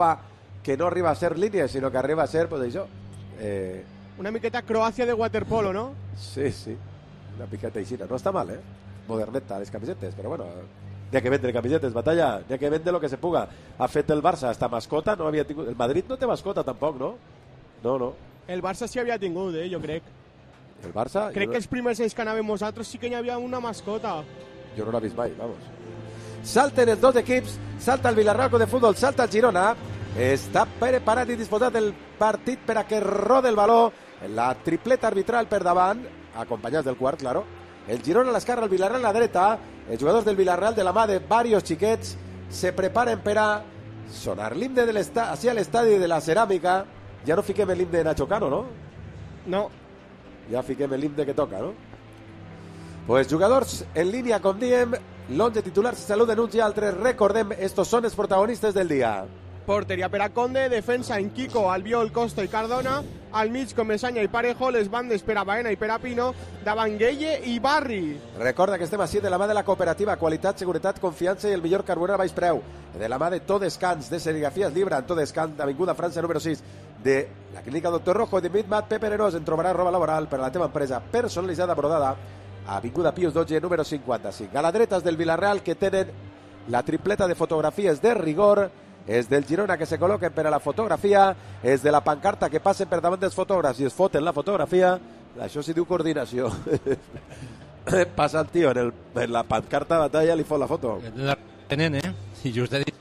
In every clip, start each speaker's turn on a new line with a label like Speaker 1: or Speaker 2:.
Speaker 1: que no arriba a ser línia, sinó que arriba a ser, pues això.
Speaker 2: Una miqueta Croàcia de waterpolo, no?
Speaker 1: Sí, sí. Una piqueta així. No està mal, moderneta, les camisetes, però bueno, n'hi ha que vendre camisetes, Batalla, n'hi ha que vendre lo que se puga. Ha fet el Barça hasta mascota, no havia tingut... El Madrid no té mascota tampoc, no? No.
Speaker 2: El Barça sí havia tingut, jo crec.
Speaker 1: El Barça...
Speaker 2: Crec que els primers anys que anàvem nosaltres sí que hi havia una mascota.
Speaker 1: Jo no l'he vist mai, vamos. Salten els dos equips, salta el Villarreal de futbol, salta el Girona. Està preparat i disposat el partit per a que rode el baló. La tripleta arbitral per davant, acompanyats del quart, claro. El Girona a l'esquerra, el Villarreal a la dreta. Els jugadors del Villarreal, de la mà de varios xiquets, se preparen per a sonar l'himne hacia l'estadi de la Ceràmica. Ja no fiquem l'himne de Nacho Cano, no?
Speaker 2: No.
Speaker 1: Ja fiquem l'himne que toca, no? Pues jugadors en línia, com diem, l'11 titular se saluden uns i altres. Recordem, estos són els protagonistes del dia.
Speaker 2: Porteria per a Conde, defensa en Kiko, Albiol, Costa i Cardona, al mig Comesaña i Parejo, les bandes per a Baena i per a Pino, davant Gueye i Barri.
Speaker 1: Recorda que estem així de la mà de la cooperativa, qualitat, seguretat, confiança i el millor carburant a baix preu. De la mà de Todescans, de serigrafies Libra, en Todescans, d'Avinguda França número 6, de la clínica Doctor Rojo, de Midmat, Pepe Nerós, en trobaràs roba laboral per a la teva empresa personalitzada brodada, a Avinguda Pius 12, número 55. A la dreta és del Villarreal, que tenen la tripleta de fotografies de rigor. És del Girona, que se col·loquen per a la fotografia. És de la pancarta, que passen per davant dels fotògrafs i es foten la fotografia. Això s'hi diu coordinació. Passa el tio en la pancarta de Batalla, li fot la foto.
Speaker 3: Tenen, i just de dir.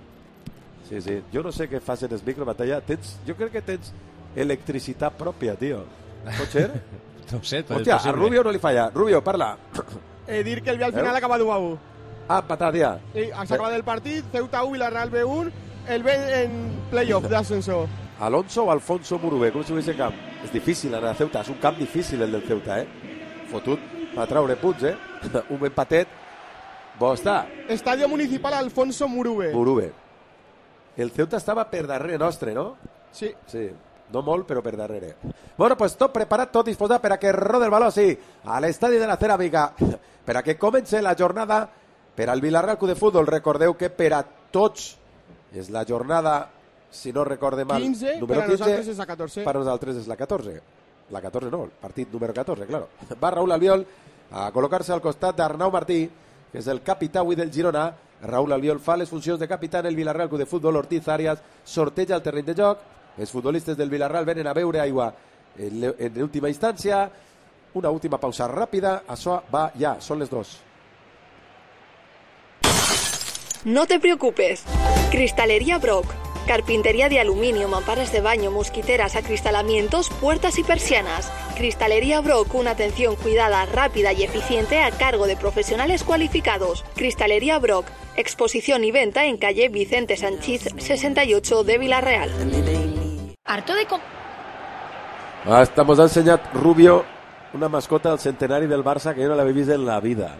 Speaker 1: Sí. Jo no sé què fas en el micro, Batalla. Jo crec que tens electricitat pròpia, tio. Pot ser?
Speaker 3: No sé, però
Speaker 1: hòstia, a Rubio no li falla. Rubio, parla.
Speaker 2: Dir que el al final acaba 1-1.
Speaker 1: Ah, patada.
Speaker 2: Sí, s'ha acabat el partit, Ceuta 1, Villarreal B1, el B en playoff d'ascenso.
Speaker 1: Alonso o Alfonso Murube, com si hubiese camp. És difícil anar a Ceuta, és un camp difícil el del Ceuta, Fotut per traure punts, Un empatet. Bo està.
Speaker 2: Estadio Municipal Alfonso Murube.
Speaker 1: El Ceuta estava per darrere nostre, no?
Speaker 2: Sí.
Speaker 1: No molt, però per darrere. Bueno, pues tot preparat, tot disposat per a que rode el baló, sí, a l'estadi de la Ceràmica, per a que comenci la jornada per al Villarreal de Futbol. Recordeu que per a tots és la jornada, si no recorde mal,
Speaker 2: 15,
Speaker 1: número
Speaker 2: per a
Speaker 1: 15,
Speaker 2: nosaltres és la 14.
Speaker 1: Per a nosaltres és la 14. La 14 no, el partit número 14, claro. Va Raúl Albiol a col·locar-se al costat d'Arnau Martí, que és el capità avui del Girona. Raúl Albiol fa les funcions de capità en el Villarreal de Futbol. Ortiz Arias sorteja el terreny de joc. Els futbolistes del Villarreal venen a beure aigua en última instància. Una última pausa ràpida. Això va ja, són les 2.
Speaker 4: No te preocupes. Cristalería Brock. Carpintería de aluminio, mamparas de baño, mosquiteras, acristalamientos, puertas y persianas. Cristalería Brock, una atención cuidada, rápida y eficiente a cargo de profesionales cualificados. Cristalería Brock. Exposición y venta en calle Vicente Sanchís 68 de Villarreal.
Speaker 5: Harto de
Speaker 1: Hasta nos ha ensenyat Rubio una mascota del centenari del Barça que jo no l'havia vist en la vida.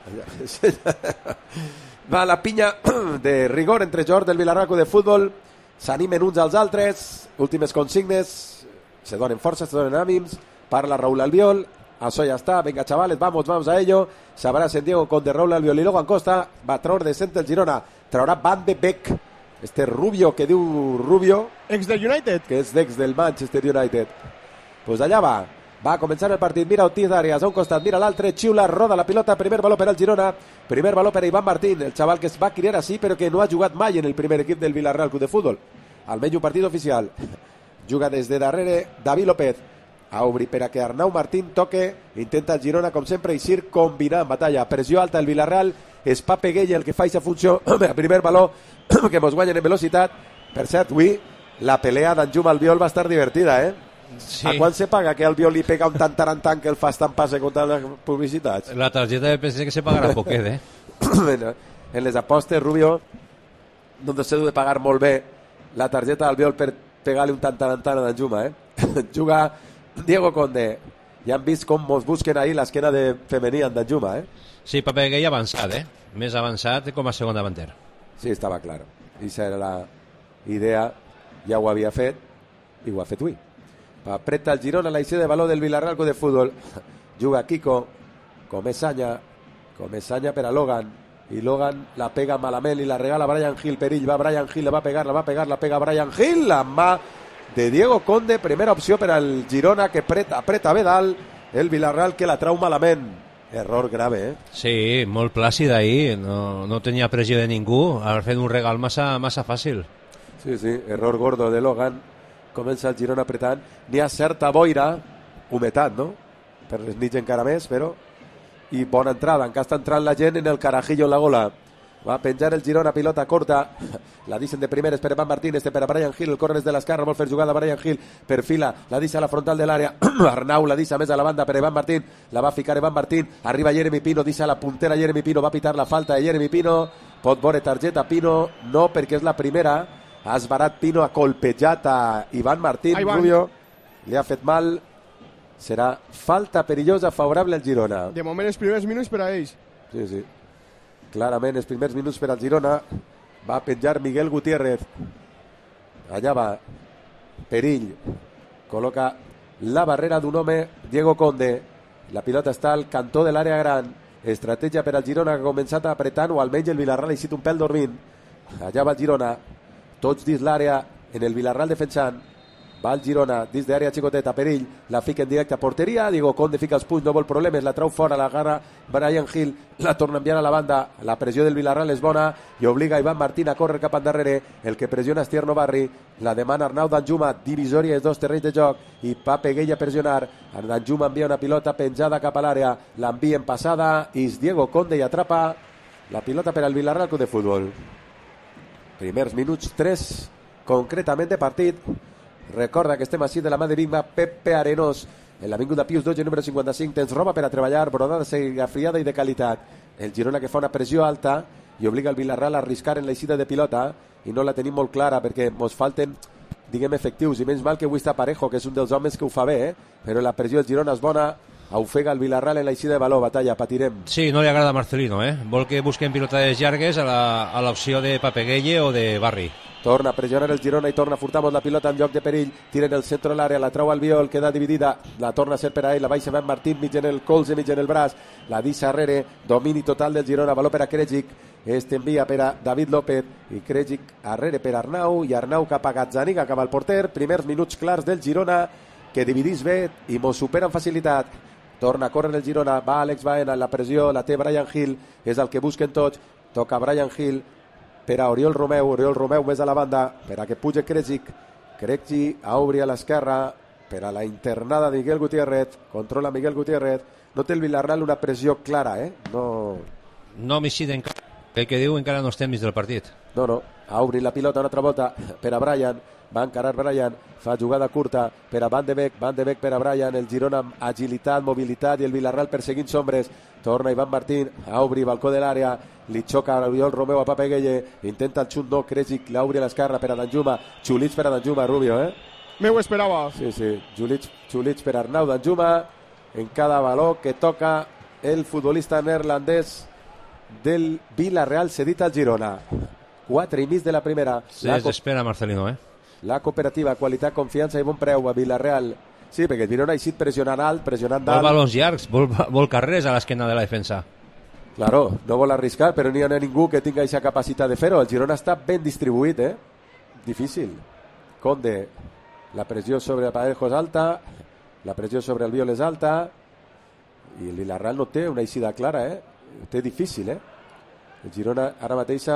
Speaker 1: Va la pinya de rigor entre jugadors del Villarreal de Futbol. S'animen uns als altres. Últimes consignes. Se donen forces, se donen ànims. Parla Raúl Albiol. Això ja està. Venga, chavales, vamos a ello. S'abraça en Diego Conde, Raúl Albiol i luego en Costa. Va traure de centre el Girona. Traurà Van de Beek. Este Rubio que diu Rubio.
Speaker 2: Ex del United.
Speaker 1: Que és d'ex del Manchester United. Pues allà va. Va a començar el partit, mira Ortiz Arias a un costat, mira l'altre, xiula, roda la pilota, primer baló per al Girona, primer baló per a Iván Martín, el xaval que es va criar així però que no ha jugat mai en el primer equip del Villarreal Club de Futbol, almenys un partit oficial. Juga des de darrere David López, a obrir per a que Arnau Martín toque, intenta el Girona com sempre eixir combinar en batalla, pressió alta el Villarreal, és Pape Gueye el que fa aquesta funció, primer baló que mos guanyen en velocitat. Per cert, avui la pelea d'Anjum Albiol va estar divertida, Sí. A quan se paga que el Albiol li pega un tan que el fa estampar-se contra les publicitats?
Speaker 3: La targeta de PSG que se pagarà poquet,
Speaker 1: En les apostes, Rubio no se deu de pagar molt bé la targeta d'Albiol per pegar-li un tan a d'Anjuma, Juga Diego Conde. Ja han vist com mos busquen ahir l'esquena de femení d'Anjuma,
Speaker 3: Sí, Pape Gueye avançat, Més avançat com a segon davanter.
Speaker 1: Sí, estava clar. Aquesta era la idea, ja ho havia fet i ho ha fet avui. Apreta el Girona la eixida de baló del Villarreal de Futbol. Juga Kiko, Comesaña per a Logan. y Logan la pega malament y la regala Brian Hill. Perill, va Brian Hill, la va pegar, la pega Brian Hill, la mà de Diego Conde, primera opció per al Girona, que apreta bé dalt el Villarreal, que la trau malament. Error grave,
Speaker 3: Sí, molt plàcid ahir, no tenia pressió de ningú, ha fet un regal massa fàcil.
Speaker 1: Sí, error gordo de Logan. Comença el Girona apretant, n'hi ha certa boira, humetat, no? Per les nits encara més, però... I bona entrada, encara està entrant la gent en el carajillo en la gola. Va a penjar el Girona, pilota corta, la dicen de primeres per Evan Martín, per a Brian Hill, el córner és de l'esquerra, vol fer jugada Brian Hill, perfila, la deixa a la frontal de l'àrea, Arnau la deixa més a la banda per Evan Martín, la va ficar Evan Martín, arriba Jeremy Pino, deixa a la puntera Jeremy Pino, va pitar la falta de Jeremy Pino, pot veure targeta Pino, no, perquè és la primera, ha esbarat Pino, ha colpejat a Ivan Martín, Rubio, li ha fet mal, serà falta perillosa favorable al Girona.
Speaker 2: De moment els primers minuts per a ells.
Speaker 1: Sí. Clarament els primers minuts per al Girona. Va penjar Miguel Gutiérrez, allà va Perill, col·loca la barrera d'un home, Diego Conde, la pilota està al cantó de l'àrea gran, estratègia per al Girona, que ha començat apretant, o almenys el Villarreal ha sigut un pèl dormint. Allà va el Girona, tots dins l'àrea, en el Villarreal defensant, va el Girona, dins d'àrea xicoteta, Perill, la fica en directe a porteria, Diego Conde fica els punys, no vol problemes, la trau fora, la agarra Brian Hill, la torna a enviar a la banda, la pressió del Villarreal és bona i obliga Ivan Martín a córrer cap endarrere, el que pressiona és Tierno Barri, la demana Arnau Danjuma, divisòria dels dos terrenys de joc, i Pape Gueye a pressionar, Danjuma envia una pilota penjada cap a l'àrea, l'envia en passada, i Diego Conde i atrapa la pilota per al Villarreal Club de Futbol. Primers minuts 3 concretament de partit. Recorda que estem així de la mà de Bigma Pepe Arenós, en l'Avinguda Pius 12, número 55. Tens roba per a treballar, brodada serigrafriada i de qualitat. El Girona que fa una pressió alta i obliga el Villarreal a arriscar en l'eixida de pilota, i no la tenim molt clara perquè mos falten, diguem, efectius, i menys mal que avui està Parejo, que és un dels homes que ho fa bé, però la pressió del Girona és bona, ofega el Villarreal en l'eixida de valor. Batalla, patirem.
Speaker 3: Sí, no li agrada a Marcelino, vol que busquen pilotades llargues a l'opció de Pape Gueye o de Barri.
Speaker 1: Torna a pressionar el Girona i torna a furtar la pilota en lloc de Perill, tira en el centre de l'àrea, la trau Albiol, queda dividida, la torna a ser per a ell, la baixa Van Martín, mig en el colze, mig en el braç, la deixa arrere, domini total del Girona, valor per a Kregic, envia per a David López, i Kregic arrere per Arnau, i Arnau cap a Gazzaniga, cap al porter. Primers minuts clars del Girona, que dividís bé i mos supera amb facilitat. Torna a córrer el Girona, va Àlex Baena, la pressió la té Brian Hill, és el que busquen tots, toca Brian Hill per a Oriol Romeu més a la banda, per a que puja Kregic a obrir a l'esquerra, per a la internada de Miguel Gutiérrez, controla Miguel Gutiérrez, no té el Villarreal una pressió clara,
Speaker 3: No m'hi encara, el que diu encara no estem dins del partit.
Speaker 1: No, a obrir la pilota una altra volta per a Brian, va encarar Brian, fa jugada curta per a Van de Beek per a Brian, el Girona amb agilitat, mobilitat, i el Villarreal perseguint sombres, torna Ivan Martín a obrir balcó de l'àrea, li xoca a Oriol Romeu a Pape Gueye, intenta el xut, no, Kregic l'obri a l'esquerra per a Danjuma, Xulits per a Danjuma, Rubio,
Speaker 2: Me ho esperava.
Speaker 1: Sí, Xulits per Arnau Danjuma, en cada baló que toca el futbolista neerlandès del Villarreal cedit al Girona. 4,5 de la primera.
Speaker 3: Sí, espera Marcelino,
Speaker 1: La cooperativa, qualitat, confiança i bon preu a Villarreal. Sí, perquè el Girona ha eixit pressionant alt, pressionant dalt.
Speaker 3: Vol balons llargs, vol carrers a l'esquena de la defensa.
Speaker 1: Claro, no vol arriscar, però n'hi ha ningú que tingui aquesta capacitat de fer-ho. El Girona està ben distribuït, Difícil. Conde, la pressió sobre el Parejo és alta, la pressió sobre el Viol és alta, i el Villarreal no té una eixida clara, Ho té difícil, El Girona ara mateix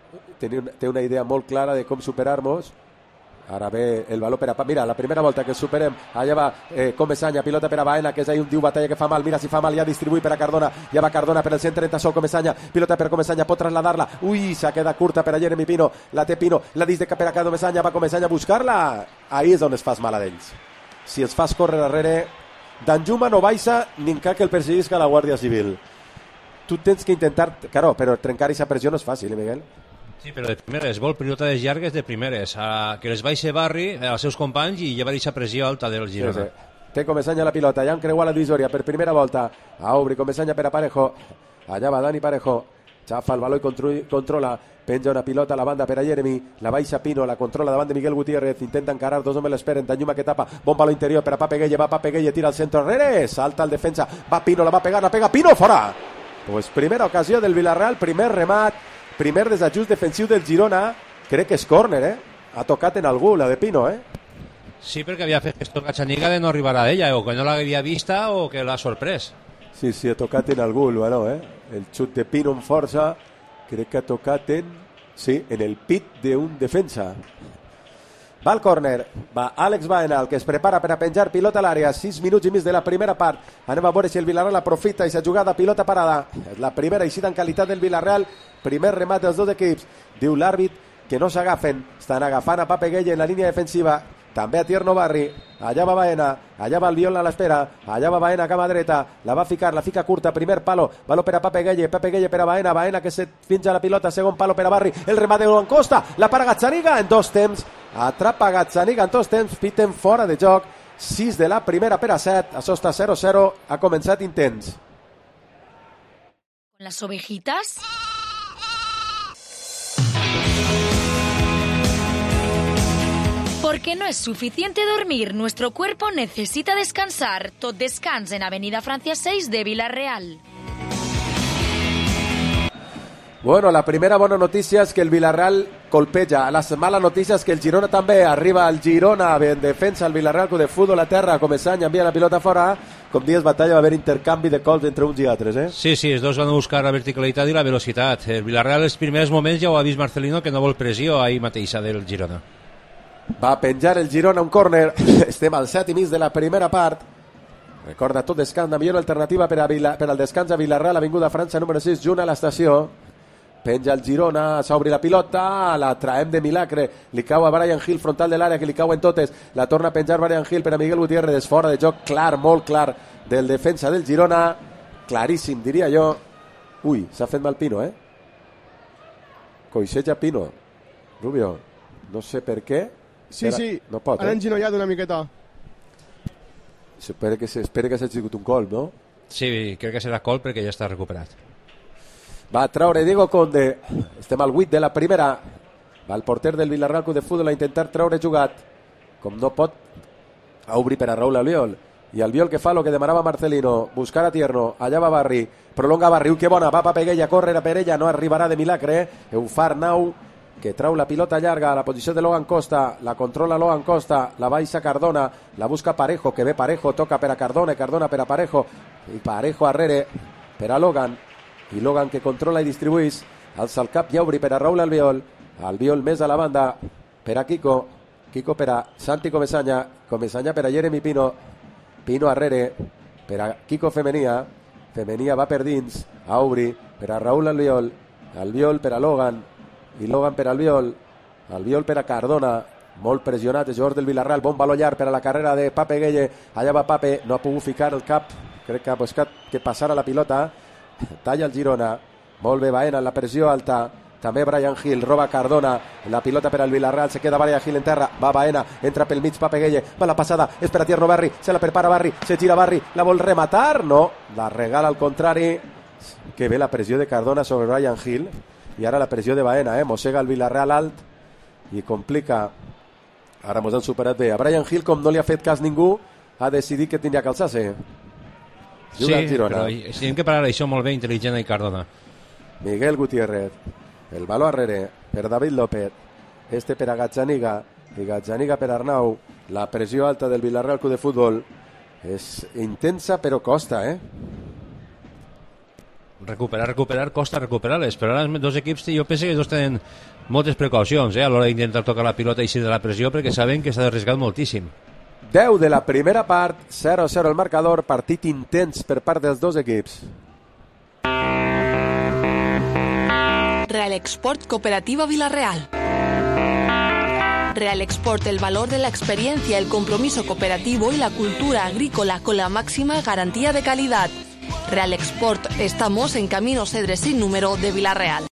Speaker 1: té una idea molt clara de com superar-nos. Ara ve el valor per a... Mira, la primera volta que superem, allà va Comesaña, pilota per a Baena, que és ahí un diu batalla que fa mal, mira si fa mal, ja distribuït per a Cardona, ja va Cardona per el centre, en Tassó, Comesaña, pilota per Comesaña, pot trasladar-la, s'ha quedat curta per a Jeremy Pino, la té Pino, la dis de per a Comesaña, va Comesaña a buscar-la, ahí és on es fas mal a d'ells. Si els fas córrer darrere, Danjuma no baixa ni encara que el perseguisca la Guàrdia Civil. Tu tens que intentar, claro, però trencar aquesta pressió no és fàcil, Miguel?
Speaker 3: Sí, però de primeres, vol pilotades llargues de primeres, que les baixe Barri als seus companys i llevar aquesta pressió alta del Girona.
Speaker 1: Sí. Té Comesaña la pilota, ja han creuat la divisòria per primera volta, a obrir Comesaña per a Parejo, allà va Dani Parejo, xafa el valor i controla, penja una pilota a la banda per a Jeremy, la baixa Pino, la controla davant de Miguel Gutiérrez, intenta encarar, dos homes l'esperen, Danjuma que tapa, bon valor interior per a Pape Gueye, va Pape Gueye, tira al centre, rere, salta el defensa, va Pino, la va pegar, la pega Pino, fora! Pues primera ocasió del Villarreal, primer remat, primer desajust defensiu del Girona. Crec que és córner, Ha tocat en algú, la de Pino,
Speaker 3: Sí, perquè havia fet gesto Gazzaniga de no arribar a ella, o que no l'havia vista o que l'ha sorprès.
Speaker 1: Sí, ha tocat en algú, bueno, El xut de Pino amb força, crec que ha tocat en el pit d'un defensa. Va al córner, va Àlex Baena, el que es prepara per a penjar pilota a l'àrea, 6 minuts i mig de la primera part. Anem a veure si el Villarreal aprofita i s'ha jugada pilota parada. És la primera eixida en qualitat del Villarreal, primer remat dels dos equips. Diu l'àrbit que no s'agafen, estan agafant a Pape Gueye en la línia defensiva, també a Tierno Barri, allà va Baena, allà va Albiol a l'espera, allà va Baena cama dreta, la fica curta, primer palo, palo per a Pape Gueye per a Baena, Baena que se finja la pilota, segon palo per a Barri, el remat de Loan Costa, la para Gazzaniga en dos temps, atrapa Gazzaniga en dos temps, piten fora de joc, 6 de la primera per a 7, això està 0-0, ha començat intens.
Speaker 5: Las ovejitas. Porque no es suficiente dormir, nuestro cuerpo necesita descansar. Tot Descans en Avenida Francia 6 de Villarreal.
Speaker 1: Bueno, la primera bona notícia és que el Villarreal colpeja. La mala notícia és que el Girona també. Arriba el Girona en defensa, el Villarreal de futbol a terra, començant, envia la pilota fora. Com dies batalla, va haver intercanvi de cols entre uns i altres,
Speaker 3: Sí, els dos van a buscar la verticalitat i la velocitat. El Villarreal, els primers moments, ja ho ha vist Marcelino, que no vol pressió ahir mateixa del Girona.
Speaker 1: Va a penjar el Girona un córner. Estem al 7 i mig de la primera part. Recorda, Tot Descans, la millor alternativa per al descans a Villarreal, Avinguda França número 6, junt a l'estació. Penja el Girona, s'obri la pilota, la traem de milagre, li cau a Brian Hill, frontal de l'àrea, que li cauen totes, la torna a penjar Brian Hill per a Miguel Gutiérrez, fora de joc clar, molt clar, del defensa del Girona, claríssim, diria jo. Ui, s'ha fet mal Pino, Coixeja Pino. Rubio, no sé per què.
Speaker 2: Sí,
Speaker 1: no pot,
Speaker 2: han enginollat una miqueta.
Speaker 1: Espera que s'ha sigut un col, no?
Speaker 3: Sí, crec que serà col perquè ja està recuperat.
Speaker 1: Va a traure Diego Conde. Estem al 8 de la primera. Va el porter del Villarreal Club de Futbol a intentar treure jugat. Com no pot, a obrir per a Raúl Albiol. I Albiol que fa el que demanava Marcelino. Buscar a Tierno. Allà va Barri. Prolonga Barri. Que bona. Va Pape Gueye a córrer per ella. No arribarà de milagre. Eufar Nau, que trau la pilota llarga a la posició de Logan Costa. La controla Logan Costa. La baixa Cardona. La busca Parejo, que ve Parejo. Toca per a Cardona. Cardona per a Parejo. I Parejo arrere per a Logan. I Logan que controla i distribuís, alça el cap i obri per a Raúl Albiol, Albiol més a la banda per a Kiko per a Santi Comesaña per a Jeremy Pino arrere per a Kiko Femenia va per dins, a obri per a Raúl Albiol per a Logan i Logan per a Albiol per a Cardona, molt pressionat el jugador del Villarreal, bon baló llarg per a la carrera de Pape Gueye, allà va Pape, no ha pogut ficar el cap, crec que ha buscat que passara la pilota. Talla el Girona, molt bé Baena en la pressió alta, també Brian Hill, roba Cardona, la pilota per al Villarreal, se queda Brian Hill en terra, va Baena, entra pel mig Pape Gueye, va la passada, és per a Tierno Barri, se la prepara Barri, se gira Barri, la vol rematar, no, la regala al contrari, que ve la pressió de Cardona sobre Brian Hill, i ara la pressió de Baena, mossega el Villarreal alt i complica. Ara mos han superat bé. A Brian Hill, com no li ha fet cas ningú, ha decidit que tindria que alçar-se.
Speaker 3: Sí, però hem que parar això molt bé, intel·ligent i Cardona.
Speaker 1: Miguel Gutiérrez, el baló arrere per David López, per a Gazzaniga i Gazzaniga per Arnau. La pressió alta del Villarreal Club de Futbol és intensa però costa,
Speaker 3: Recuperar, costa recuperar-les, però ara els dos equips jo penso que dos tenen moltes precaucions a l'hora d'intentar tocar la pilota i eixir de la pressió perquè saben que s'ha d'arriscar moltíssim.
Speaker 1: 10 de la primera part, 0-0 el marcador, partit intens per part dels dos equips.
Speaker 4: Real Export Cooperativa Villarreal. Real Export, el valor de la experiencia, el compromiso cooperativo y la cultura agrícola con la máxima garantía de calidad. Real Export, estamos en Camino Cedre sin número de Villarreal.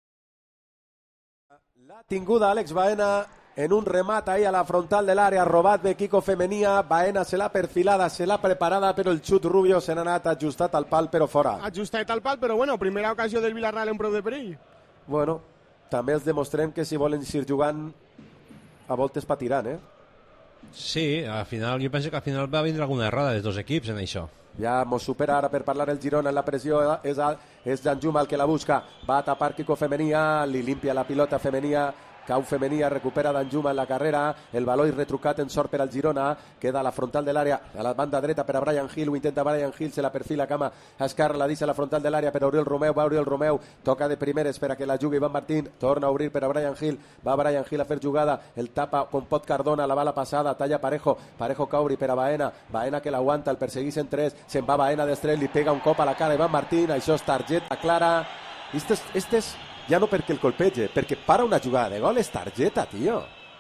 Speaker 1: L'ha tinguda Àlex Baena en un remat ahí a la frontal del área, robat de Kiko Femenia. Baena se l'ha perfilada, se l'ha preparada, però el xut Rubio se n'ha anat ajustat al pal, però fora.
Speaker 2: Ajustat al pal, però bueno, primera ocasió del Villarreal en prou de perill.
Speaker 1: Bueno, també els demostrem que si volen ir jugant a voltes patiran,
Speaker 3: Sí, al final, jo penso que al final va vindre alguna errada dels dos equips en això.
Speaker 1: Ja mos supera ara per parlar el Girona en la pressió, és Danjuma el que la busca, va a tapar Kiko Femenia, li limpia la pilota Femenia, cau Femenia, recupera Danjuma en la carrera, el baló retrucat en sort per al Girona, queda a la frontal de l'àrea, a la banda dreta per a Brian Hill, ho intenta Brian Hill, se la perfila cama esquerra, la deixa a la frontal de l'àrea per a Oriol Romeu, va Oriol Romeu, toca de primeres per a que la jugui Ivan Martín, torna a obrir per a Brian Hill, va Brian Hill a fer jugada, el tapa com pot Cardona, la bala passada, talla Parejo que obri per a Baena que l'aguanta, el perseguís en 3, se'n va Baena d'estrell, li pega un cop a la cara Ivan Martín, això és targeta clara, este és ja no perquè el colpege, perquè para una jugada de gol és targeta, tio.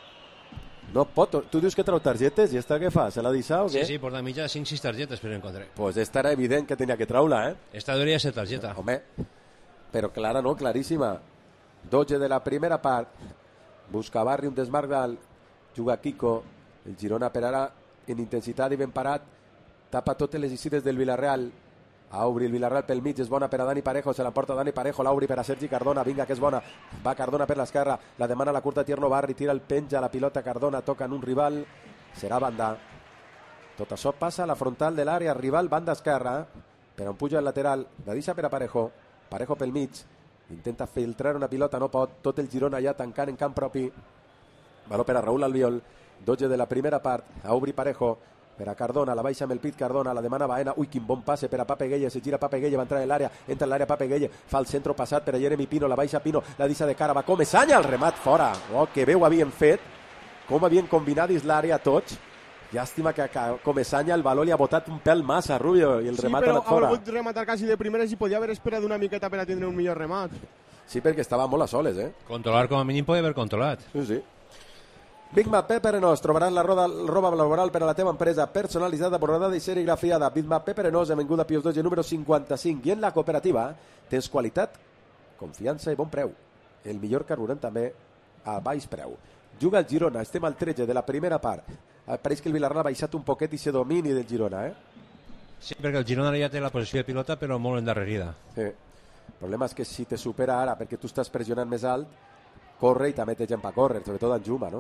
Speaker 1: No pot, tu dius que trau targetes i esta què fa? Se l'ha deixat o què?
Speaker 3: Sí, porta mitja 5-6 targetes per encontrar.
Speaker 1: Pues esta era evident que tenia que traure, eh?
Speaker 3: Esta debería ser targeta.
Speaker 1: Home, però clara no, claríssima. 12 de la primera part. Busca Barri un desmarc juga Kiko. El Girona per ara en intensitat i ben parat. Tapa totes les eixides del Villarreal. A obrir el Villarreal pel mig, és bona per a Dani Parejo, se l'emporta Dani Parejo, l'obri per a Sergi Cardona, vinga que és bona, va Cardona per l'esquerra, la demana la curta Tierno Barri, tira el penja, la pilota Cardona, toca en un rival, serà banda. Tot això passa a la frontal de l'àrea, rival, banda esquerra, per a un puja al lateral, la deixa per a Parejo pel mig, intenta filtrar una pilota, no pot, tot el Girona ja tancant en camp propi, baló per a Raúl Albiol, 12 de la primera part, a obrir Parejo, per a Cardona, la baixa amb el pit Cardona, la demana Baena, ui quin bon passe per a Pape Gueye, se gira Pape Gueye, va entrar en l'àrea, entra en l'àrea Pape Gueye, fa el centre passat per a Jeremy Pino, la baixa Pino, la deixa de cara, va Comesaña, el remat fora, oh, que bé ho havien fet, com havien combinat dins l'àrea tots, llàstima que a Comesaña el baló li ha botat un pèl massa, Rubio, i el remat ha anat fora.
Speaker 2: Sí, però ha volgut rematar quasi de primeres i podia haver esperat una miqueta per a tindre un millor remat.
Speaker 1: Sí, perquè estava molt a soles, eh?
Speaker 3: Controlar com a mínim podia haver controlat.
Speaker 1: Sí, sí. Bitmap Peperenos, trobaràs la roba laboral per a la teva empresa personalitzada, bordada i serigrafiada. Bitmap Peperenos, Avinguda Pius 2, número 55. I en la cooperativa tens qualitat, confiança i bon preu. El millor carburant també a baix preu. Juga el Girona, estem al 13 de la primera part. Pareix que el Villarreal ha baixat un poquet i se domini del Girona, eh?
Speaker 3: Sí, perquè el Girona ja té la posició de pilota, però molt endarrerida.
Speaker 1: Sí. El problema és que si te supera ara, perquè tu estàs pressionant més alt, corre i també té gent per córrer, sobretot en Juma, no?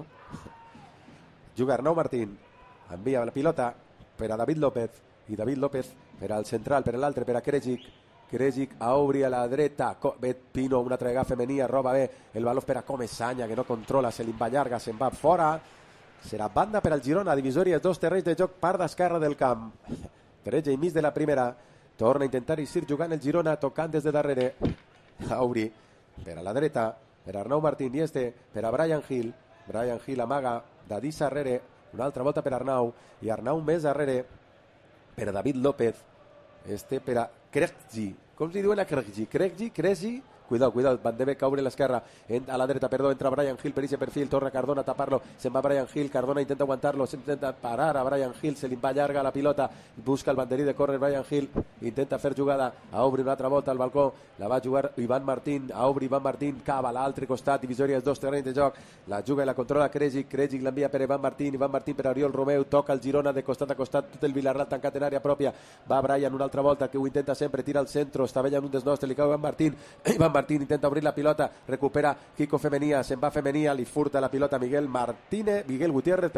Speaker 1: Juga Arnau Martín, envia la pilota per a David López, i David López per al central, per a l'altre, per a Kresic a obrir a la dreta, Pino, una altra vegada femenia, roba bé, el baló per a Comesaña, que no controla, se li va llarga, se'n va fora, serà banda per al Girona, divisòries, 2 terrenys de joc, part d'esquerra del camp, 13 i mig de la primera, torna a intentar eixir jugant el Girona, tocant des de darrere, a obrir per a la dreta, per Arnau Martín i per a Brian Hill amaga Dadís darrere, una altra volta per Arnau i Arnau més darrere per a David López, per a Krekji, com si diuen a Krekji, cuidado, Van de Beek obre l'esquerra, a la dreta, entra Brian Hill per ese perfil, torna Cardona a taparlo, se'n va Brian Hill, Cardona intenta aguantarlo, intenta parar a Brian Hill, se li va llarga la pilota, busca el banderí de córrer Brian Hill, intenta fer jugada, a obrir una altra volta al balcó, la va jugar Ivan Martín, a obrir Ivan Martín, cava a l'altre costat, divisòries 2 terrenys de joc, la juga i la controla Kresic l'envia per Ivan Martín per Oriol Romeu, toca el Girona de costat a costat, tot el Villarreal tancat en àrea pròpia, va Brian una altra volta, que ho intenta sempre, tira al centre, està veient un dels nostres, li cau Ivan Martín intenta obrir la pilota, recupera Kiko Femenia, se'n va Femenia, li furta la pilota Miguel Gutiérrez,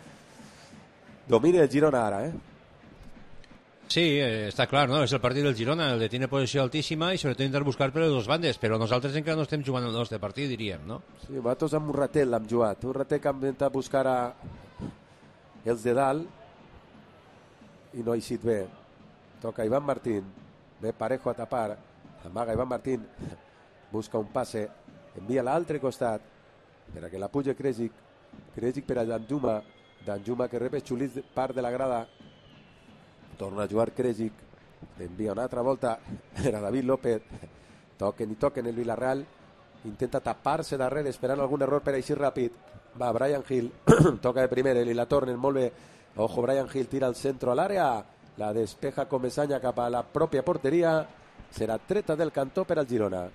Speaker 1: domina el Girona ara, eh?
Speaker 3: Sí, està clar, no? És el partit del Girona, el de tiene posició altíssima i sobretot intentar buscar per les dues bandes, però nosaltres encara no estem jugant el nostre partit, diríem, no?
Speaker 1: Sí, nosaltres amb un ratet l'hem jugat, un ratet que hem intentat buscar a els de dalt i no ha eixit bé. Toca Ivan Martín, ve Parejo a tapar, amaga Ivan Martín, busca un passe, envia a l'altre costat per a que la puja Kresic per a Danjuma que rep Xulís part de la grada, torna a jugar Kresic, envia una altra volta per a David López, toquen el Villarreal, intenta tapar-se darrere esperant algun error per a eixir ràpid, va Brian Hill, toca de primer i la tornen molt bé, ojo Brian Hill tira al centre a l'àrea, la despeja Comesaña cap a la pròpia porteria, serà treta del cantó per al Girona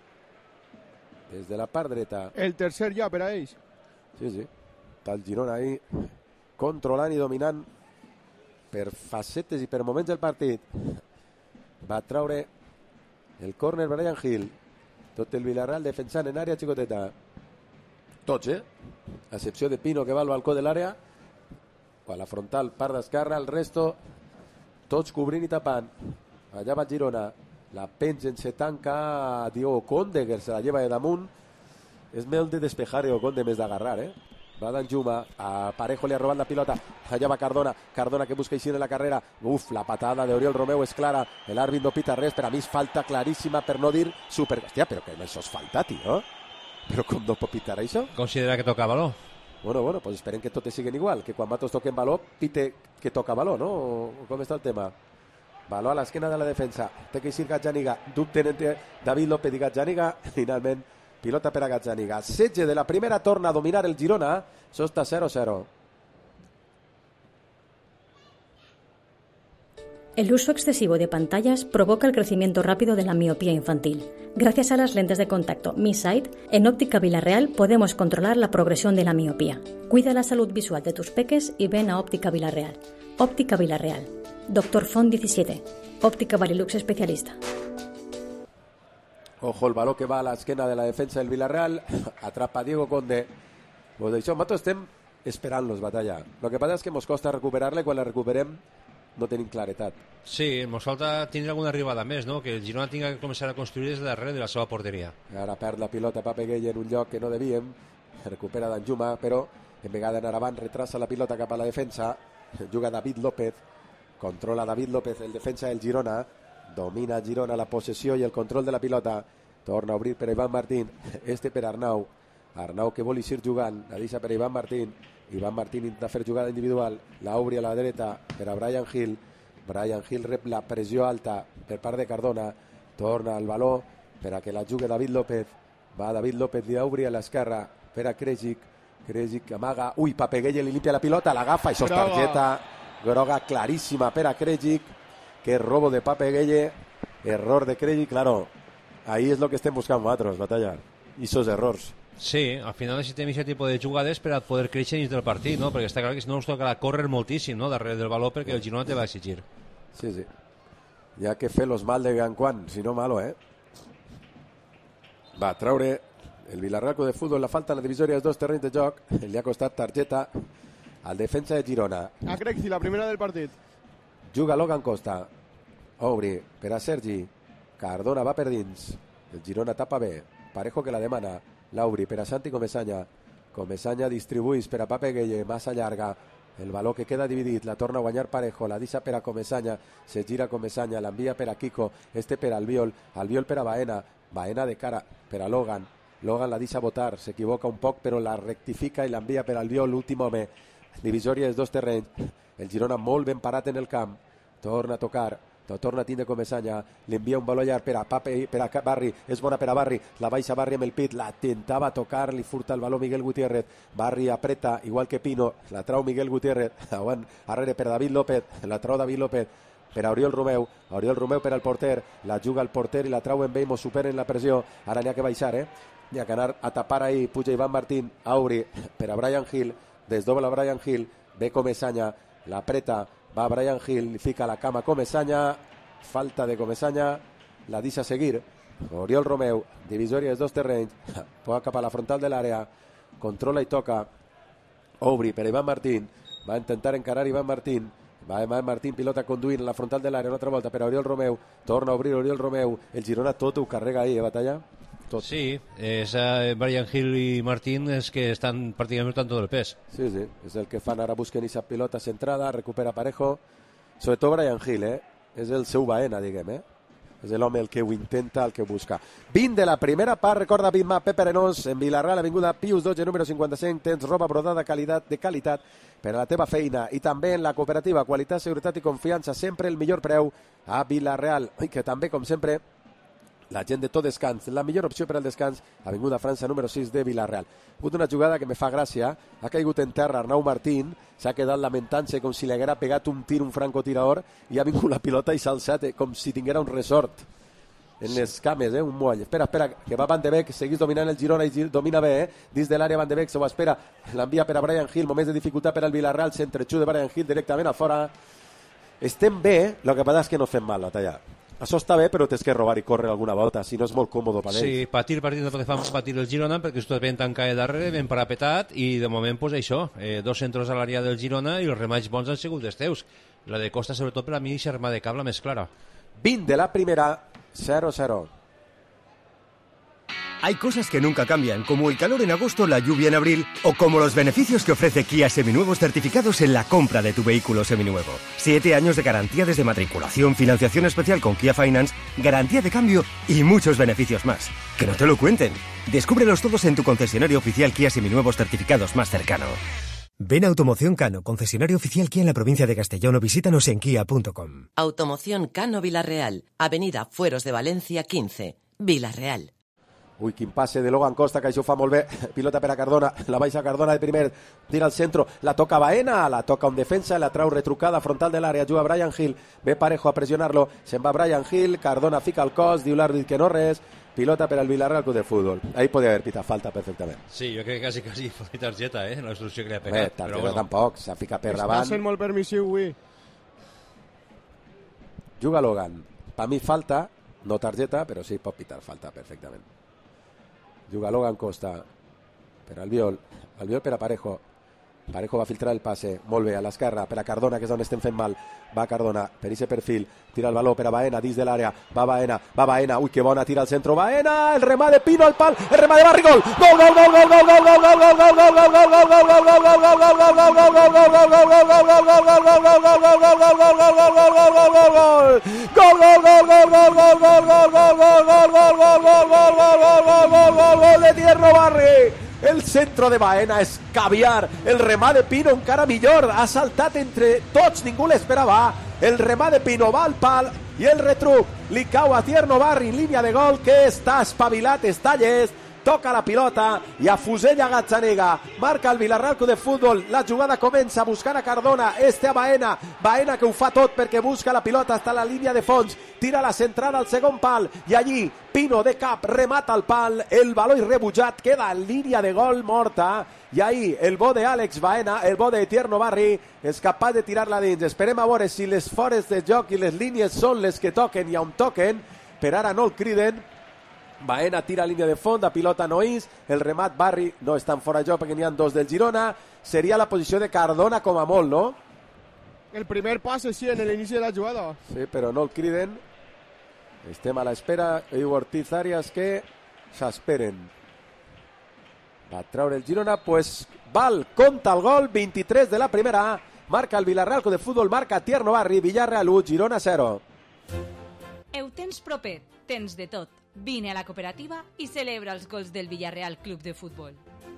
Speaker 1: des de la part dreta.
Speaker 2: El tercer ja per a ells.
Speaker 1: Sí, està el Girona ahí controlant i dominant per facetes i per moments del partit. Va traure el córner Brian Hill, tot el Villarreal defensant en àrea xicoteta, tots, a excepció de Pino que va al balcó de l'àrea o a la frontal part d'esquerra, el resto tots cobrint i tapant. Allà va Girona, la pengen, se tanca Diogo Conde, que se la lleva de damunt. És més de despejar Diogo Conde, més d'agarrar, Va Danjuma, a Parejo li ha robat la pilota, allà va Cardona que busca eixir en la carrera, la patada d'Oriol Romeu és clara, l'àrbit no pita res, per a mi és falta claríssima, per no dir super... Hòstia, però que això és falta, tio, però com no pot pitar això?
Speaker 3: Considera que toca baló.
Speaker 1: Bueno, pues esperem que totes siguen igual, que quan Matos toquen baló, pite que toca baló, no? O com està el tema? Baló a l'esquena de la defensa, té que eixir Gazzaniga, dubten entre David López i Gazzaniga, finalment pilota per a Gazzaniga. Setge de la primera, torna a dominar el Girona, això està 0-0.
Speaker 6: El uso excesivo de pantallas provoca el crecimiento rápido de la miopía infantil. Gracias a las lentes de contacto Mi Sight, en Óptica Villarreal podemos controlar la progresión de la miopía. Cuida la salud visual de tus peques y ven a Óptica Villarreal. Óptica Villarreal. Dr. Font 17. Óptica Varilux especialista.
Speaker 1: Ojo el baló que va a l'esquena de la defensa del Villarreal, atrapa Diego Conde. Pues d'això, nosaltres estem esperant-los, Batalla. Lo que passa és que ens costa recuperar-la i quan la recuperem no tenim claretat.
Speaker 3: Sí, ens falta tindre alguna arribada més, no? Que el Girona tinga que començar a construir des de darrere de la seva porteria.
Speaker 1: Ara perd la pilota Pape Gueye en un lloc que no devíem, recupera Danjuma, però en vegada d'anar avant retrasa la pilota cap a la defensa, juga David López, controla David López, el defensa del Girona, domina Girona la possessió i el control de la pilota, torna a obrir per Iván Martín, per Arnau que vol eixir jugant, la deixa per Iván Martín intenta fer jugada individual, la obri a la dreta per a Brian Hill rep la pressió alta per part de Cardona, torna al baló per a que la jugui David López, va David López, li obri a l'esquerra per a Krejcik amaga, Pape Gueye li limpia la pilota, l'agafa, això és targeta groga claríssima per a Krejcik, que robo de Pape Gueye, error de Krejcik, claro, ahí es lo que estem buscant nosaltres, Batalla, i esos errors.
Speaker 3: Sí, al final necessitem aquest tipus de jugades per a poder créixer dins del partit, no? Perquè està clar que si no ens tocarà córrer moltíssim, no?, darrere del baló, perquè el Girona te va exigir.
Speaker 1: Sí. Ja que fer-los mal de gran quan, si no malo, Va traure el Villarreal de Futbol la falta en la divisòria dels dos terrenys de joc, li ha costat targeta al defensa de Girona.
Speaker 2: A Crexi, la primera del partit.
Speaker 1: Juga Logan Costa, obri per a Sergi, Cardona va per dins, el Girona tapa bé, Parejo que la demana, l'obri per a Santi Comesaña distribuïs per a Pape Gueye, massa llarga, el baló que queda dividit, la torna a guanyar Parejo, la deixa per a Comesaña, se gira Comesaña, l'envia per a Kiko, per Albiol per a Baena de cara per a Logan la deixa botar, s'equivoca un poc però la rectifica i l'envia per Albiol, l'últim home, divisòria dels dos terrenys, el Girona molt ben parat en el camp, torna a tocar, torna a tindre Comesaña, li envia un baló llarg per a Barri, és bona per a Barri, la baixa Barri amb el pit, la tentava tocar, li furta el baló Miguel Gutiérrez, Barri apreta, igual que Pino, la trau Miguel Gutiérrez, arrere per David López, la trau David López, per a Oriol Romeu per al porter, la juga al porter i la trau en Beimo, superen la pressió, ara n'hi ha que baixar, n'hi ha que anar a tapar ahí, puja Iván Martín, obri per a Brian Hill, desdobla Brian Hill, ve Comesaña, la apreta, va Brian Hill, li fica la cama Comesaña, falta de Comesaña, la deixa seguir, Oriol Romeu, divisòria dels dos terrenys, posa cap a la frontal de l'àrea, controla i toca, obri per Iván Martín, va intentar encarar Iván Martín, pilota conduint a la frontal de l'àrea una altra volta per a Oriol Romeu, torna a obrir Oriol Romeu, el Girona tot ho carrega ahí, Batalla? Tot.
Speaker 3: Sí, és Brian Hill i Martín és que estan pràcticament tant tot el pes.
Speaker 1: Sí, és el que fan ara, busquen aquesta pilota centrada, recupera Parejo, sobretot Brian Hill, és el seu Baena, diguem, és l'home el que ho intenta, el que ho busca. 20 de la primera part, recorda Bitmap Pepe Arenós, en Vilarreal, avinguda Pius 12, número 55, tens roba brodada de qualitat per a la teva feina, i també en la cooperativa, qualitat, seguretat i confiança, sempre el millor preu a Vilarreal, i que també, com sempre, la gent de Tot Descans, la millor opció per al descans, avinguda França número 6 de Vilarreal. Ha hagut una jugada que me fa gràcia, ha caigut en terra Arnau Martín, s'ha quedat lamentant-se com si li haguera pegat un tir, un francotirador, i ha vingut la pilota i s'ha alçat com si tinguera un resort en les cames, un moll. Espera, que va Van de Beek, seguís dominant el Girona i domina bé, dins de l'àrea Van de Beek, s'ho espera, l'envia per a Brian Hill, moments de dificultat per al Vilarreal, centre-xu de Brian Hill directament a fora. Estem bé, el que passa és que no fem mal la talla. Això està bé, però tens que robar i córrer alguna volta, si no és molt còmode per ells.
Speaker 3: Sí, patir el partit no pot fer patir el Girona, perquè està ben tancat darrere, ben parapetat, i de moment, pues, això, dos centros a l'àrea del Girona i els remats bons han sigut els teus. La de Costa, sobretot, per a mi, xerma de cable més clara.
Speaker 1: 20 de la primera, 0-0.
Speaker 7: Hay cosas que nunca cambian, como el calor en agosto, la lluvia en abril, o como los beneficios que ofrece Kia Seminuevos certificados en la compra de tu vehículo seminuevo. 7 años de garantía desde matriculación, financiación especial con Kia Finance, garantía de cambio y muchos beneficios más. Que no te lo cuenten. Descúbrelos todos en tu concesionario oficial Kia Seminuevos certificados más cercano. Ven a Automoción Cano, concesionario oficial Kia en la provincia de Castellón, o visítanos en kia.com.
Speaker 8: Automoción Cano Vilarreal, Avenida Fueros de Valencia 15, Vilarreal.
Speaker 1: Ui, quin passe de Logan Costa, que això ho fa molt bé. Pilota per a Cardona, la baixa Cardona de primer, tira al centro, la toca Baena, la toca un defensa, la trau retrucada frontal de l'àrea, juga Brian Hill, ve Parejo a pressionar-lo, se'n va Brian Hill, Cardona fica el cos, diu l'àrbit que no res, pilota per al Villarreal Club de Futbol. Ahí podria haver pitat falta perfectament.
Speaker 3: Sí, jo crec que quasi fue targeta, la instrucció que li ha
Speaker 1: Bé,
Speaker 3: pegat.
Speaker 1: targeta
Speaker 3: però bueno.
Speaker 1: tampoc, s'ha ficat per davant.
Speaker 2: Està sent molt permissiu avui.
Speaker 1: Juga Logan, per mi falta, no targeta, però sí pot pitar falta perfectament. Juga Logan Costa per Albiol per a Parejo va filtrar el passe, molt bé, a l'esquerra per a Cardona, que és on estem fent mal, va Cardona per aquest perfil, tira el baló per a Baena dins de l'àrea, va Baena, ui que bona, tira al centre Baena, el remà de Pino al pal, el remà de Barri, gol, gol de Tierno Barri. El centro de Baena és caviar, el remà de Pino encara millor, ha saltat entre tots, ningú l'esperava, el remà de Pino va al pal i el retruc li cau a Tierno Barri en línia de gol, que està espavilat, està llest, toca la pilota i afusella Gazzaniga, marca el Villarreal Club de Futbol, la jugada comença buscant a Cardona, a Baena que ho fa tot perquè busca la pilota hasta la línia de fons, tira la centrada al segon pal i allí Pino de cap remata al pal, el baló irrebutjat queda en línia de gol morta i ahí el bo de Àlex Baena, el bo de Tierno Barri és capaç de tirar-la dins. Esperem a veure si les fores de joc i les línies són les que toquen i on toquen, per ara no el criden. Baena tira a línia de fons, la pilota no és, el remat Barri no està en fora de joc perquè n'hi ha dos del Girona, seria la posició de Cardona com a molt, no?
Speaker 2: El primer passe sí en l'inici de la jugada.
Speaker 1: Sí, però no el criden. Estem a l'espera, diu Ortiz Arias que s'esperen. Va treure el Girona, pues val, compta el gol, 23 de la primera, marca el Villarreal Club de Futbol, marca Tierno Barri, Villarreal 1, Girona 0.
Speaker 9: Ho tens proper, tens de tot. Vine a la cooperativa i celebra els gols del Villarreal Club de Futbol.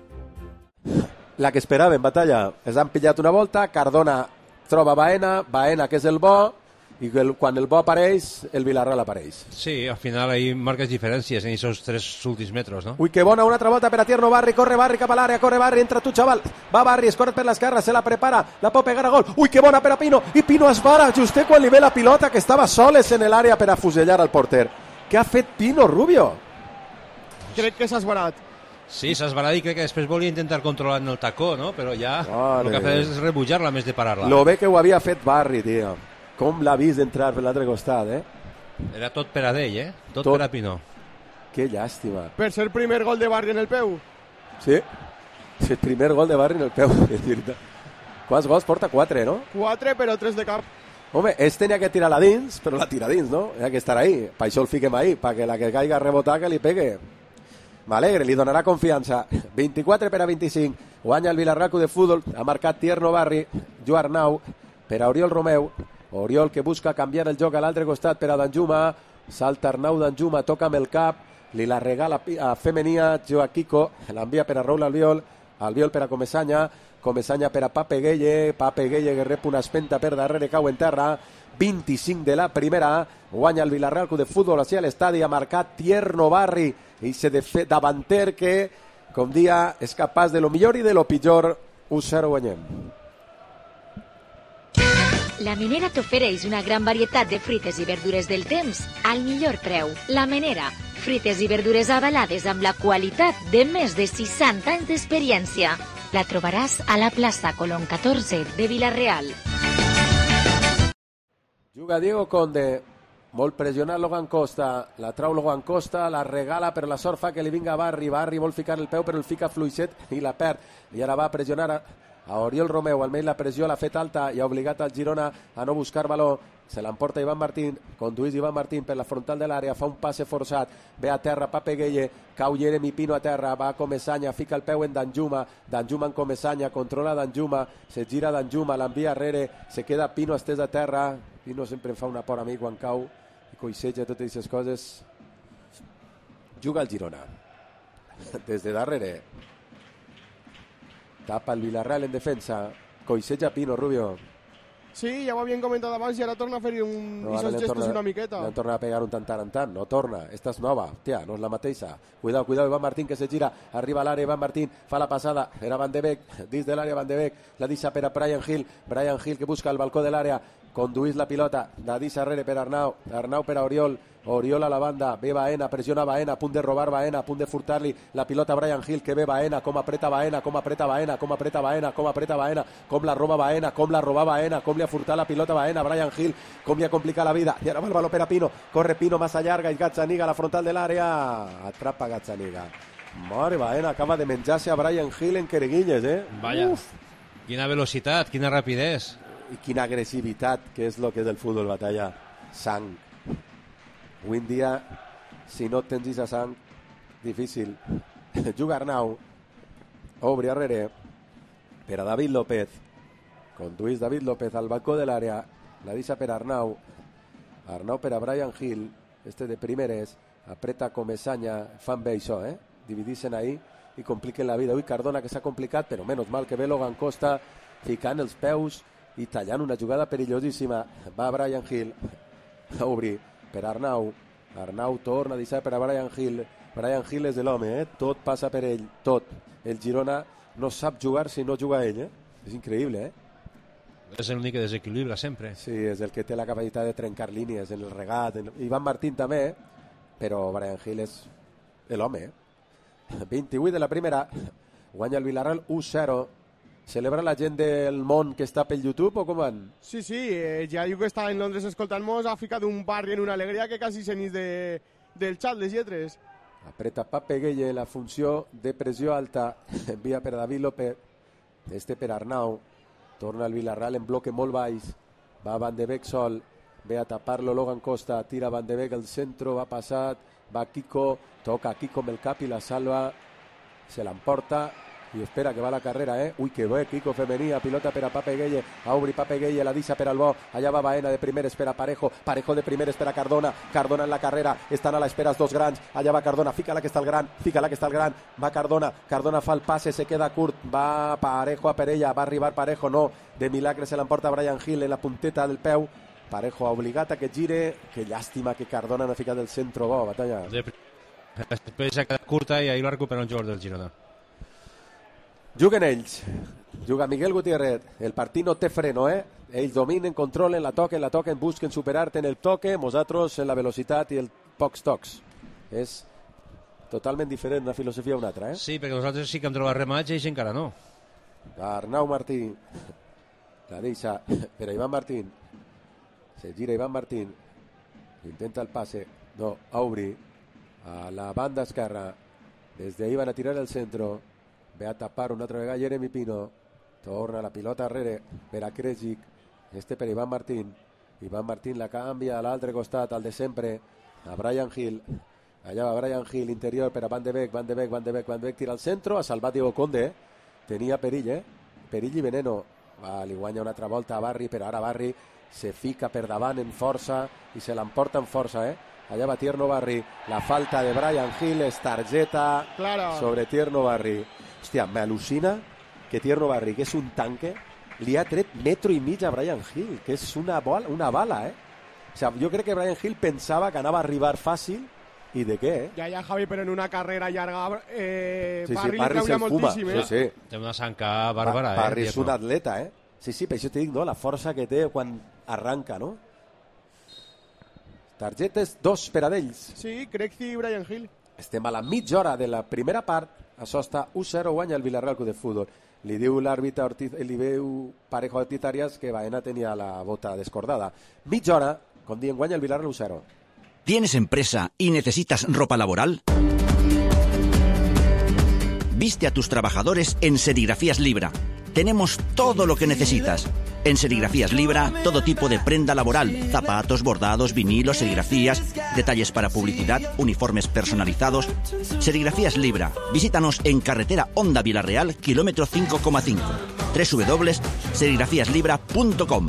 Speaker 1: La que esperàvem, Batalla. Es han pillat una volta, Cardona troba Baena que és el bo, i quan el bo apareix, el Villarreal apareix.
Speaker 3: Sí, al final ahí marques diferències en esos 3 últims metres, no?
Speaker 1: Ui, que bona, una altra volta per a Tierno Barri, corre Barri cap a l'àrea, corre Barri, entra tu, xaval, va Barri, es corre per l'esquerra, se la prepara, la pot pegar a gol, ui, que bona per a Pino, i Pino es para just quan li ve la pilota, que estava soles en l'àrea per a fusellar al porter. Què ha fet Pino, Rubio?
Speaker 2: Crec que s'ha esbarat.
Speaker 3: Sí, s'ha esbarat i crec que després volia intentar controlar en el tacó, no? Però ja
Speaker 1: el
Speaker 3: que ha fet és rebutjar-la més de parar-la.
Speaker 1: Lo bé que ho havia fet Barri, tio. Com l'ha vist entrar per l'altre costat,
Speaker 3: Era tot per a d'ell, Tot per a Pino.
Speaker 1: Que llàstima.
Speaker 2: Per ser el primer gol de Barri en el peu.
Speaker 1: Sí, el primer gol de Barri en el peu. Quants gols porta? 4, no?
Speaker 2: 4, però 3 de cap.
Speaker 1: Home, tenia que tirar-la dins, però la tira dins, no? Hi ha que estar ahí. Per això el fiquem ahí, perquè la que caiga a rebotar que li pegue. M'alegre, li donarà confiança. 24 per a 25. Guanya el Villarreal Club de Futbol. Ha marcat Tierno Barri. Joan Arnau per a Oriol Romeu. Oriol que busca canviar el joc a l'altre costat per a Danjuma. Salta Arnau Danjuma, toca amb el cap. Li la regala a Femenia, Joaquico. L'envia per a Raúl Albiol. Albiol per a Comesaña. Comesaña per a Pape Gueye que rep una espenta per darrere, cau en terra. 25 de la primera, guanya el Villarreal Club de Futbol així a l'estadi, ha marcat Tierno Barri i se davanter que, com dia, és capaç de lo millor i de lo pitjor. 1-0 guanyem.
Speaker 5: La Menera t'ofereix una gran varietat de fruites i verdures del temps al millor preu. La Menera, fruites i verdures avalades amb la qualitat de més de 60 anys d'experiència. La trobaràs a la plaça Colón 14 de Vilarreal.
Speaker 1: Juga Diego Conde, vol pressionar Logan Costa, la trau Logan Costa, la regala però la sort fa que li vinga Barri, Barri vol ficar el peu però el fica fluixet i la perd, i ara va a pressionar a Oriol Romeu, almenys la pressió l'ha fet alta i ha obligat el Girona a no buscar valor. Se l'emporta Iván Martín, conduís Iván Martín per la frontal de l'àrea, fa un passe forçat, ve a terra Pape Gueye, cau Jeremy Pino a terra, va a Comesaña, fica el peu en Danjuma, Danjuma en Comesaña, controla Danjuma, se gira Danjuma, l'envia arrere, se queda Pino estès a terra, Pino sempre em fa una por a mi quan cau i coixeja totes aquestes coses. Juga el Girona, des de darrere, tapa el Villarreal en defensa, coixeja Pino, Rubio.
Speaker 2: Sí, ja ho havien comentat abans i ara torna a fer aquests gestos una miqueta.
Speaker 1: Li torna a pegar un tant, no torna, esta és nova, hòstia, no és la mateixa. Cuidado, Iván Martín que se gira, arriba a l'àrea, Iván Martín fa la passada, era Van de Beek, dins de l'àrea Van de Beek, la deixa per a Brian Hill que busca el balcó de l'àrea, conduís la pilota, la deixa darrere per Arnau per a Oriol a la banda, ve Baena, pressiona Baena, a punt de robar Baena, a punt de furtar-li la pilota a Brian Hill, que ve Baena, com apreta Baena, com la roba Baena, com la roba Baena, com li ha furtat la pilota Baena, Brian Hill, com li ha complicat la vida, i ara va el baló per a Pino, corre Pino massa llarga i Gazzaniga a la frontal de l'àrea, atrapa Gazzaniga. Mare, Baena acaba de menjar-se a Brian Hill en quereguilles,
Speaker 3: Vaya, quina velocitat, quina rapidesa.
Speaker 1: I quina agressivitat, que és el que és el futbol, Batalla. Sang. Avui en dia, si no tens aquesta sang, difícil. Juga Arnau, obri arrere per a David López, conduís David López al balcó de l'àrea, la deixa per Arnau per a Brian Hill, este de primeres, apreta Comesaña, fan bé això, dividixen ahí i compliquen la vida. Ui, Cardona que s'ha complicat, però menys mal que ve Logan Costa ficant els peus i tallant una jugada perillosíssima. Va Brian Hill a obrir per Arnau torna a deixar per a Brian Hill és l'home, tot passa per ell, tot. El Girona no sap jugar si no juga ell, és increïble,
Speaker 3: És l'únic que desequilibra sempre.
Speaker 1: Sí, és el que té la capacitat de trencar línies en el regat, Iván Martín també, però Brian Hill és l'home, 28 de la primera, guanya el Villarreal 1-0. Celebra la gent del món que està pel YouTube o com van?
Speaker 2: Sí, ja diu que està en Londres escoltant-nos, ha ficat un barri en una alegria que quasi s'enís del xat, les lletres.
Speaker 1: Apreta Pape Gueye, la funció de pressió alta, envia per David López, per Arnau, torna el Villarreal en bloque molt baix, va Van de Beek sol, ve a tapar-lo Logan Costa, tira Van de Beek al centre, va passat, va Kiko, toca Kiko amb el cap i la salva, se l'emporta, i espera que va la carrera, Ui, que bé, Kiko femení, pilota per a Pape Gueye, a obrir Pape Gueye, la deixa per al bo, allà va Baena de primeres per a Parejo de primeres per a Cardona en la carrera, estan a l'espera els dos grans, allà va Cardona, fica-la que està el gran, va Cardona fa el passe, se queda curt, va Parejo a per ella, va arribar Parejo, no, de milagre se l'emporta Brian Hill en la punteta del peu, Parejo ha obligat a que gire, que llàstima que Cardona no ha ficat el centre bo, Batalla.
Speaker 3: Després ha quedat curta i ahir va recuperar un jugador del Girona.
Speaker 1: Juguen ells, juga Miguel Gutiérrez, el partit no té freno, ells dominen, controlen, la toquen, busquen superar-te en el toque, nosaltres en la velocitat i el pocs tocs. És totalment diferent una filosofia a una altra,
Speaker 3: Sí, perquè nosaltres sí que hem trobat remats i ells encara no.
Speaker 1: Arnau Martí, la deixa per a Iván Martín, se gira Iván Martín, intenta el passe, no, a obrir, a la banda esquerra, des d'ahí van a tirar el centre, ve a tapar una altra vegada Jeremy Pino, torna la pilota darrere per a Kresic, per Iván Martín la canvia a l'altre costat, al de sempre, a Brian Hill, allà va Brian Hill interior per a Van de Beek tira al centre, ha salvat Diego Conde, tenia perill, perill i veneno, li guanya una altra volta a Barri, però ara Barri se fica per davant en força i se l'emporta en força, allà va Tierno Barri, la falta de Brian Hill és targeta sobre Tierno Barri. Hòstia, m'al·lucina que Tierno Barri, que és un tanque, li ha tret metro i mig a Brian Hill, que és una bala, O sea, jo crec que Brian Hill pensava que anava a arribar fàcil, i de què,
Speaker 2: Ja, Javi, però en una carrera llarga
Speaker 1: Barri li trauria moltíssim,
Speaker 3: Sí. Té una zanca bàrbara,
Speaker 1: Barri és un atleta, Sí, per això t'he dit, no? La força que té quan arranca, no? Targetes 2 per a d'ells.
Speaker 2: Sí, crec que Brian Hill.
Speaker 1: Estem a la mitja hora de la primera part, això està 1-0, guanya el Villarreal Club de Futbol. Li diu l'àrbitre Ortiz, li diu Parejo Ortiz Arias que Baena tenia la bota descordada. Mitja hora, com dient, guanya el Villarreal 1-0.
Speaker 10: ¿Tienes empresa y necesitas ropa laboral? Viste a tus trabajadores en Serigrafías Libra. tenemos todo lo que necesitas. En Serigrafías Libra, todo tipo de prenda laboral, zapatos, bordados, vinilos, serigrafías, detalles para publicidad, uniformes personalizados. Serigrafías Libra. Visítanos en carretera Honda Vilareal, kilómetro 5,5. www.serigrafiaslibra.com.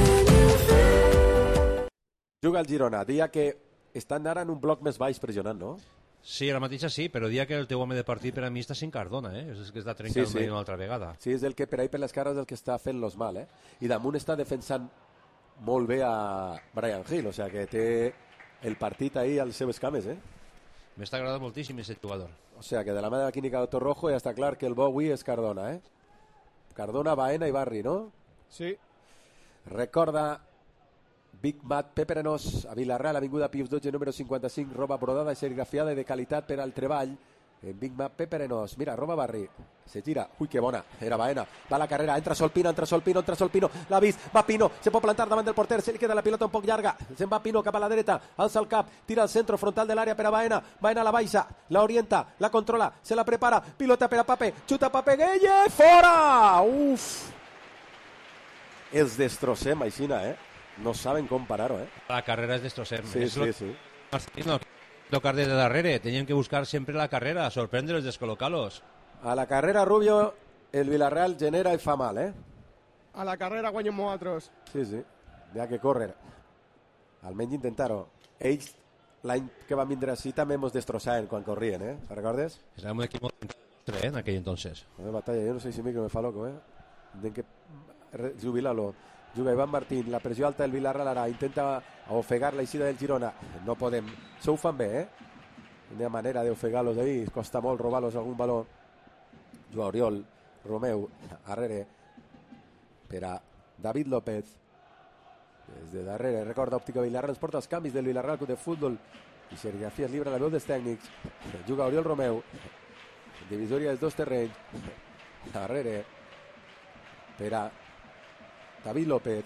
Speaker 1: Juga el Girona, dia que estan ara en un bloc més baix pressionant, no?
Speaker 3: Sí, ara mateixa sí, però dia que el teu home de partit per a mi està sin Cardona, és que està trencant
Speaker 1: sí.
Speaker 3: una altra vegada.
Speaker 1: Sí, és el que per ahí per l'esquerra és el que està fent-los mal, I damunt està defensant molt bé a Brian Hill, o sea que té el partit ahí als seus cames,
Speaker 3: M'està agradant moltíssim aquest jugador.
Speaker 1: O sea que de la mà de la química d'Otto Rojo ja està clar que el bo avui és Cardona, Cardona, Baena i Barri, no?
Speaker 2: Sí.
Speaker 1: Recorda Big Mat Peperenos a Vilareal, avinguda Pius 12, número 55, roba brodada i serigrafiada i de qualitat per al treball en Big Mat Peperenos. Mira, roba Barri, se gira, ui que bona, era Baena, va a la carrera, entra Solpino, l'ha vist, va Pino, se pot plantar davant del porter, se li queda la pilota un poc llarga, se'n va Pino cap a la dreta, alça el cap, tira al centre frontal de l'àrea per a Baena, Baena la baixa, la orienta, la controla, se la prepara, pilota per a Pape, xuta Pape Gueye, fora! Uf! Els destrossem, aixina, No saben com parar-ho,
Speaker 3: La carrera es destrossem.
Speaker 1: Sí.
Speaker 3: No, tocar desde darrere. Tenían que buscar siempre la carrera, sorprendre'ls, descol·locar-los.
Speaker 1: A la carrera, Rubio, el Villarreal genera i fa mal,
Speaker 2: A la carrera guanyen nosaltres.
Speaker 1: Sí. Hi ha que córrer. Almenys intentar-ho. Ells, l'any que van vindre així, també ens destrossaven quan corrien, ¿Te recordes?
Speaker 3: Era un equip molt en aquell entonces.
Speaker 1: Batalla, yo no sé si me fa loco, Tienen que jubilar-lo. Juga Iván Martín, la pressió alta del Villarreal ara, intenta ofegar la eixida del Girona, no podem, s'ho fan bé, Una manera d'ofegar-los ahí, costa molt robar-los algun valor. Joao Oriol, Romeu, arrere, per a David López, des de darrere, recorda Òptica Villarreal, ens porta els canvis del Villarreal Club de Futbol, i Serigrafías Libra, la veu dels tècnics, juga Oriol Romeu, divisòria dels dos terrenys, arrere, per a David López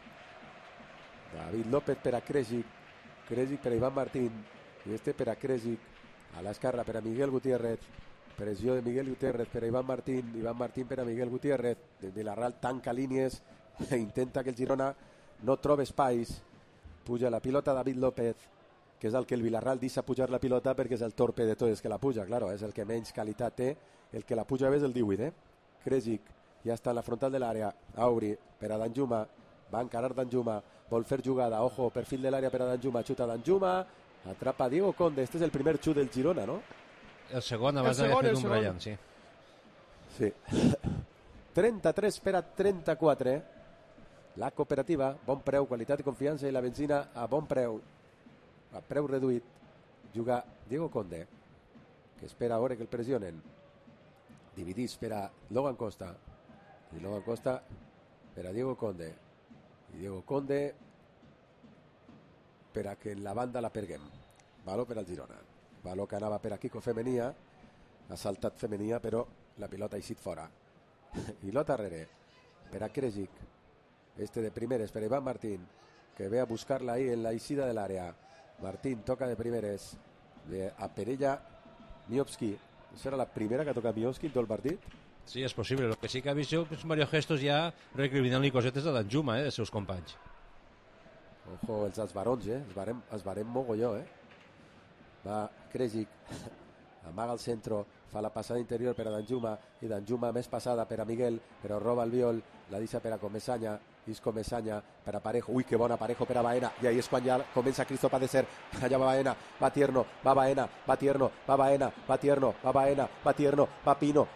Speaker 1: per a Kresic per a Iván Martín i per a Kresic a l'esquerra per a Miguel Gutiérrez, pressió de Miguel Gutiérrez per a Iván Martín per a Miguel Gutiérrez, el Villarreal tanca línies e intenta que el Girona no trobi espais, puja la pilota David López, que és el que el Villarreal deixa pujar la pilota perquè és el torpe de tots que la puja, claro, és el que menys qualitat té, el que la puja bé és el 18, Kresic ja està a la frontal de l'àrea, Auri per a Danjuma, va encarar Danjuma, vol fer jugada, ojo, perfil de l'àrea per a Danjuma, xuta Danjuma, atrapa Diego Conde, este és el primer xut del Girona, no?
Speaker 3: El segon, abans d'haver fet un Brian, sí.
Speaker 1: 33 per a 34, la cooperativa, bon preu, qualitat i confiança i la benzina a bon preu, a preu reduït, juga Diego Conde, que espera a veure que el pressionen, dividís per a Logan Costa, i Logan Costa per a Diego Conde i Diego Conde per a que en la banda la perguem, valor per al Girona, valor que anava per a Kiko Femenia, ha saltat Femenia però la pilota ha eixit fora, i lot darrere per a Kresic, este de primeres per a Iván Martín, que ve a buscar-la ahí en la eixida de l'àrea. Martín toca de primeres a Perella Miovski. ¿Será la primera que toca Miovski en todo el partido?
Speaker 3: Sí, és possible. Lo que sí que ha vist jo és Mario Gestos ja recriminant-li cosetes de Danjuma, dels seus companys.
Speaker 1: Ojo, els barons, els barem mogolló, Va Kresic, amaga al centre, fa la passada interior per a Danjuma, i Danjuma més passada per a Miguel, però roba el viol, la deixa per a Comesaña, Isco Mesaña per a Parejo, ui que bona Parejo per a Baena, i ahí és quan ja comença Cristo Padecer, allà va Baena, va Tierno, va Baena, va Tierno, va Baena, va Tierno, va Baena, va Tierno, va Pino,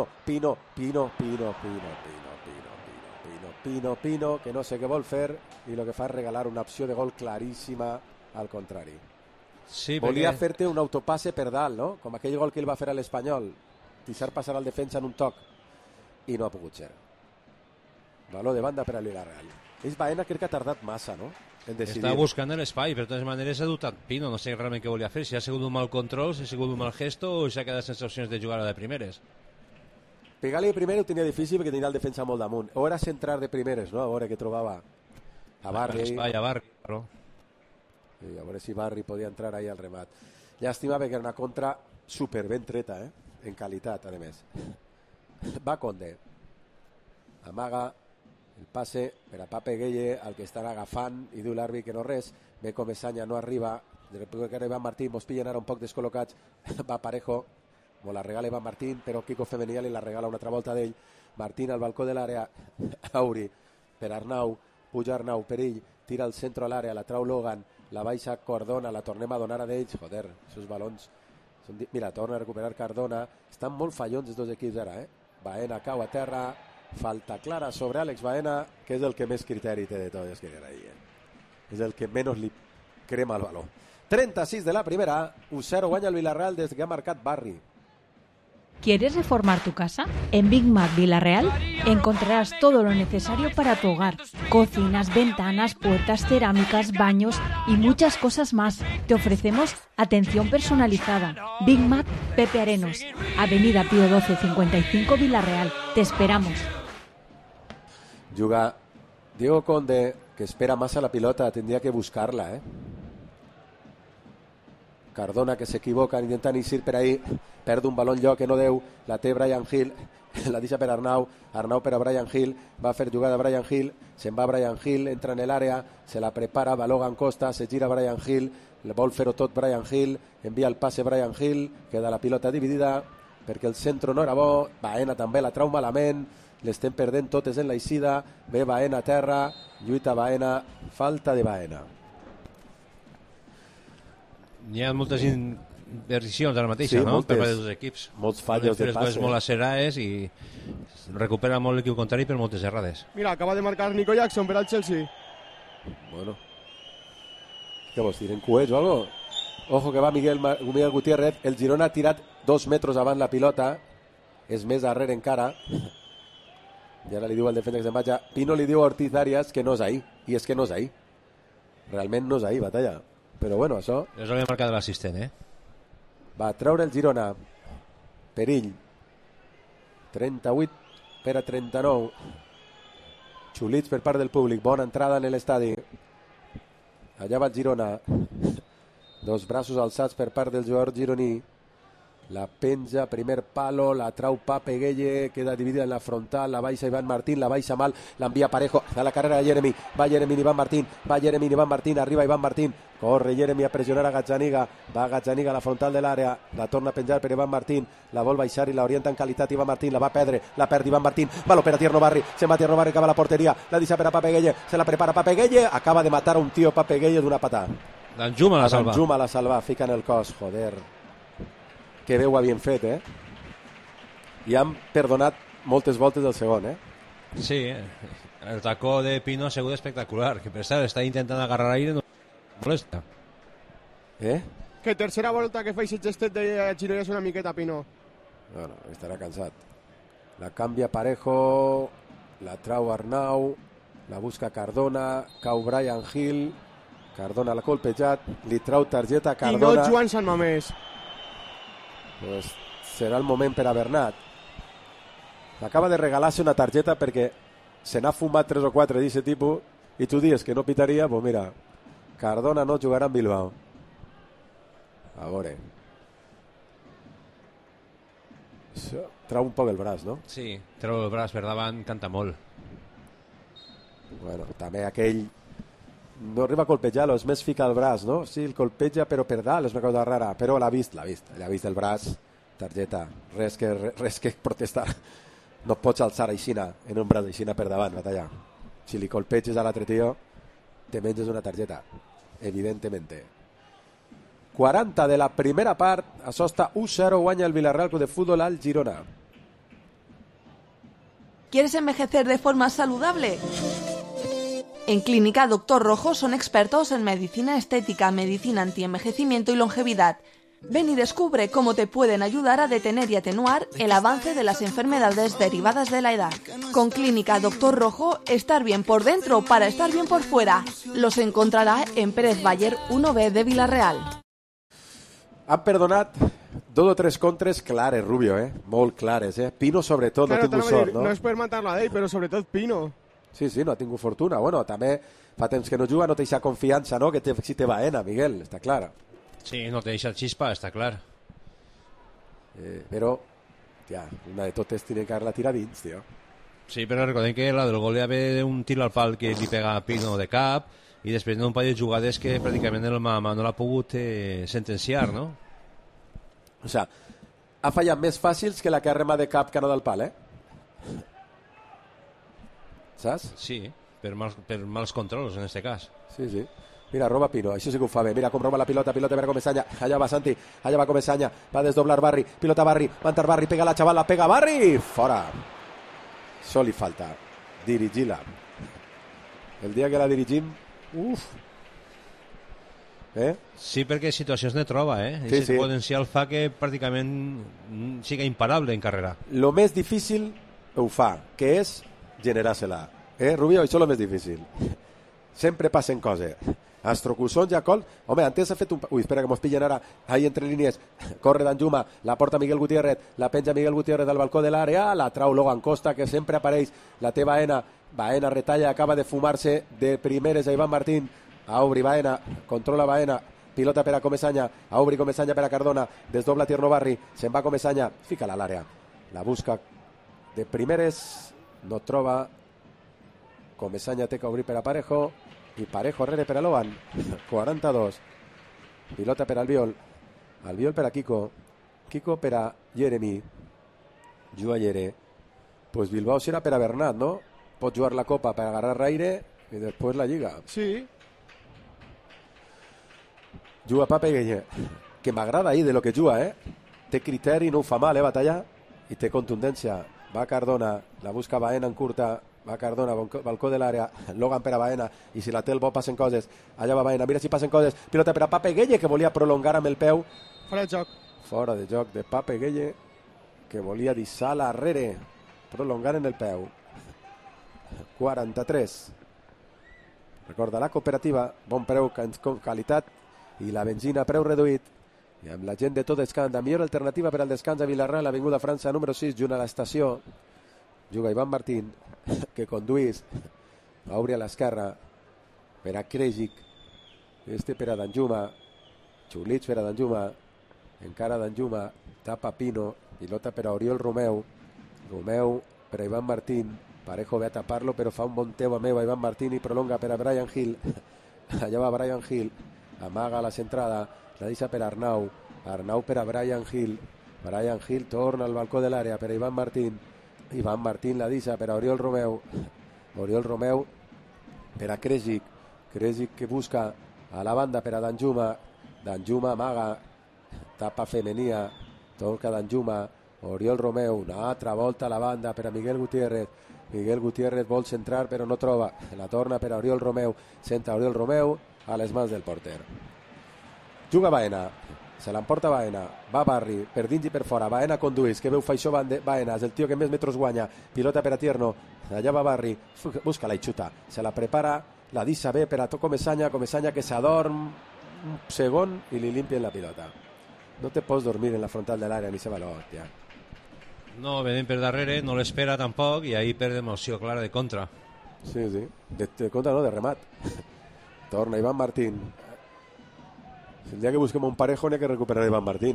Speaker 1: Pino, que no sé què vol fer, i el que fa és regalar una opció de gol claríssima al contrari.
Speaker 3: Sí,
Speaker 1: volia fer-te un autopasse per dalt, no? Com aquell gol que ell va fer a l'Espanyol, deixar passar al defensa en un toc, i no ha pogut ser. Valor de banda per a Villarreal. És Baena, crec que ha tardat massa, no? En decidir.
Speaker 3: Està buscant l'espai, però de totes maneres ha dubtat Pino, no sé realment què volia fer, si ha sigut un mal control, si ha sigut un mal gesto o si ha quedat sense opcions de jugar a de primeres.
Speaker 1: Pegar-li de primer ho tenia difícil perquè tenia el defensa molt damunt, o era centrar de primeres, no? A veure què trobava a Barri.
Speaker 3: L'espai a Barri, però...
Speaker 1: Sí, a veure si Barri podia entrar ahí al remat. Llàstima perquè era una contra super ben treta, en qualitat, a més. Va Conde. amaga el passe per a Pape Gueye, el que estan agafant, i diu l'àrbit que no res. Beco Mesanya no arriba, de repente que ara Iván Martín, mos pillen ara un poc descol·locats, va Parejo, me la regala Iván Martín, però Kiko Femenial li la regala una altra volta d'ell. Martín al balcó de l'àrea, Auri per Arnau, puja Arnau per ell, tira al centre a l'àrea, la trau Logan, la baixa Cardona, la tornem a donar a d'ells. Joder, esos balons mira, torna a recuperar Cardona. Estan molt fallons els dos equips ara, Baena cau a terra, falta clara sobre Àlex Baena, que és el que més criteri té de tot, és que era ahí, és el que menys li crema el baló. 36 de la primera, 1-0 guanya el Villarreal des que ha marcat Barri.
Speaker 11: ¿Quieres reformar tu casa? En Big Mac Villarreal encontrarás todo lo necesario para tu hogar. Cocinas, ventanas, puertas, cerámicas, baños y muchas cosas más. Te ofrecemos atención personalizada. Big Mac Pepe Arenos, Avenida Pío 12 55 Villarreal. Te esperamos.
Speaker 1: Juga Diego Conde, que espera massa la pilota, tindria que buscar-la, Cardona, que s'equivoca intentant eixir per ahí, perd un baló en lloc que no deu, la té Brian Hill, la deixa per Arnau per a Brian Hill, va a fer jugada Brian Hill, se'n va Brian Hill, entra en l'àrea, se la prepara, va Logan Costa, se gira Brian Hill, vol fer-ho tot Brian Hill, envia el passe Brian Hill, queda la pilota dividida, perquè el centre no era bo, Baena també la trau malament, l'estem perdent totes en l'eixida, ve Baena a terra, lluita Baena, falta de Baena.
Speaker 3: Hi ha moltes inversions ara mateix,
Speaker 1: sí,
Speaker 3: no? Per part dels equips.
Speaker 1: Molts fallos de passe.
Speaker 3: Molt aceraes i recupera molt l'equip contrari per moltes errades.
Speaker 2: Mira, acaba de marcar Nico Jackson per al Chelsea.
Speaker 1: Bueno. Què vols dir, en cuets o algo? Ojo que va Miguel Gutiérrez. El Girona ha tirat 2 metres abans la pilota. És més darrere encara. I ara li diu al defensa que se'n vaja. Pino li diu a Ortiz Arias que no és ahí. I és que no és ahí. Realment no és ahí, Batalla. Però bueno, això...
Speaker 3: És el que marcat de l'assistent,
Speaker 1: Va treure el Girona. Perill. 38 per a 39. Xulits per part del públic. Bona entrada en l'estadi. Allà va el Girona. 2 braços alçats per part del jugador gironí. La penja, primer palo, la trau Pape Gueye, queda dividida en la frontal, la baixa Iván Martín, la baixa mal, l'envia Parejo, a la carrera de Jeremy, va Jeremy Iván Martín, arriba Iván Martín, corre Jeremy a pressionar a Gazzaniga, va Gazzaniga a la frontal de l'àrea, la torna a penjar per Iván Martín, la vol baixar i l'orienta en qualitat Iván Martín, la va perdre, la perd Iván Martín, valor per a Tierno Barri, se'n va Tierno Barri, acaba la porteria, la deixa per a Pape Gueye, se la prepara Pape Gueye, acaba de matar a un tio Pape Gueye d'una patada.
Speaker 3: Danjuma la salva.
Speaker 1: Fica en el cos, joder. Que bé ho havien fet, I han perdonat moltes voltes del segon,
Speaker 3: Sí, el tacó de Pino ha sigut espectacular, que per cert està intentant agarrar aire, no molesta.
Speaker 2: Que tercera volta que fa aquest gestet de girar una miqueta, Pino.
Speaker 1: Bueno, estarà cansat. La canvia Parejo, la trau Arnau, la busca Cardona, cau Brian Hill, Cardona l'ha colpejat, li trau targeta a Cardona.
Speaker 2: I no Joan Sant Mamés.
Speaker 1: Pues serà el moment per a Bernat. Acaba de regalar-se una targeta perquè se n'ha fumat 3 o 4 d'aquest tipus i tu dius que no pitaria, pues mira, Cardona no jugarà en Bilbao. A veure. Trau un poc el braç, no?
Speaker 3: Sí, trau el braç per davant, canta molt.
Speaker 1: Bueno, també aquell no arriba a colpejar-lo, és més fica el braç, no? Sí, el colpeja però per dalt, és una cosa rara, però l'ha vist el braç, targeta, res que protestar. No pots alçar aixina en un braç d'aixina per davant, Batalla. Si li colpeges a l'altre tio, te menges una targeta, evidentemente. 40 de la primera part, això està 1-0, guanya el Villarreal Club de Fútbol al Girona.
Speaker 12: ¿Quieres envejecer de forma saludable? En Clínica Doctor Rojo son expertos en medicina estética, medicina antienvejecimiento y longevidad. Ven y descubre cómo te pueden ayudar a detener y atenuar el avance de las enfermedades derivadas de la edad. Con Clínica Doctor Rojo, estar bien por dentro para estar bien por fuera. Los encontrará en Pérez Bayer 1B de Villarreal.
Speaker 1: Han perdonat 2 o 3 contres clares, Rubio, molt clares. Pino sobretot no ha tingut sort, no?
Speaker 2: No és per matar-la d'ell, però sobretot Pino.
Speaker 1: Sí, no ha tingut fortuna. Bueno, també fa temps que no juga, no té aquesta confiança, no? Que si té Baena, Miguel, està clar.
Speaker 3: Sí, no té aquesta xispa, està clar.
Speaker 1: Però, una de totes tiene que haver-la tira dins, tio.
Speaker 3: Sí, però recordem que la del gol hi havia un tir al pal que li pega a Pino de cap i després un parell de jugades que pràcticament el Mahama no l'ha pogut sentenciar, no?
Speaker 1: O sea, ha fallat més fàcils que la que ha remat de cap que no del pal, saps?
Speaker 3: Sí, per mals controls en este cas.
Speaker 1: Sí. Mira, roba Pino, això sí que ho fa bé. Mira com roba la pilota per Comesaña. Allà va Santi, allà va Comesaña. Va desdoblar Barri, pilota Barri, va entrar Barri, pega la xavala, pega Barri! Fora! Això li falta. Dirigir-la. El dia que la dirigim... Uf!
Speaker 3: Sí, perquè situacions ne troba,
Speaker 1: Sí.
Speaker 3: El potencial fa que pràcticament siga imparable en carrera.
Speaker 1: Lo més difícil ho fa, que és generar-se-la. Rubio, això és lo més difícil. Sempre passen coses. Astrocussons, Jacol. Home, antes ha fet un... Ui, espera, que mos pillen ara. Ahí entre línies. Corre Danjuma. La porta Miguel Gutiérrez. La penja Miguel Gutiérrez al balcó de l'àrea. La trau Logan Costa, que sempre apareix. La té Baena. Baena retalla. Acaba de fumar-se de primeres a Iván Martín. A obrir Baena. Controla Baena. Pilota per a Comesaña. A obrir Comesaña per a Cardona. Desdobla Tierno Barri. Se'n va Comesaña. Fica-la a l'àrea. La busca de primeres. No troba. Comesaña té que obrir per a Parejo. I Parejo rere per a Logan. 42. Pilota per Albiol. Albiol per a Kiko. Kiko per a Jeremy. Juga Yere. Pues Bilbao serà per a Bernat, no? Pot jugar la Copa per agarrar aire i després la Lliga.
Speaker 2: Sí.
Speaker 1: Juga Pape Gueye, que m'agrada ahir de lo que juga, Té criteri, no ho fa mal, Batalla, i té contundència. Va Cardona, la busca Baena en curta. Va Cardona, balcó de l'àrea. Logan per a Baena, i si la té el bo passen coses. Allà va Baena, mira si passen coses. Pilota per a Pape Gueye, que volia prolongar amb el peu.
Speaker 2: Fora de joc.
Speaker 1: Fora de joc de Pape Gueye, que volia deixar l'arrere, prolongar en el peu. 43. Recorda, la cooperativa, bon preu, qualitat, i la benzina preu reduït. I amb la gent de tot descans, la millor alternativa per al descans a Vilarreal, Avinguda França, número 6, junt a l'estació. Juga Iván Martín, que conduís. Va obrir a l'esquerra per a Krejcik. Per a Danjuma. Xulits per a Danjuma. Encara Danjuma. Tapa Pino. Pilota per a Oriol Romeu. Romeu per a Iván Martín. Parejo ve a tapar-lo, però fa un bon teu a meu a Iván Martín i prolonga per a Brian Hill. Allà va Brian Hill. Amaga la centrada. La deixa per a Arnau. Arnau per a Brian Hill. Brian Hill torna al balcó de l'àrea per a Iván Martín. Iván Martín la deixa per a Oriol Romeu. Oriol Romeu per a Krejcik. Krejcik que busca a la banda per a Danjuma. Danjuma amaga. Tapa Femenia. Toca Danjuma. Oriol Romeu. Una altra volta a la banda per a Miguel Gutiérrez. Miguel Gutiérrez vol centrar però no troba. La torna per a Oriol Romeu. Senta Oriol Romeu a les mans del porter. Juga Baena. Se l'emporta Baena, va Barri, per dins i per fora, Baena conduís, que veu fa això Baena, és el tio que més metres guanya, pilota per a Tierno, allà va Barri, busca la i xuta, se la prepara, la deixa bé per a Comesaña, Comesaña que s'adorm un segon i li limpien la pilota. No te pots dormir en la frontal de l'àrea ni se va l'hòstia.
Speaker 3: No, venen per darrere, no l'espera tampoc i ahí perd emoció clara de contra.
Speaker 1: Sí, de contra no, de remat. Torna Iván Martín. El dia que busquem un Parejo n'hi ha que recuperar Iván Martín,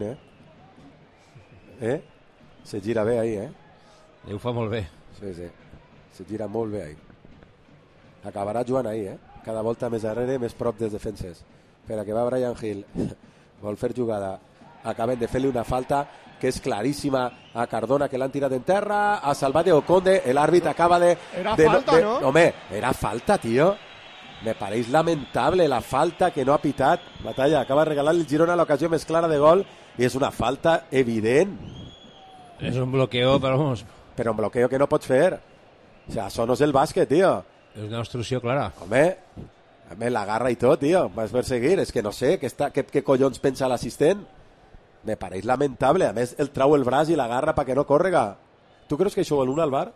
Speaker 1: Se gira bé ahí,
Speaker 3: I ho fa molt bé.
Speaker 1: Sí, se gira molt bé ahí. Acabarà jugant ahí, Cada volta més darrere, més prop dels defenses. Per a que va Brian Hill. Vol fer jugada. Acaben de fer-li una falta que és claríssima a Cardona, que l'han tirat en terra. Ha salvat de Oconde. L'àrbit acaba de...
Speaker 2: Era falta, ¿no?
Speaker 1: Home, era falta, tío. Me pareix lamentable la falta que no ha pitat. Batalla, acaba de regalar el Girona l'ocasió més clara de gol i és una falta evident.
Speaker 3: És un bloqueo, però vamos...
Speaker 1: Però un bloqueo que no pots fer. O sea, això no és el bàsquet, tío.
Speaker 3: És una obstrucció clara.
Speaker 1: Home, la garra i tot, tío. Vas perseguir. És que no sé, què collons pensa l'assistent? Me pareix lamentable. A més, el trau el braç i la garra perquè no córrega. Tu creus que això vol un al bar?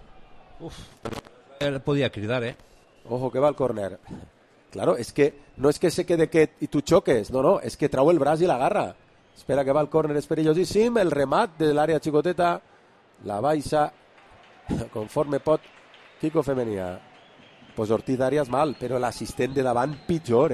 Speaker 3: Él podia cridar,
Speaker 1: Ojo, que va al córner. Claro, es que no es que se quede y tú choques, no, es que trau el braç i la garra. Espera que va al córner, és perillosíssim, el remat de l'àrea xicoteta, la baixa, conforme pot, Kiko Femenia. Pues Ortiz Darias mal, però l'assistent de davant pitjor,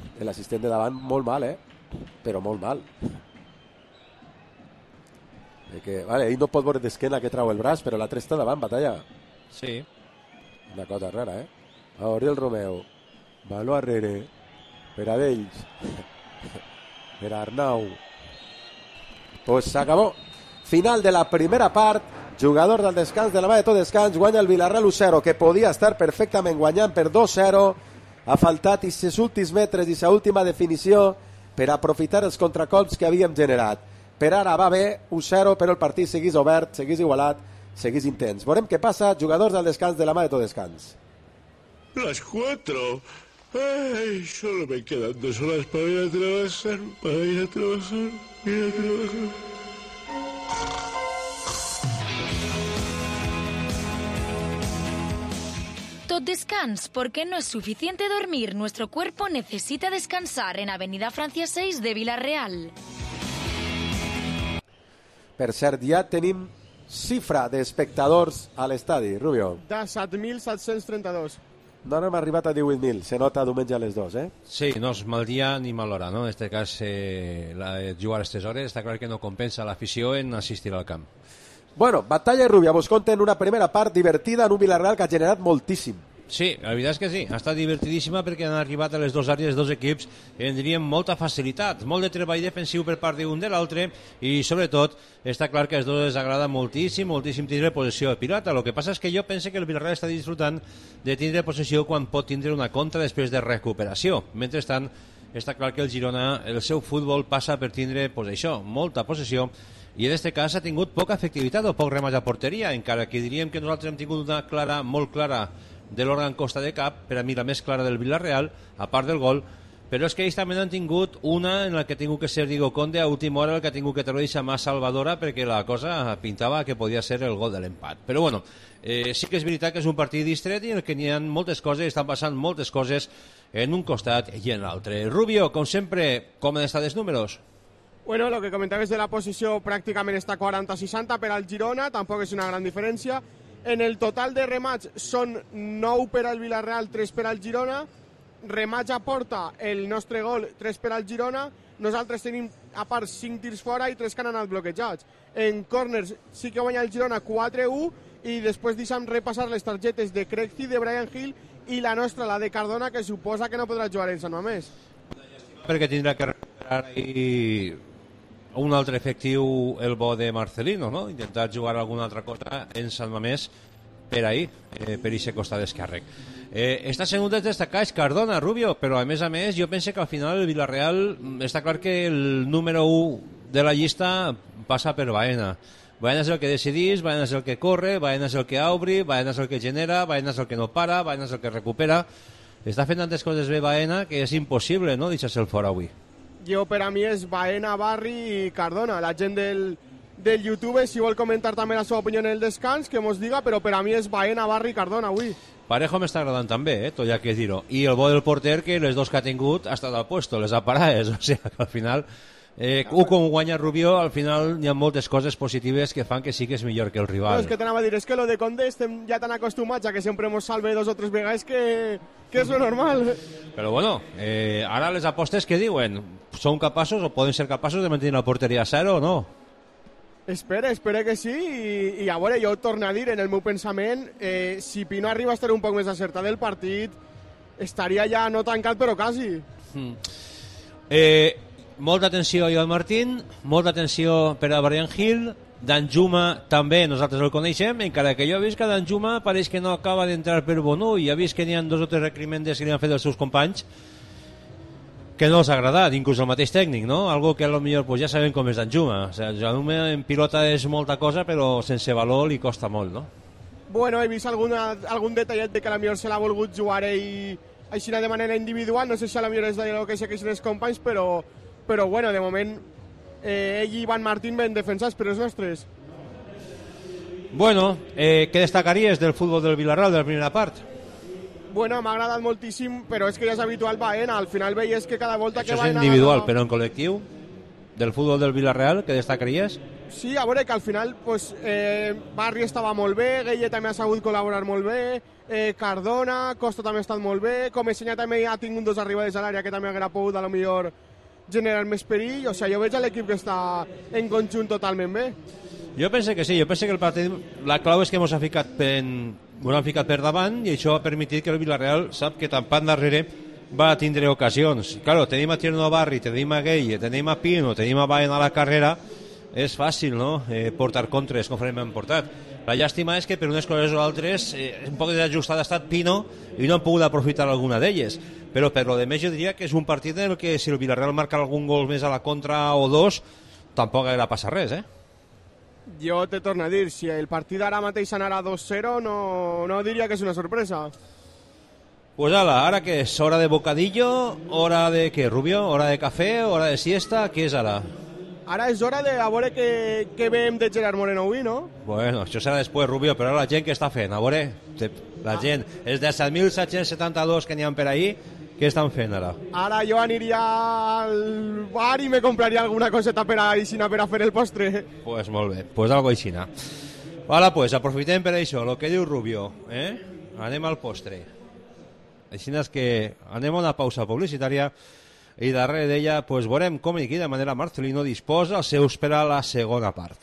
Speaker 1: L'assistent de davant molt mal, però molt mal. perquè ell no pot veure d'esquena que trau el braç, però l'altre està davant, Batalla.
Speaker 3: Sí.
Speaker 1: Una cosa rara, Oriol Romeu, baló arrere, per a d'ells, per a Arnau. Pues s'acabó. Final de la primera part, jugador del descans de la mà de tot descans, guanya el Villarreal 1-0, que podia estar perfectament guanyant per 2-0, ha faltat aquests últims metres i aquesta última definició per aprofitar els contracolps que havíem generat. Per ara va bé, 1-0, però el partit seguís obert, seguís igualat, seguís intens. Veurem què passa, jugadors del descans de la mà de tot descans.
Speaker 13: Las 4. Ay, solo me quedan 2 horas para ir a trabajar,
Speaker 5: Tot descans, porque no es suficiente dormir. Nuestro cuerpo necesita descansar en Avenida Francia 6 de Villarreal.
Speaker 1: Per cert, ja tenim xifra d'espectadors a l'estadi, Rubio.
Speaker 2: De 7.732.
Speaker 1: No hem arribat a 18.000, se nota diumenge a les 2,
Speaker 3: Sí, no és mal dia ni mal hora, no? En aquest cas, jugar a aquestes hores, està clar que no compensa l'afició en assistir al camp.
Speaker 1: Bueno, Batalla i Rubia vos conten una primera part divertida en un Villarreal que ha generat moltíssim.
Speaker 3: Sí, la veritat és que sí, ha estat divertidíssima perquè han arribat a les dues àrees, dos equips, en diríem molta facilitat, molt de treball defensiu per part d'un de l'altre i sobretot està clar que als dos els agrada moltíssim tindre possessió de pilota. El que passa és que jo penso que el Villarreal està disfrutant de tindre possessió quan pot tindre una contra després de recuperació. Mentrestant, està clar que el Girona, el seu futbol passa per tindre, molta possessió i en aquest cas ha tingut poca efectivitat o poc remat a porteria, encara que diríem que nosaltres hem tingut una clara, molt clara, de l'òrgan Costa de Cap, per a mi la més clara del Villarreal, a part del gol, però és que ells també han tingut una en la que ha tingut que ser Diego Conde a última hora, el que ha tingut que treure aquesta mà salvadora perquè la cosa pintava que podia ser el gol de l'empat. Però bueno, sí que és veritat que és un partit distret i en el que n'hi ha moltes coses, estan passant moltes coses en un costat i en l'altre. Rubio, com sempre, com han estat els números?
Speaker 2: Bueno, lo que comentaves de la posició pràcticament està 40-60 per al Girona, tampoc és una gran diferència. En el total de remats són 9 per al Villarreal, 3 per al Girona. Remats a porta, el nostre gol, 3 per al Girona. Nosaltres tenim, a part, 5 tirs fora i 3 que han anat bloquejats. En corners sí que guanya el Girona 4-1 i després deixem repassar les targetes de Craigty, de Brian Hill i la nostra, la de Cardona, que suposa que no podrà jugar en Sant Mamés.
Speaker 3: Perquè tindrà que recuperar un altre efectiu, el bo de Marcelino, no? Intentar jugar alguna altra cosa en Sant Mamés per ahir, per aquest costat d'esquerre. Està sent un dels destacats Cardona, Rubio, però a més, jo penso que al final el Villarreal està clar que el número 1 de la llista passa per Baena. Baena és el que decidís, Baena és el que corre, Baena és el que obri, Baena és el que genera, Baena és el que no para, Baena és el que recupera. Està fent tantes coses bé Baena que és impossible, no?, deixar-se el fora avui.
Speaker 2: Jo, per a mi, és Baena, Barri i Cardona. La gent del YouTube, si vol comentar també la seva opinió en el descans, que mos diga, però per a mi és Baena, Barri i Cardona avui.
Speaker 3: Parejo m'està agradant també, tot hi ha que dir-ho. I el bo del porter, que les dos que ha tingut ha estat al puesto, les ha parades. O sigui, que al final, com guanya Rubio, al final hi ha moltes coses positives que fan que sí que és millor que el rival.
Speaker 2: No, és que t'anava a dir, és que lo de Conde estem ja tan acostumats a que sempre mos salve 2 o 3 vegades que és lo normal.
Speaker 3: Però bueno, ara les apostes que diuen, són capaços o poden ser capaços de mantenir la porteria a 0 o no?
Speaker 2: Espera que sí, i a veure, jo torno a dir, en el meu pensament, si Pino arriba a estar un poc més acertat del partit, estaria ja no tancat, però quasi.
Speaker 3: Molta atenció a Joan Martín, molta atenció per a Brian Hill, Danjuma també, nosaltres el coneixem, encara que jo he vist que Danjuma pareix que no acaba d'entrar per Bonú i he vist que n'hi ha 2 o 3 requeriments que li han fet els seus companys que no els ha agradat, inclús el mateix tècnic, no? Algo que potser pues ja sabem com és Danjuma. O sigui, Danjuma en pilota és molta cosa, però sense valor li costa molt, no?
Speaker 2: Bueno, he vist algun detallet de que a la millor se l'ha volgut jugar ell així de manera individual, no sé si a la millor és del que segueixen els companys, però bueno, de moment ell i Ivan Martín ben defensats per els nostres.
Speaker 3: Bueno, què destacaries del futbol del Villarreal de la primera part?
Speaker 2: Bueno, m'ha agradat moltíssim, però és que ja és habitual Baena, al final veies que cada volta que
Speaker 3: Baena...
Speaker 2: Això és
Speaker 3: individual, però en col·lectiu del futbol del Villarreal, què destacaries?
Speaker 2: Sí, a veure que al final pues, Barri estava molt bé, Gueye també ha sabut col·laborar molt bé, Cardona, Costa també ha estat molt bé, Comesaña també ha tingut 2 arribades a l'àrea que també haguera pogut a lo millor generar més perill, o sigui, jo veig a l'equip que està en conjunt totalment bé.
Speaker 3: Jo penso que sí, jo penso que el partit, la clau és que ens han ficat per davant i això ha permitit que el Villarreal sap que tampant darrere va tindre ocasions. Claro, tenim a Tierno Barri, tenim a Gueye, tenim a Pino, tenim a Baen a la carrera, és fàcil, no?, portar contres com hem portat. La llàstima és que per unes coses o altres un poc desajustat ha estat Pino i no han pogut aprofitar alguna d'elles, però per lo de més jo diria que és un partit en què si el Villarreal marca algun gol més a la contra o dos tampoc ha de passar res,
Speaker 2: Jo te torno a dir, si el partit ara mateix anara 2-0 no diria que és una sorpresa.
Speaker 3: Pues ara que és hora de bocadillo, hora de què, Rubio? Hora de cafè, hora de siesta, què és ara?
Speaker 2: Ara és hora de a veure què veiem de Gerard Moreno avui, no?
Speaker 3: Bueno, això serà després, Rubio, però ara la gent què està fent? A veure, la gent, els de 7.772 que n'hi ha per ahir, què estan fent ara?
Speaker 2: Ara jo aniria al bar i me compraria alguna coseta per a fer el postre.
Speaker 3: Pues molt bé, pues algo aixina. Vala, pues aprofitem per això, el que diu Rubio, anem al postre. Així és que anem a una pausa publicitària i darrere d'ella pues, veurem com i de manera Marcelino disposa els seus per a la segona part.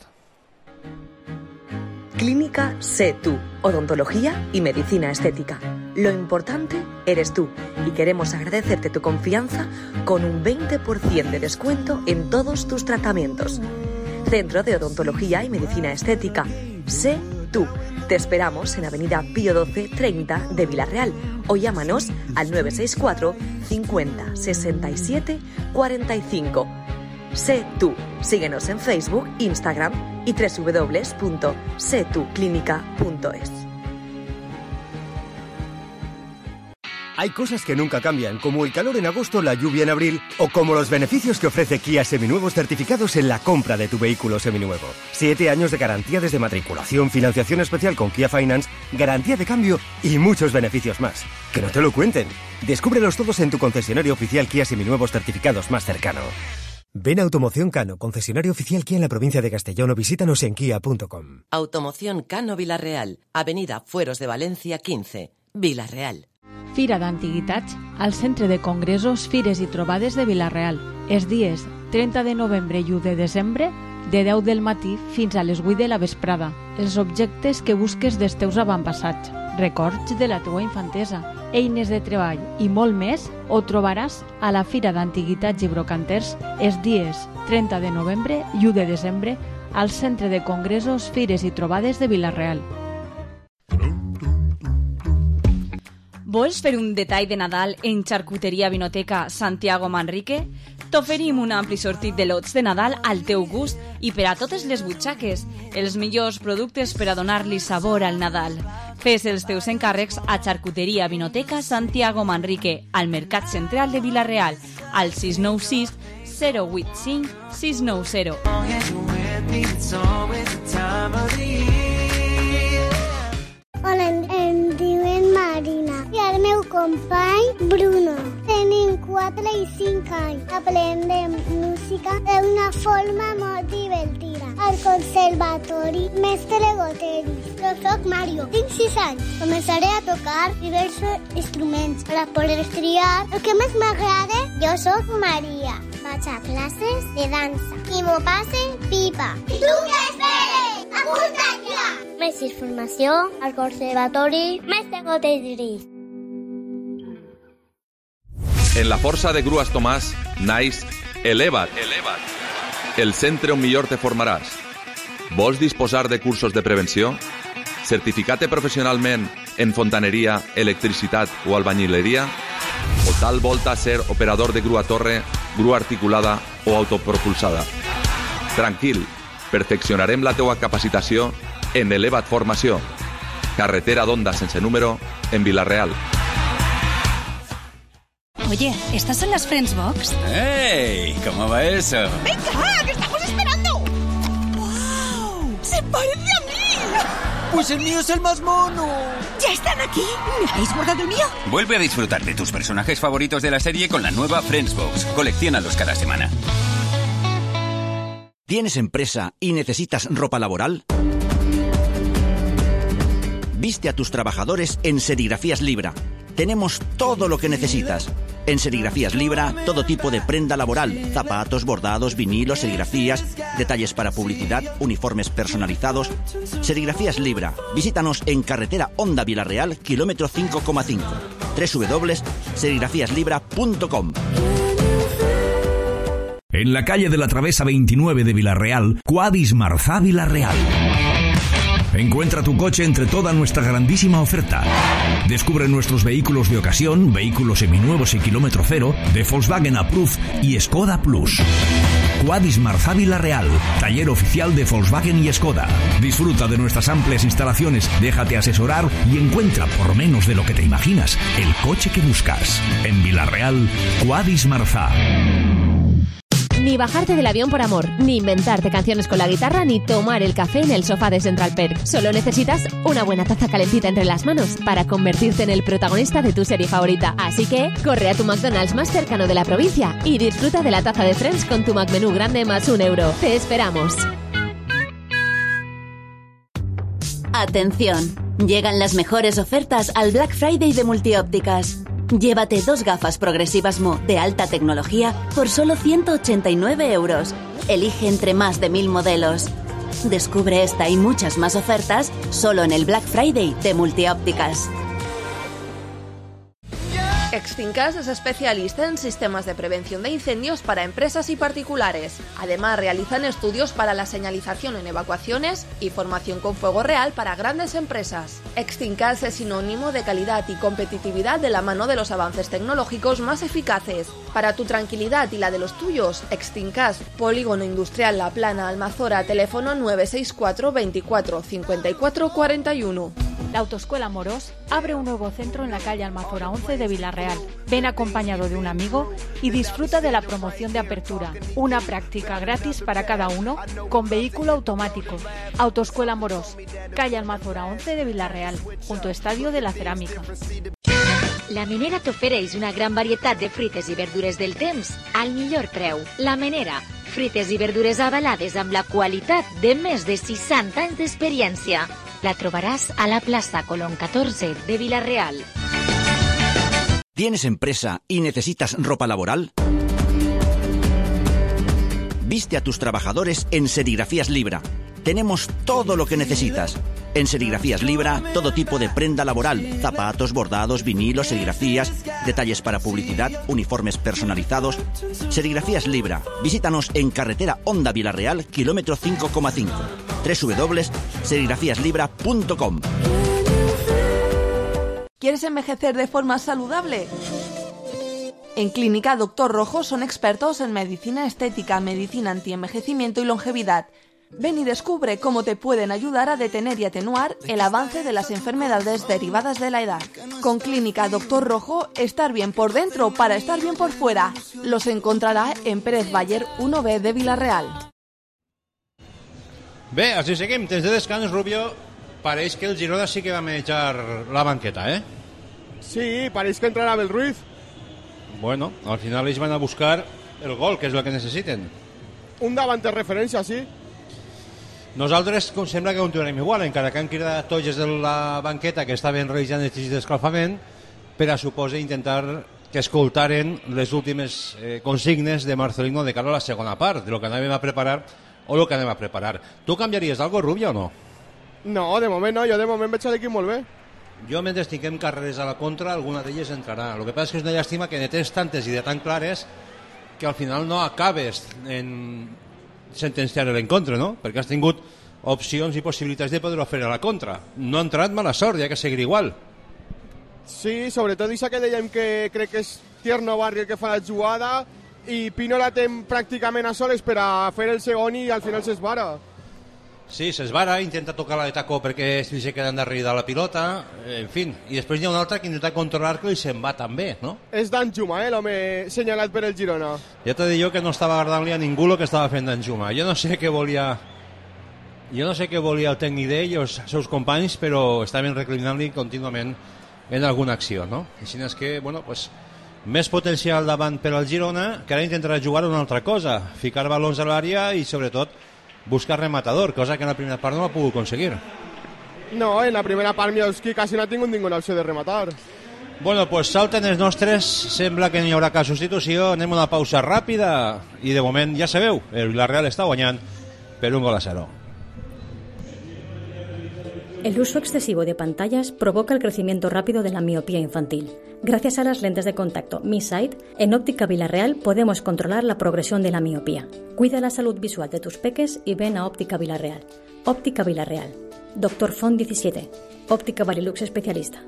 Speaker 14: Clínica Sé Tú, odontología y medicina estética. Lo importante eres tú y queremos agradecerte tu confianza con un 20% de descuento en todos tus tratamientos. Centro de Odontología y Medicina Estética, Sé Tú. Te esperamos en Avenida Pío 12 30 de Villarreal o llámanos al 964 50 67 45. Sé Tú. Síguenos en Facebook, Instagram y www.setuclinica.es.
Speaker 7: Hay cosas que nunca cambian, como el calor en agosto, la lluvia en abril, o como los beneficios que ofrece Kia Seminuevos certificados en la compra de tu vehículo seminuevo. 7 años de garantía desde matriculación, financiación especial con Kia Finance, garantía de cambio y muchos beneficios más. Que no te lo cuenten. Descúbrelos todos en tu concesionario oficial Kia Seminuevos certificados más cercano. Ven a Automoción Cano, concesionario oficial Kia en la provincia de Castellón, o visítanos en kia.com.
Speaker 8: Automoción Cano Villarreal, Avenida Fueros de Valencia 15, Villarreal.
Speaker 11: Fira d'Antiguitats al Centre de Congressos, Fires i Trobades de Villarreal. Els dies 30 de novembre i 1 de desembre, de 10 del matí fins a les 8 de la vesprada. Els objectes que busques dels teus avantpassats, records de la teua infantesa, eines de treball i molt més ho trobaràs a la Fira d'Antiguitats i Brocanters els dies 30 de novembre i 1 de desembre al Centre de Congressos, Fires i Trobades de Villarreal.
Speaker 9: Vols fer un detall de Nadal en Xarcuteria Vinoteca Santiago Manrique? T'oferim un ampli sortit de lots de Nadal al teu gust i per a totes les butxaques, els millors productes per a donar-li sabor al Nadal. Fes els teus encàrrecs a Xarcuteria Vinoteca Santiago Manrique, al Mercat Central de Villarreal, al 696 085 690.
Speaker 15: Hola, em diuen Marina i el meu company Bruno. Tenim 4 i 5 anys. Aprendem música d'una forma molt divertida. Al conservatori Mestre Goteris. Jo soc Mario, tinc 6 anys. Començaré a tocar diversos instruments per a poder triar el que més m'agrada. Jo soc Maria. Vaig a classes de dansa i m'ho passe pipa. I tu què esperes? Apunta't ja! Més informació al Conservatori Mestre Goteris.
Speaker 16: En la força de Grues Tomàs naix Eleva't, el centre on millor te formaràs. Vols disposar de cursos de prevenció? Certificat professionalment en fontaneria, electricitat o albañileria? O tal volta ser operador de grua torre, grua articulada o autopropulsada? Tranquil, perfeccionarem la teua capacitació en Eleva't Formació, carretera d'Onda sense número, en Villarreal.
Speaker 17: Oye, ¿estas son las Friends Box?
Speaker 18: ¡Hey! ¿Cómo va eso?
Speaker 17: ¡Venga, que estamos esperando! ¡Wow! ¡Se parece a mí!
Speaker 18: ¡Pues el mío es el más mono!
Speaker 17: ¿Ya están aquí? ¿Me habéis guardado el mío?
Speaker 18: Vuelve a disfrutar de tus personajes favoritos de la serie con la nueva Friends Box. Colecciónalos cada semana.
Speaker 10: ¿Tienes empresa y necesitas ropa laboral? Viste a tus trabajadores en Serigrafías Libra. Tenemos todo lo que necesitas. En Serigrafías Libra, todo tipo de prenda laboral, zapatos, bordados, vinilos, serigrafías, detalles para publicidad, uniformes personalizados. Serigrafías Libra. Visítanos en carretera Honda Vilarreal, kilómetro 5,5. www.serigrafíaslibra.com.
Speaker 19: En la calle de la Travesa 29 de Vilarreal, Quadis Marzà Vilarreal. Encuentra tu coche entre toda nuestra grandísima oferta. Descubre nuestros vehículos de ocasión, vehículos seminuevos y kilómetro cero, de Volkswagen Approved y Skoda Plus. Quadis Marzà Vilarreal, taller oficial de Volkswagen y Skoda. Disfruta de nuestras amplias instalaciones, déjate asesorar y encuentra, por menos de lo que te imaginas, el coche que buscas. En Vilarreal, Quadis Marzà.
Speaker 20: Ni bajarte del avión por amor, ni inventarte canciones con la guitarra, ni tomar el café en el sofá de Central Perk. Solo necesitas una buena taza calentita entre las manos para convertirte en el protagonista de tu serie favorita. Así que, corre a tu McDonald's más cercano de la provincia y disfruta de la taza de Friends con tu McMenú grande más €1. ¡Te esperamos!
Speaker 21: Atención, llegan las mejores ofertas al Black Friday de Multiópticas. Llévate 2 gafas progresivas Mo de alta tecnología por solo €189. Elige entre más de 1000 modelos. Descubre esta y muchas más ofertas solo en el Black Friday de Multiópticas.
Speaker 12: Extincas es especialista en sistemas de prevención de incendios para empresas y particulares. Además, realizan estudios para la señalización en evacuaciones y formación con fuego real para grandes empresas. Extincas es sinónimo de calidad y competitividad de la mano de los avances tecnológicos más eficaces. Para tu tranquilidad y la de los tuyos, Extincas, Polígono Industrial La Plana, Almazora, teléfono 964 24 54 41.
Speaker 11: La Autoescuela Morós abre un nuevo centro en la calle Almazora 11 de Vilarreal. Ven acompañado de un amigo y disfruta de la promoción de apertura. Una práctica gratis para cada uno con vehículo automático. Autoescuela Morós, calle Almazora 11 de Vilarreal, junto a Estadio de la Ceràmica.
Speaker 5: La Menera t'ofereix una gran varietat de fruites i verdures del temps al millor preu. La Menera, fruites i verdures avalades amb la qualitat de més de 60 anys d'experiència. La trobaràs a la plaça Colón 14 de Vilarreal.
Speaker 10: ¿Tienes empresa y necesitas ropa laboral? Viste a tus trabajadores en Serigrafías Libra. Tenemos todo lo que necesitas. En Serigrafías Libra, todo tipo de prenda laboral, zapatos, bordados, vinilos, serigrafías, detalles para publicidad, uniformes personalizados. Serigrafías Libra. Visítanos en carretera Honda Vilarreal, kilómetro 5,5. www.serigrafíaslibra.com.
Speaker 12: ¿Quieres envejecer de forma saludable? En Clínica Doctor Rojo son expertos en medicina estética, medicina antienvejecimiento y longevidad. Ven y descubre cómo te pueden ayudar a detener y atenuar el avance de las enfermedades derivadas de la edad. Con Clínica Doctor Rojo, estar bien por dentro para estar bien por fuera. Los encontrará en Pérez Baller 1B de Vilarreal.
Speaker 3: Bé, així seguim. Temps de descans, Rubio. Pareix que el Girona sí que va manejar la banqueta, ¿eh?
Speaker 2: Sí, pareix que entrarà Abel Ruiz.
Speaker 3: Bueno, al final ells van a buscar el gol, que és el que necessiten.
Speaker 2: Un davanter referència, sí.
Speaker 3: Nosaltres sembla que continuarem igual, encara que han cridat tots des de la banqueta que estaven realitzant el exercici d'escalfament per a suposa intentar que escoltaren les últimes consignes de Marcelino de cara a la segona part, de lo que anàvem a preparar o lo que anem a preparar. Tu canviaries d'algo, Rubio, o no?
Speaker 2: No, de moment no, jo de moment veig l'equip molt bé.
Speaker 3: Jo, mentre tinguem carreres a la contra, alguna d'elles entrarà. El que passa és que és una llàstima que ne tens tantes i de tan clares que al final no acabes en sentenciar l'encontre, no? Perquè has tingut opcions i possibilitats de poder-ho fer a la contra. No ha entrat, mala sort, hi ha que seguir igual.
Speaker 2: Sí, sobretot això que dèiem que crec que és Tierno Barri el que fa la jugada i Pino la té pràcticament a soles per a fer el segon i al final s'esvara.
Speaker 3: Sí, s'esvara, intenta tocar-la de tacó perquè se queda darrere de la pilota, en fi, i després hi ha un altre que intenta controlar-lo i se'n va també, no?
Speaker 2: És Danjuma, l'home senyalat per el Girona.
Speaker 3: Ja t'he dit jo que no estava agradant-li a ningú el que estava fent Danjuma. Jo no sé què volia el tècnic d'ell o els seus companys, però estaven reclinant-li contínuament en alguna acció, no? Així és que, bueno, pues, més potencial davant per al Girona, que ara intentarà jugar una altra cosa, ficar balons a l'àrea i sobretot buscar rematador, cosa que en la primera part no va pogut aconseguir.
Speaker 2: No, en la primera part Miowski quasi no ha tingut ninguna opció de rematar.
Speaker 3: Bueno, pues salten els nostres, sembla que no hi haurà cap substitució, anem a una pausa ràpida i de moment ja sabeu, el Villarreal està guanyant per 1-0.
Speaker 6: El uso excesivo de pantallas provoca el crecimiento rápido de la miopía infantil. Gracias a las lentes de contacto Mi Sight, en Óptica Villarreal podemos controlar la progresión de la miopía. Cuida la salud visual de tus peques y ven a Óptica Villarreal. Óptica Villarreal. Dr. Font 17. Óptica Varilux especialista.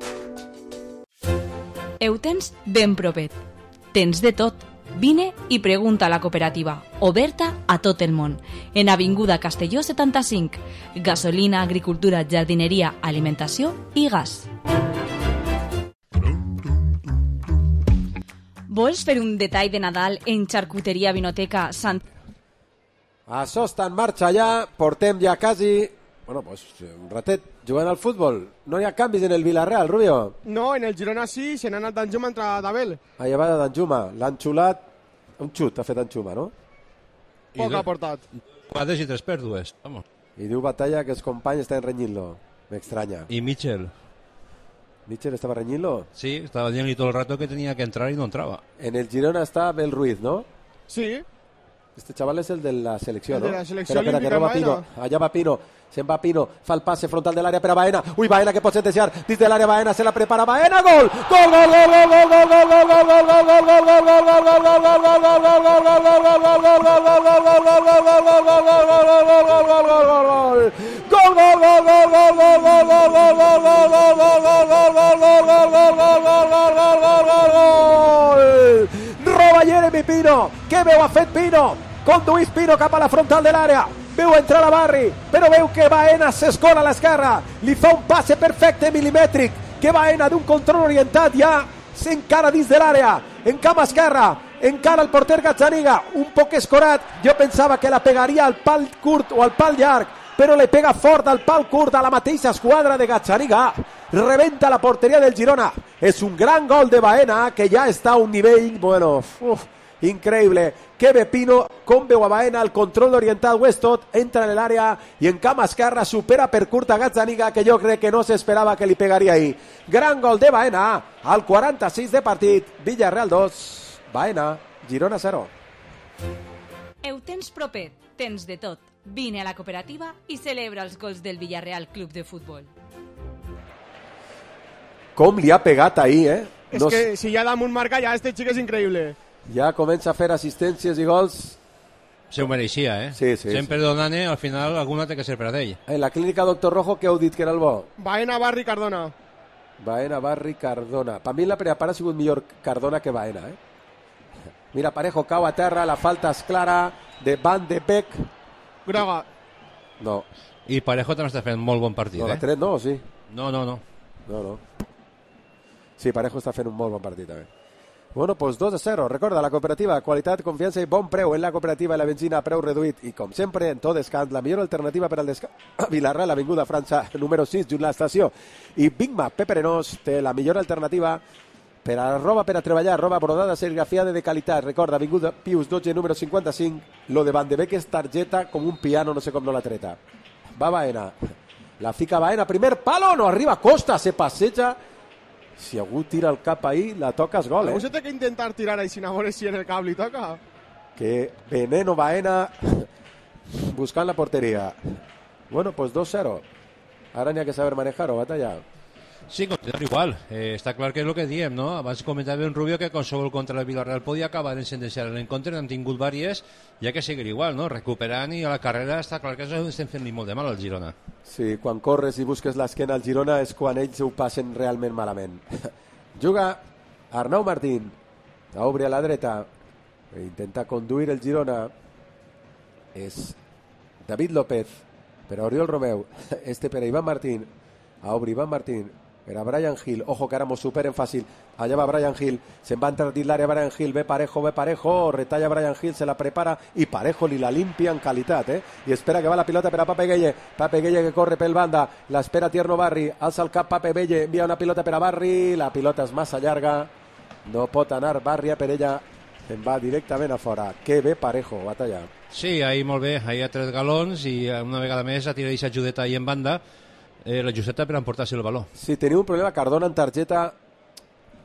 Speaker 9: Ho tens ben propet. Tens de tot. Vine i pregunta a la cooperativa, oberta a tot el món. En Avinguda Castelló 75. Gasolina, agricultura, jardineria, alimentació i gas. Vols fer un detall de Nadal en Xarcuteria Vinoteca Sant...
Speaker 1: Això està en marxa ja, portem ja quasi... Bueno, pues un ratet jugant al futbol. No hi ha canvis en el Villarreal, Rubio?
Speaker 2: No, en el Girona sí, se n'ha anat Danjuma entre Dabel.
Speaker 1: Allà va de Danjuma, l'han xulat, un xut ha fet Danjuma, no?
Speaker 2: Poc ha portat.
Speaker 3: 4 i 3 pèrdues, vamos.
Speaker 1: I diu Batalla que els companys estan renyint-lo. M'extranya.
Speaker 3: I Mitchell.
Speaker 1: ¿Mitchell estaba reñirlo?
Speaker 3: Sí, estaba diciendo todo el rato que tenía que entrar y no entraba.
Speaker 1: En el Girona está Bel Ruiz, ¿no?
Speaker 2: Sí.
Speaker 1: Este chaval es el de la selección,
Speaker 2: el
Speaker 1: ¿no?
Speaker 2: de la selección
Speaker 1: espera, que roba Pino. Allá va Pino. Se'n va Pino, fa el passe frontal de l'àrea per a Baena. Ui, Baena que pot sentenciar dins de l'àrea. Baena se la prepara. Baena, gol! Gol, gol, gol, gol, gol, gol, gol, gol, gol, gol, gol, gol, gol, roba Jeremy Pino. Què veu ha fet Pino? Conduís Pino cap a la frontal de l'àrea. Veu entrar a Barri, però veu que Baena s'escola a l'esquerra. Li fa un passe perfecte, milimètric, que Baena d'un control orientat ja s'encara dins de l'àrea. En camp esquerra, encara el porter Gazzaniga, un poc escorat. Jo pensava que la pegaria al pal curt o al pal llarg, però le pega fort al pal curt a la mateixa esquadra de Gazzaniga. Rebenta la porteria del Girona. És un gran gol de Baena, que ja està a un nivell, bueno, increïble. Que ve Pino, com veu a Baena, el control orientat Westot, entra en l'àrea i en camp esquerra supera per curt a Gazzaniga, que jo crec que no s'esperava que li pegaria ahir. Gran gol de Baena, al 46 de partit, Villarreal 2, Baena, Girona 0.
Speaker 9: Ho tens propet, tens de tot. Vine a la cooperativa i celebra els gols del Villarreal Club de Futbol.
Speaker 1: Com li ha pegat ahir, eh?
Speaker 2: És que si ja damunt marca, ja este xic és increïble.
Speaker 1: Ja comença a fer assistències i gols.
Speaker 3: Se ho mereixia, eh?
Speaker 1: Sí.
Speaker 3: Sempre donant, al final alguna té que ser per a ell.
Speaker 1: En la clínica Doctor Rojo, què heu dit que era el bo?
Speaker 2: Baena, Barri, Cardona.
Speaker 1: Baena, Barri, Cardona. Per mi la prepara ha sigut millor Cardona que Baena, eh? Mira, Parejo cau a terra, la falta és clara de Van de Beek.
Speaker 2: Groga.
Speaker 1: No.
Speaker 3: I Parejo també està fent molt bon partit,
Speaker 1: no,
Speaker 3: eh?
Speaker 1: No, l'ha tret, no, sí?
Speaker 3: No.
Speaker 1: Sí, Parejo està fent un molt bon partit, també. Bueno, pues 2-0. Recorda, la cooperativa, qualitat, confiança i bon preu en la cooperativa i la benzina a preu reduït. I com sempre, en tot descans, la millor alternativa per al descans. Vilarreal, Avinguda França, número 6, junt l'estació. I Big Mac Peperenós té la millor alternativa per a roba per a treballar, roba brodada serigrafiada de qualitat. Recorda, Avinguda Pius 12, número 55. Lo de Van de Beek és targeta com un piano, no sé com no la treta. Va Baena. La fica Baena, primer palo, no arriba Costa, se passeja. Si algú tira el cap ahí, la tocas gol,
Speaker 2: Algú se té que intentar tirar ahí sin a veure si en el cap li toca.
Speaker 1: Que Veneno Baena buscant la porteria. Bueno, pues 2-0. Ara n'hi ha que saber manejar-ho, Batalla.
Speaker 3: Sí, continuar igual. Està clar que és el que diem, no? Abans comentava en Rubio que qualsevol contra el Villarreal podia acabar en sentenciar l'encontre, n'han tingut vàries, ja que seguir igual, no? Recuperant i a la carrera està clar que estem fent-li molt de mal al Girona.
Speaker 1: Sí, quan corres i busques l'esquena al Girona és quan ells ho passen realment malament. Juga Arnau Martín, obre a la dreta, intenta conduir el Girona, és David López, per a Oriol Romeu, per a Iván Martín, a obre Iván Martín, per a Brian Hill, ojo que ara mos superen fàcil, allà va Brian Hill, se'n va entrar dins l'àrea Brian Hill, ve Parejo, retalla Brian Hill, se la prepara i Parejo li la limpia en qualitat, i espera que va la pilota per a Pape Gueye que corre pel banda, l'espera Tierno Barri, alça el cap Pape Gueye, envia una pilota per a Barri, la pilota és massa llarga, no pot anar Barri a per ella, se'n va directament a fora, que bé Parejo, Batalla.
Speaker 3: Sí, ahí molt bé, ahí ha 3 galons i una vegada més ha tirat aquesta judeta ahí en banda, la justeta per emportar-se el baló.
Speaker 1: Sí, tenia un problema Cardona en targeta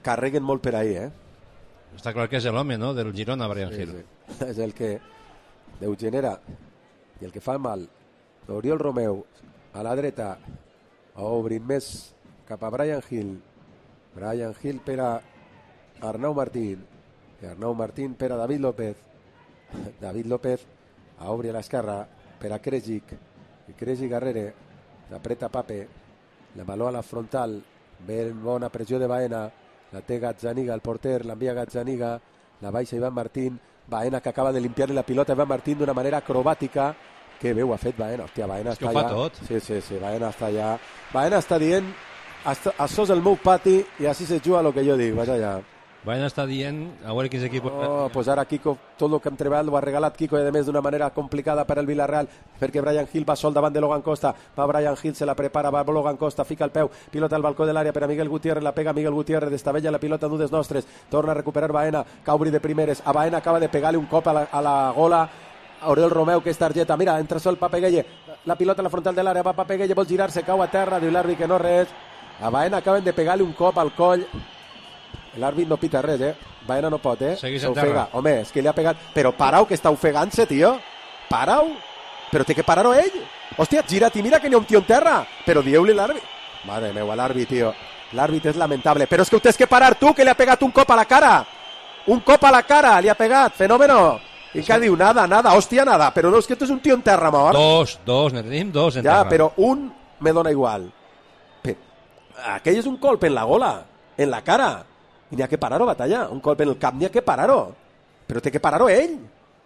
Speaker 1: carreguen molt per ahí,
Speaker 3: Està clar que és l'home, no?, del Girona, Brian Hill.
Speaker 1: Sí. És el que Déu genera i el que fa mal. Oriol Romeu a la dreta, obrin més cap a Brian Hill per a Arnau Martín, i Arnau Martín per a David López a obrir a l'esquerra per a Krejcik, i Krejcik darrere apreta Pape, la baló a la frontal, ben bona pressió de Baena, la té Gazzaniga, el porter, l'envia Gazzaniga, la baixa Iván Martín, Baena que acaba de limpiar la pilota a Iván Martín d'una manera acrobàtica. Que bé ho ha fet Baena, hòstia, Baena està allà.
Speaker 3: Tot.
Speaker 1: Sí, Baena està allà. Baena està dient, això és el meu pati i així se juga el que jo dic, vaig allà.
Speaker 3: Baena està dient, a veure quins equipos...
Speaker 1: Pues ara Kiko, tot el que hem treballat ho ha regalat Kiko, i a més d'una manera complicada per el Villarreal, perquè Brian Hill va sol davant de Logan Costa, va Brian Hill, se la prepara, va Logan Costa, fica el peu, pilota al balcó de l'àrea per a Miguel Gutiérrez, la pega Miguel Gutiérrez, destavella la pilota d'udes nostres, torna a recuperar Baena, Caubri de primeres, a Baena acaba de pegar-li un cop a la gola, Oriol Romeu, que és targeta, mira, entra sol Pape Gueye, la pilota a la frontal de l'àrea, va Pape Gueye, vol girar-se, cau a terra, diu l'àrbit que no res, a Baena acaben de pegar-li un cop al coll, l'àrbit no pita res, Baena no pot, s'ofega, home, és que li ha pegat, però parau que està ofegant-se, tio, parau, però té que parar-ho ell, hòstia, gira't i mira que n'hi ha un tio en terra, però dieu-li l'àrbit, madre meva, l'àrbit, tio, l'àrbit és lamentable, però és que ho tens que parar tu, que li ha pegat un cop a la cara, li ha pegat, fenómeno. I que diu, nada, hòstia, nada, però no, és que tu és un tio en terra mort.
Speaker 3: Dos, ne tenim dos en terra.
Speaker 1: Ja, però un me dona igual. Aquell és un colp en la gola, en la cara, i n'hi ha que parar-ho, batalla, un colp en el cap n'hi ha que parar-ho, però té que parar-ho ell.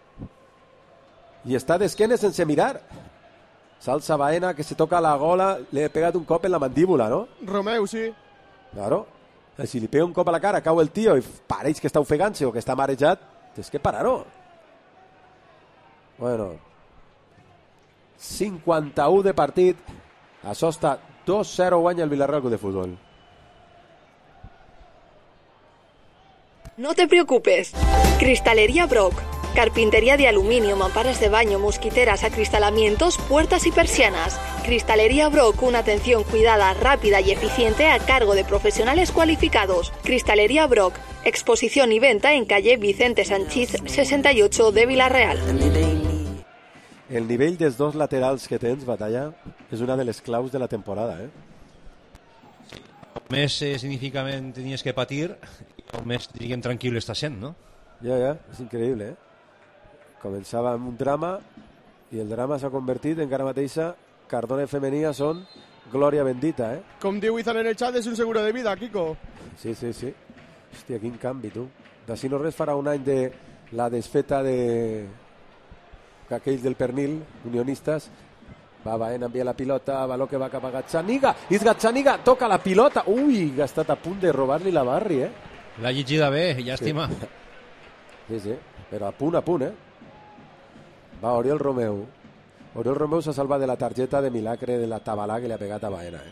Speaker 1: I està d'esquena sense mirar. S'alça Baena, que se toca la gola, li ha pegat un cop en la mandíbula, no?
Speaker 2: Romeu, sí.
Speaker 1: Claro, si li pega un cop a la cara, cau el tio i pareix que està ofegant-se o que està marejat, tens que parar-ho. Bueno, 51 de partit, això està 2-0 guanya el Villarreal Club de Fútbol.
Speaker 4: No te preocupes. Cristalería Brock. Carpintería de aluminio, mamparas de baño, mosquiteras, acristalamientos, puertas y persianas. Cristalería Brock, una atención cuidada, rápida y eficiente a cargo de profesionales cualificados. Cristalería Brock. Exposición y venta en calle Vicente Sanchís 68 de Villarreal.
Speaker 1: El nivell dels dos laterals que tens, batalla, és una de les claus de la temporada,
Speaker 3: Més significament tenies que patir, o més, diguem, tranquil està sent, no?
Speaker 1: Ja, és increïble, Començava amb un drama i el drama s'ha convertit encara mateixa. Cardona i Femenia són glòria bendita,
Speaker 2: Com diu Izan en el chat, és un seguro de vida, Kiko.
Speaker 1: Sí. Hòstia, quin canvi, tu. D'ací no res farà un any de la desfeta de aquells del pernil, unionistes. Va Baena, envia la pilota, baló que va cap a Gazzaniga, i Gazzaniga toca la pilota, ui, ha estat a punt de robar-li la Barri,
Speaker 3: L'ha llegida bé, llàstima.
Speaker 1: Sí, però a punt, Va Oriol Romeu. Oriol Romeu s'ha salvat de la targeta de milagre de la tabalà que li ha pegat a Baena,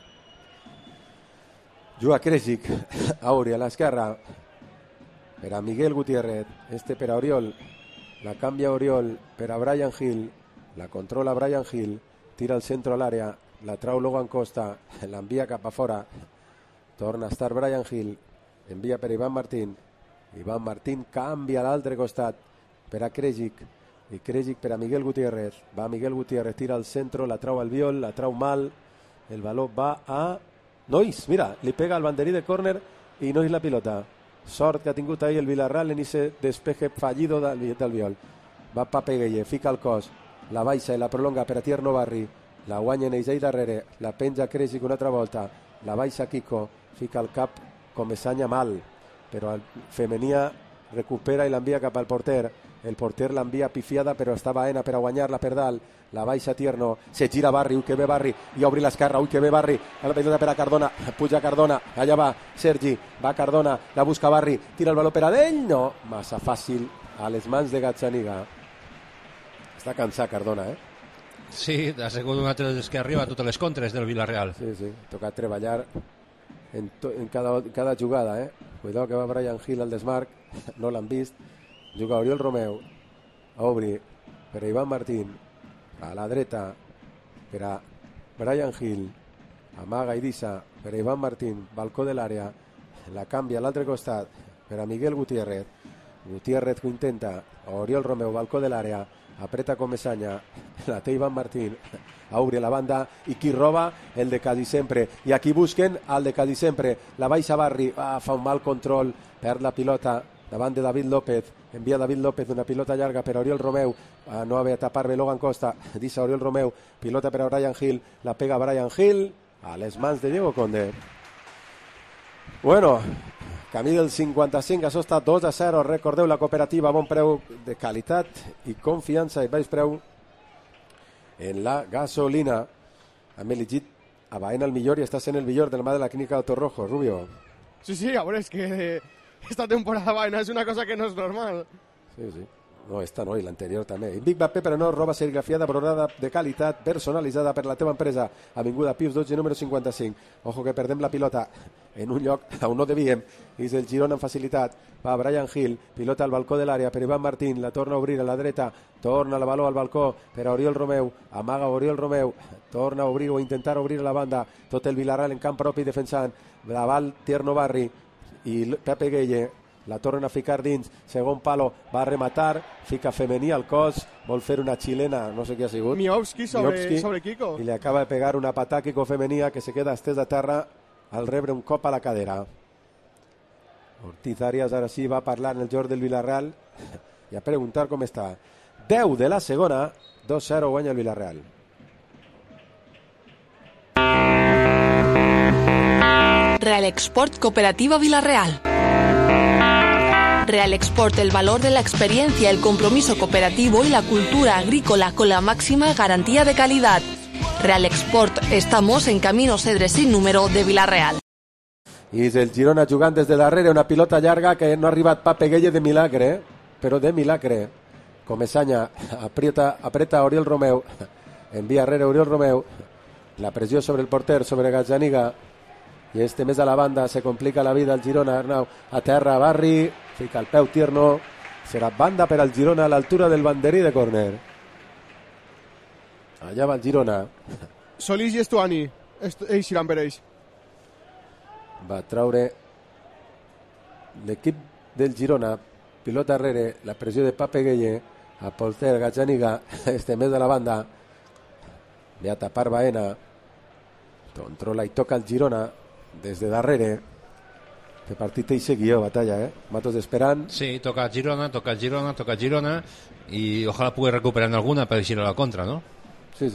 Speaker 1: Juga Krejcik, Auri a l'esquerra, per a Miguel Gutiérrez, per a Oriol, la canvia Oriol per a Brian Hill, la controla Brian Hill, tira al centre a l'àrea, la trau Logan Costa, l'envia cap a fora, torna a estar Brian Hill, envia per Iván Martín canvia a l'altre costat per a Krejcik, i Krejcik per a Miguel Gutiérrez, va Miguel Gutiérrez, tira al centre, la trau al viol, la trau mal, el baló va a Nois, mira, li pega al banderí de córner i Nois la pilota. Sort que ha tingut ahir el Villarreal en ese despeje fallido del viol. Va Pape Gueye, fica el cos, la baixa i la prolonga per a Tierno Barri, la guanya en ell darrere, la penja Krejcik una altra volta, la baixa Kiko, fica el cap com Esanya mal, però el Femenia recupera i l'envia cap al porter. El porter l'envia pifiada, però està Baena per a guanyar-la per dalt, la baixa Tierno, se gira Barri, ui que ve Barri, i obri l'esquerra, ui que ve Barri, la pilota per a Cardona, puja Cardona, allà va Sergi, va Cardona, la busca Barri, tira el baló per a d'ell, no, massa fàcil a les mans de Gazzaniga. Està cansat Cardona,
Speaker 3: Sí, ha sigut un altre dels que arriba a totes les contres del Villarreal.
Speaker 1: Sí, toca treballar en cada jugada, Cuidado que va Brian Hill al desmarc, no l'han vist, juga Oriol Romeu, obri per a Iván Martín, a la dreta per a Brian Hill, amaga Eivissa per a Iván Martín, balcó de l'àrea, la canvia a l'altre costat per a Miguel Gutiérrez. Gutiérrez que ho intenta, Oriol Romeu, balcó de l'àrea, apreta Comesaña, la té Iván Martín, obri la banda, i qui roba? El de Cadi Sempre, i aquí busquen el de Cadi Sempre, la baixa Barri, fa un mal control, perd la pilota davant de David López, envia David López una pilota llarga per a Oriol Romeu, no haver a tapar-bé Logan Costa, deixa Oriol Romeu, pilota per a Brian Hill, la pega Brian Hill a les mans de Diego Conde. Bueno, camí del 55, això està 2-0, recordeu la cooperativa, bon preu de qualitat i confiança i baix preu en la gasolina. Hem elegit a Baena el millor i està sent el millor del mà de la clínica Autorrojo, Rubio.
Speaker 2: Sí, a veure, és que esta temporada Baena és una cosa que no és normal.
Speaker 1: Sí. No, esta no, i l'anterior també. Big Bap Pepper no roba serigrafia daurada de qualitat personalitzada per la teva empresa. Avinguda Pius 12, número 55. Ojo que perdem la pilota en un lloc on no devíem. És el Girona amb facilitat. Va Brian Hill, pilota al balcó de l'àrea per Iván Martín, la torna a obrir a la dreta, torna el baló al balcó per a Oriol Romeu, amaga Oriol Romeu, torna a obrir o intentar obrir a la banda, tot el Villarreal en camp propi defensant, Laval, Tierno Barri i Pepe Gueye. La tornen a ficar dins, segon palo, va a rematar, fica femení al cos, vol fer una xilena, no sé qui ha sigut.
Speaker 2: Miovski sobre Kiko.
Speaker 1: I li acaba de pegar una patà Kiko Femenia que se queda estès a terra al rebre un cop a la cadera. Ortiz Arias ara sí va parlar en el joc del Villarreal i a preguntar com està. 10 de la segona, 2-0 guanya el Villarreal.
Speaker 12: Real Export Cooperativa Villarreal. Real Export, el valor de la experiencia, el compromiso cooperativo y la cultura agrícola con la máxima garantía de calidad. Real Export, estamos en Camino Cedre sin número de Villarreal.
Speaker 1: I és el Girona jugant des de darrere, una pilota llarga que no ha arribat Pape Gueye de milagre, però de milagre. Comesaña apreta Oriol Romeu, envia arrere Oriol Romeu, la pressió sobre el porter, sobre Gazzaniga, i este més a la banda, se complica la vida al Girona. Arnau a terra, Barri, fica el peu Tierno, serà banda per al Girona a l'altura del banderí de córner. Allà va el Girona.
Speaker 2: Solís i Estuani, ells iran per ells.
Speaker 1: Va traure l'equip del Girona, pilota arrere, la pressió de Pape Gueye, a porter Gazzaniga, este més a la banda, ve a tapar Baena, controla i toca el Girona des de darrere. Este partit té guió, batalla, Matos esperant.
Speaker 3: Sí, toca Girona i ojalà pugui recuperar alguna per eixir a la contra, no?
Speaker 1: Sí.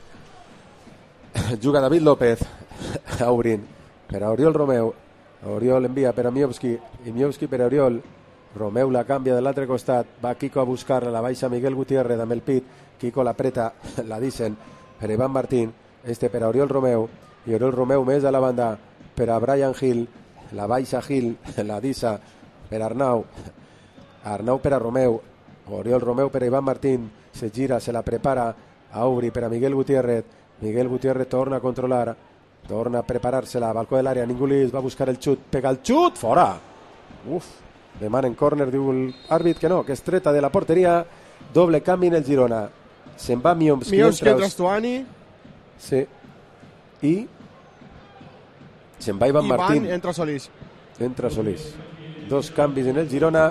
Speaker 1: Juga David López obrint per a Oriol Romeu. Oriol envia per a Miovski i Miovski per a Oriol. Romeu la canvia de l'altre costat, va Kiko a buscar-la, la baixa Miguel Gutiérrez amb el pit, Kiko l'apreta, la dicen per Iván Martín, este per a Oriol Romeu, i Oriol Romeu més a la banda per a Brian Hill, la baixa Hill, la dissa per Arnau per a Romeu, Oriol Romeu per a Iván Martín, se gira, se la prepara a obrir per a Miguel Gutiérrez torna a controlar, torna a preparar-se-la, balcó de l'àrea, ningú li va buscar el xut, pega el xut, fora! Demanen córner, diu l'àrbit que no, que és treta de la porteria, doble canvi en el Girona, se'n va Miovski
Speaker 2: entra Estuani,
Speaker 1: sí, i se'n va Iván Martín,
Speaker 2: entra Solís, dos
Speaker 1: canvis en el Girona,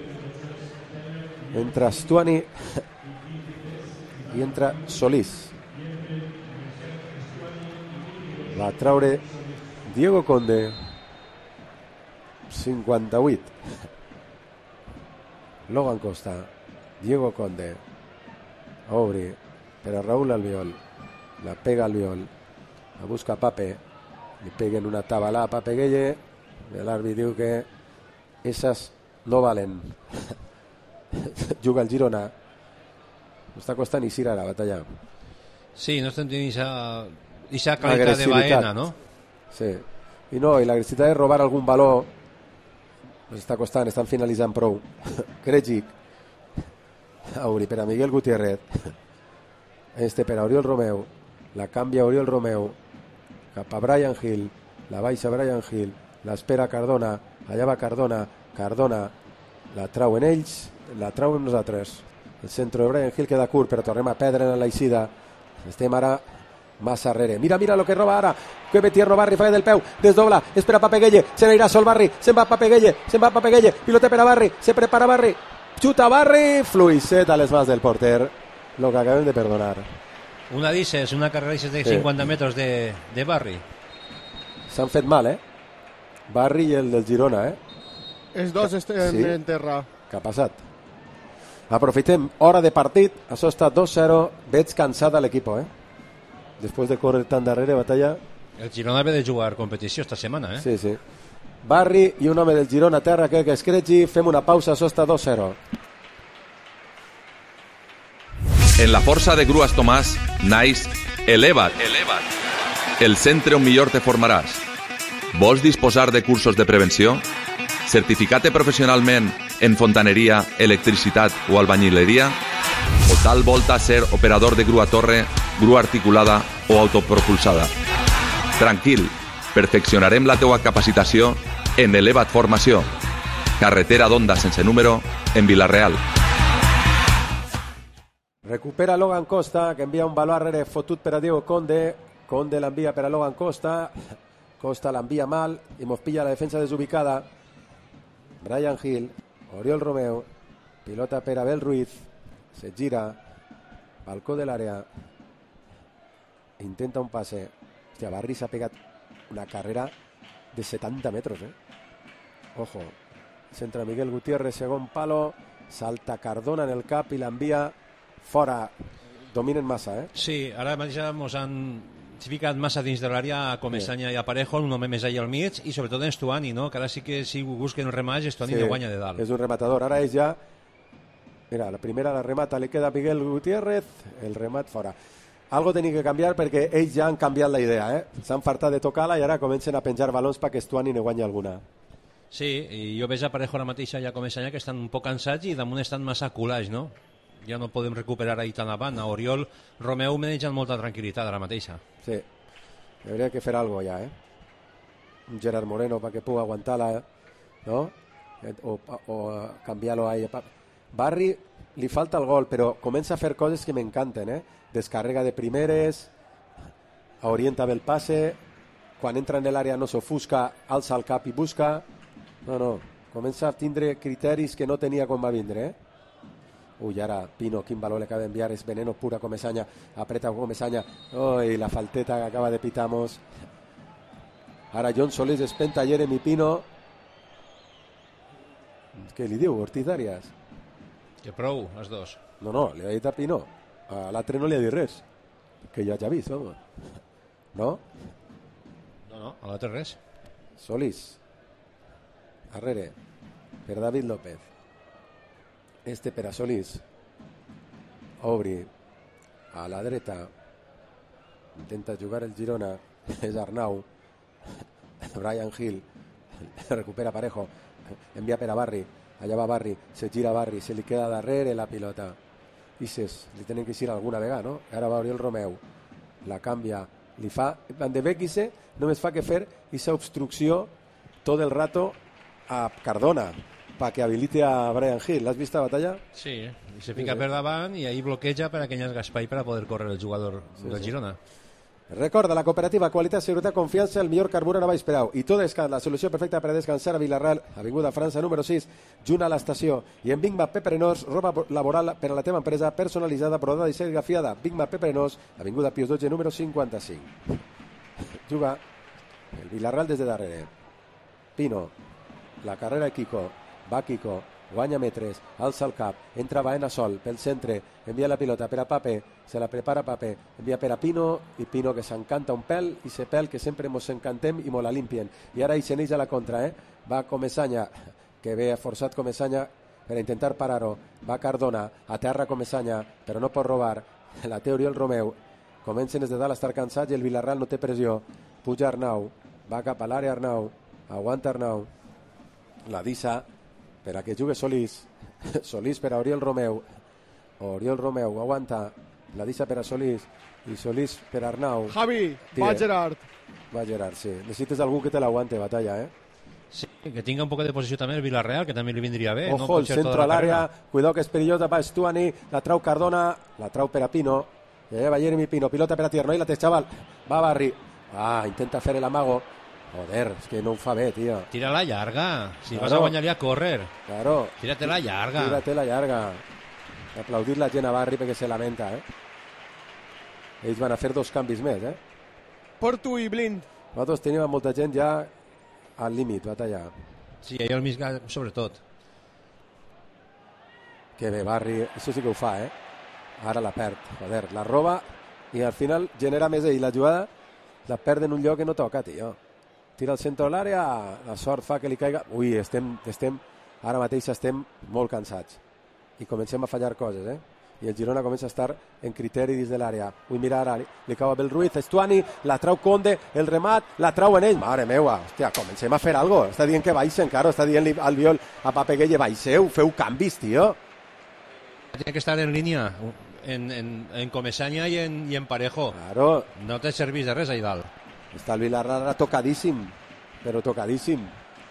Speaker 1: entra Estuani i entra Solís. Va traure Diego Conde, 58. Logan Costa, Diego Conde, obri per a Raúl Albiol, la pega Albiol, la busca Pape, li peguen una tabalà a Pape Gueye, l'àrbit diu que esas no valen. Juga el Girona, està costant eixir ara, batalla.
Speaker 3: Sí, no estem tenint aquesta qualitat de Baena, no?
Speaker 1: Sí, i l'agressivitat de robar algun valor està costant, estan finalitzant prou. Krejcik, obri per a Miguel Gutiérrez, este per a Oriol Romeu, la canvia Oriol Romeu cap a Brian Hill, la baixa Brian Hill, l'espera Cardona, allà va Cardona la trauen ells, la trauen nosaltres. El centre de Brian Hill queda curt, però tornem a perdre en l'eixida. Estem ara massa arrere. Mira lo que roba ara. Que bé tierno Barri, falla del peu, desdobla, espera Pape Gueye, se n'irà sol Barri, se'n va Pape Gueye, pilota per a Barri, se prepara Barri, xuta Barri, fluixet a les mans del porter, lo que acabem de perdonar.
Speaker 3: Una dices, una carrera de 50 metres de Barri.
Speaker 1: S'han fet mal, Barri i el del Girona,
Speaker 2: Els dos estem en terra.
Speaker 1: Què ha passat? Aprofitem hora de partit, això està 2-0, veig cansat a l'equip, Després de córrer tan darrere, Batalla.
Speaker 3: El Girona ve de jugar competició esta setmana,
Speaker 1: Sí. Barri i un home del Girona a terra, que escregi, fem una pausa, això està 2-0.
Speaker 16: En la força de Grues Tomàs naix Eleva't, el centre on millor te formaràs. Vols disposar de cursos de prevenció? Certificar-te professionalment en fontaneria, electricitat o albañileria? O tal volta ser operador de grua torre, grua articulada o autopropulsada? Tranquil, perfeccionarem la teua capacitació en Eleva't Formació. Carretera d'Onda sense número, en Vila-real.
Speaker 1: Recupera Logan Costa, que envia un baló arrere fotut per a Diego Conde. Conde l'envia per a Logan Costa. Costa l'envia mal i mos pilla la defensa desubicada. Brian Hill, Oriol Romeu, pilota per Abel Ruiz, se gira, balcó de l'àrea, intenta un passe. Hòstia, Barri s'ha pegat una carrera de 70 metres, Ojo, centra Miguel Gutiérrez, segon palo, salta Cardona en el cap i l'envia fora. Dominen massa,
Speaker 3: Sí, ara mateix mos han ficat massa dins de l'àrea a Comesaña i a Parejo, un home més allà al mig, i sobretot en Stuani, no? Que ara sí que si busquen el rematx, Stuani no guanya de dalt.
Speaker 1: És un rematador, ara és ja... Mira, la primera la remata, li queda a Miguel Gutiérrez, el remat fora. Algo tenia que canviar perquè ells ja han canviat la idea, S'han fartat de tocar-la i ara comencen a penjar balons perquè Stuani ne guanya alguna.
Speaker 3: Sí, i jo veig a Parejo ara mateix i a Comesaña que estan un poc cansats i damunt estan massa culats, no? Ja no podem recuperar ahir tan avant. A Oriol Romeu manegen molta tranquil·litat ara mateixa.
Speaker 1: Sí, hauria que fer algo ja, un Gerard Moreno para que pueda aguantarla, ¿no? O canviar-lo ahí. Barri li falta el gol, però comença a fer coses que m'encanten, Descarrega de primeres, orienta bé el passe, quan entra en l'àrea no s'ofusca, alça el cap i busca. No, comença a tindre criteris que no tenia quan va vindre, Uy, ara Pino, quin valor le acaba d'enviar, és veneno pura Comesaña, apreta Comesaña, ui, la falteta que acaba de pitamos. Ara John Solís espenta Jeremy Pino. Què li diu, Ortiz Darias?
Speaker 3: Que prou, els dos.
Speaker 1: No, li ha dit a Pino. A l'altre no li ha dit res, que ja ha vist, home. No?
Speaker 3: No, a l'altre res.
Speaker 1: Solís. Arrere, per David López. Este per a Solís. Obri a la dreta, intenta jugar el Girona, és Arnau. Brian Hill recupera Parejo, envia per a Barri, allà va Barri, se gira Barri, se li queda darrere la pilota. Ises, li tenen que eixir alguna vegada, no? Ara va Oriol Romeu, la canvia, li fa, Van de Beek només fa que fer aquesta obstrucció tot el rato a Cardona, para que habilite a Brian Hill. ¿L'has vist a batalla?
Speaker 3: Sí, i se fica per davant i ahí bloqueja per a que hi hagi espai per a poder córrer el jugador del Girona.
Speaker 1: Recorda, la cooperativa Qualitat, Seguretat, Confiança, el millor carburant a baix preu. I tot Descans, la solució perfecta per a descansar a Vila-real, Avinguda França número 6, junt a l'estació. I en Bigma Peprenós, roba laboral per a la teva empresa, personalitzada, brodada i serigrafiada. Bigma Peprenós, Avinguda Pius 12, número 55. Juga el Vila-real des de darrere. Pino, la carrera de Kiko, va Kiko, guanya metres, alça el cap, entra Baena sol pel centre, envia la pilota per a Pape, se la prepara Pape, envia per a Pino, i Pino que s'encanta un pèl, i se pèl que sempre mos encantem i mos la limpien. I ara hi se n'eix a la contra, va Comesaña, que ve forçat Comesaña per intentar parar-ho, va Cardona, a terra Comesaña, però no pot robar, la té Oriol Romeu, comencen des de dalt a estar cansats i el Vila-real no té pressió, puja Arnau, va cap a l'àrea Arnau, aguanta Arnau, la dissa per a que jugui Solís, Solís per a Oriol Romeu, Oriol Romeu aguanta, la dissa per a Solís i Solís per a Arnau.
Speaker 2: Javi, va Gerard.
Speaker 1: Va Gerard, sí. Necessites algú que te l'aguante, batalla,
Speaker 3: Sí, que tinga un poc de posició també el Vila-real, que també li vindria bé.
Speaker 1: Ojo, el centre a l'àrea, cuidado que és perillós, va Stuani, la trau Cardona, la trau per a Pino, Ja lleva Jeremy Pino, pilota per a Tierno, i la té Chaval, va Barri, intenta fer l'amago, joder, és que no ho fa bé, tio.
Speaker 3: Tira la llarga, si
Speaker 1: claro.
Speaker 3: Vas a guanyar-li a córrer.
Speaker 1: Claro.
Speaker 3: Tírate la llarga.
Speaker 1: Tírate la llarga. Aplaudir la gent a Barri perquè se lamenta, Ells van a fer 2 canvis més,
Speaker 2: Porto i Blind.
Speaker 1: Nosaltres tenim molta gent ja al límit, batallar.
Speaker 3: Sí, i el Misga sobretot.
Speaker 1: Que bé, Barri, això sí que ho fa, Ara la perd, joder, la roba i al final genera més ell la jugada, la perd en un lloc que no toca, tio. Tira al centre de l'àrea, la sort fa que li caiga. Ui, ara mateix estem molt cansats i comencem a fallar coses, I el Girona comença a estar en criteri dins de l'àrea. Ui, mira ara, li cau a Belruiz, Estuani, la trau Conde, el remat, la trau en ell. Mare meua, hòstia, comencem a fer alguna cosa. Està dient que baixen, claro, està dient al Viol a Papeguelle, baixeu, feu canvis, tio.
Speaker 3: Tiene que estar en línia, en Comesaña i en Parejo.
Speaker 1: Claro.
Speaker 3: No te servís de res ahí dalt.
Speaker 1: Està el Vilarrara tocadíssim, però tocadíssim.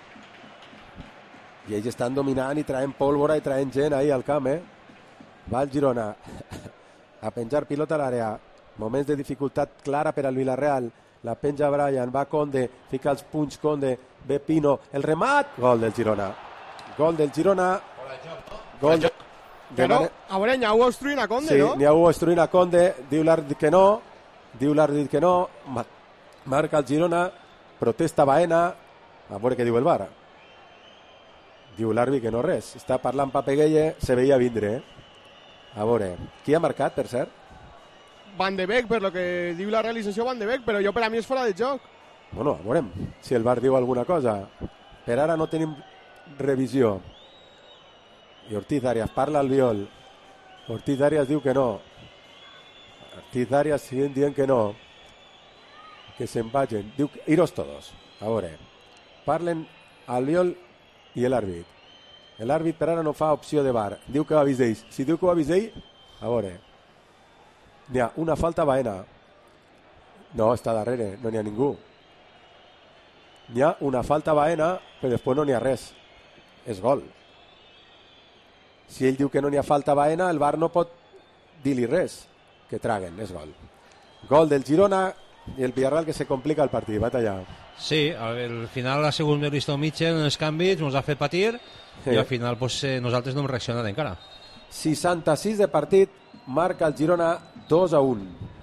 Speaker 1: I ells estan dominant i traient pólvora i traient gent ahí al camp, Va el Girona a penjar pilota a l'àrea. Moments de dificultat clara per al Villarreal. La penja Brian, va Conde, fica els punys Conde, ve Pino, el remat, gol del Girona. Gol del Girona. Gol de...
Speaker 2: Però, a veure, n'hi ha obstruint a Conde,
Speaker 1: sí,
Speaker 2: no?
Speaker 1: n'hi ha obstruint a Conde, diu l'àrbit que no, marca el Girona, protesta Baena, a veure què diu el VAR. Diu l'àrbit que no res, està parlant Papeguelle, se veia vindre, A veure, qui ha marcat, per cert?
Speaker 2: Van de Beek, per lo que diu la realització Van de Beek, però jo per a mi és fora de joc.
Speaker 1: Bueno, a veurem si el VAR diu alguna cosa. Per ara no tenim revisió. I Ortiz Arias parla al Viol. Ortiz Arias diu que no. Ortiz Arias siguen dient que no. Que se'n vagin. Diu que iros todos. A veure. Parlen al Viol i l'àrbit. L'àrbit per ara no fa opció de VAR. Diu que ho avís d'ells. Si diu que ho avís d'ell, a veure. N'hi ha una falta a Baena. No, està darrere. No n'hi ha ningú. N'hi ha una falta a Baena, però després no n'hi ha res. És gol. Si ell diu que no n'hi ha falta a Baena, el VAR no pot dir-li res. Que traguen, és gol. Gol del Girona i el Villarreal que se complica el partit. Va tallar.
Speaker 3: Sí, al final la segunda Risto Mitchell en els canvis ens ha fet patir i al final pues, nosaltres no hem reaccionat encara.
Speaker 1: 66 de partit, marca el Girona 2-1.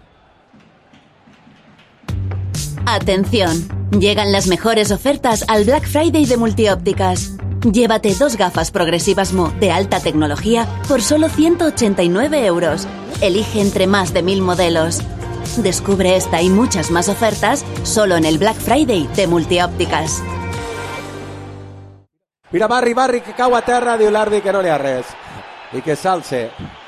Speaker 21: Atención, llegan las mejores ofertas al Black Friday de Multiópticas. Llévate 2 gafas progresivas Mo de alta tecnología por solo 189 euros. Elige entre más de 1000 modelos. Descubre esta y muchas más ofertas solo en el Black Friday de Multiópticas.
Speaker 1: Mira Barri que cau a terra, diu l'àrbit que no n'hi ha res i que s'alce.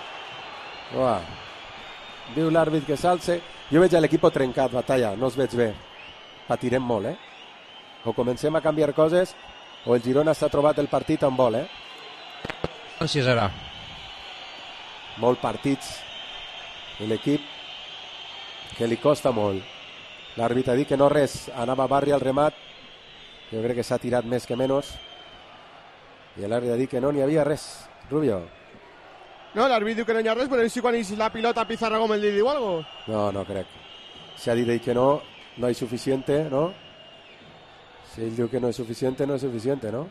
Speaker 1: Diu l'àrbit que s'alce. Jo veig l'equip trencat, Batalla, no els veig bé. Patirem molt, O comencem a canviar coses o el Girona s'ha trobat el partit on vol,
Speaker 3: Així serà.
Speaker 1: Molt partits i l'equip que li costa molt. L'àrbit ha dit que no res, anava Barri al remat, jo crec que s'ha tirat més que menys i l'àrbit ha dit que no n'hi havia res. Rubio.
Speaker 2: No, l'àrbit diu que no hi ha res, però si quan és la pilota Pizarro Gómez li diu algo.
Speaker 1: No crec. Si ha dit ell que no hay suficiente, ¿no? Si ell diu que no és suficiente, no és suficiente, ¿no?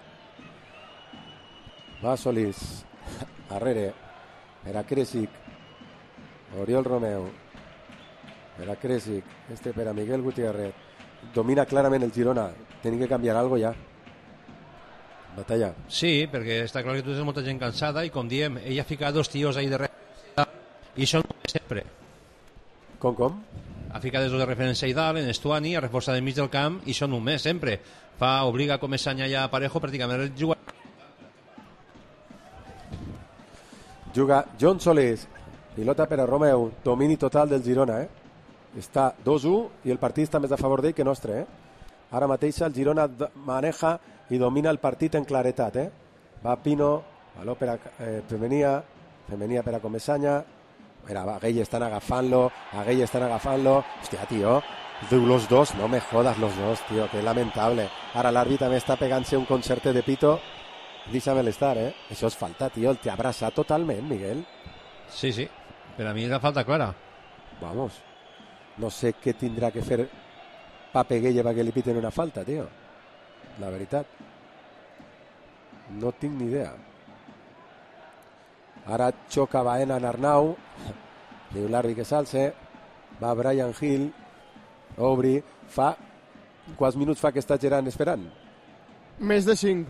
Speaker 1: Va Solís. Arrere. Per a Kresic. Oriol Romeu. Per a Kresic. Per a Miguel Gutiérrez. Domina clarament el Girona. Tenim que canviar algo ja. Batalla.
Speaker 3: Sí, perquè està clar que tu tens molta gent cansada i com diem, ell ha ficat 2 tios ahí de referència i són sempre.
Speaker 1: Com?
Speaker 3: Ha ficat 2 de referència i dalt, en Estuani, a reforçar del mig del camp i són un mes sempre. Obliga a Comesaña ja a Parejo, pràcticament el jugar.
Speaker 1: Juga John Solís. Pilota per a Romeu. Domini total del Girona, Està 2-1 i el partit està més a favor d'ell que nostre, Ara mateix el Girona maneja i domina el partit en claretat, Va Pino, valor per a Femenia per a Comesaña. Mira, Aguell estan agafant-lo. Hòstia, tio, diu los dos, no me jodas los dos, tio, que lamentable. Ara l'àrbit també està pegant-se un concert de pito. Deixa'm l'estar, Això és falta, tio, el té abraçat totalment, Miguel.
Speaker 3: Sí, per a mi és la falta clara.
Speaker 1: vamos, no sé què tindrà que fer Pape Gueye perquè li piten una falta, tio. La veritat. No tinc ni idea. Ara xoca Baena en Arnau. Diu l'àrbitre que s'alce. Va Brian Hill. Obri. Quants minuts fa que està Gerard esperant?
Speaker 2: Més de 5.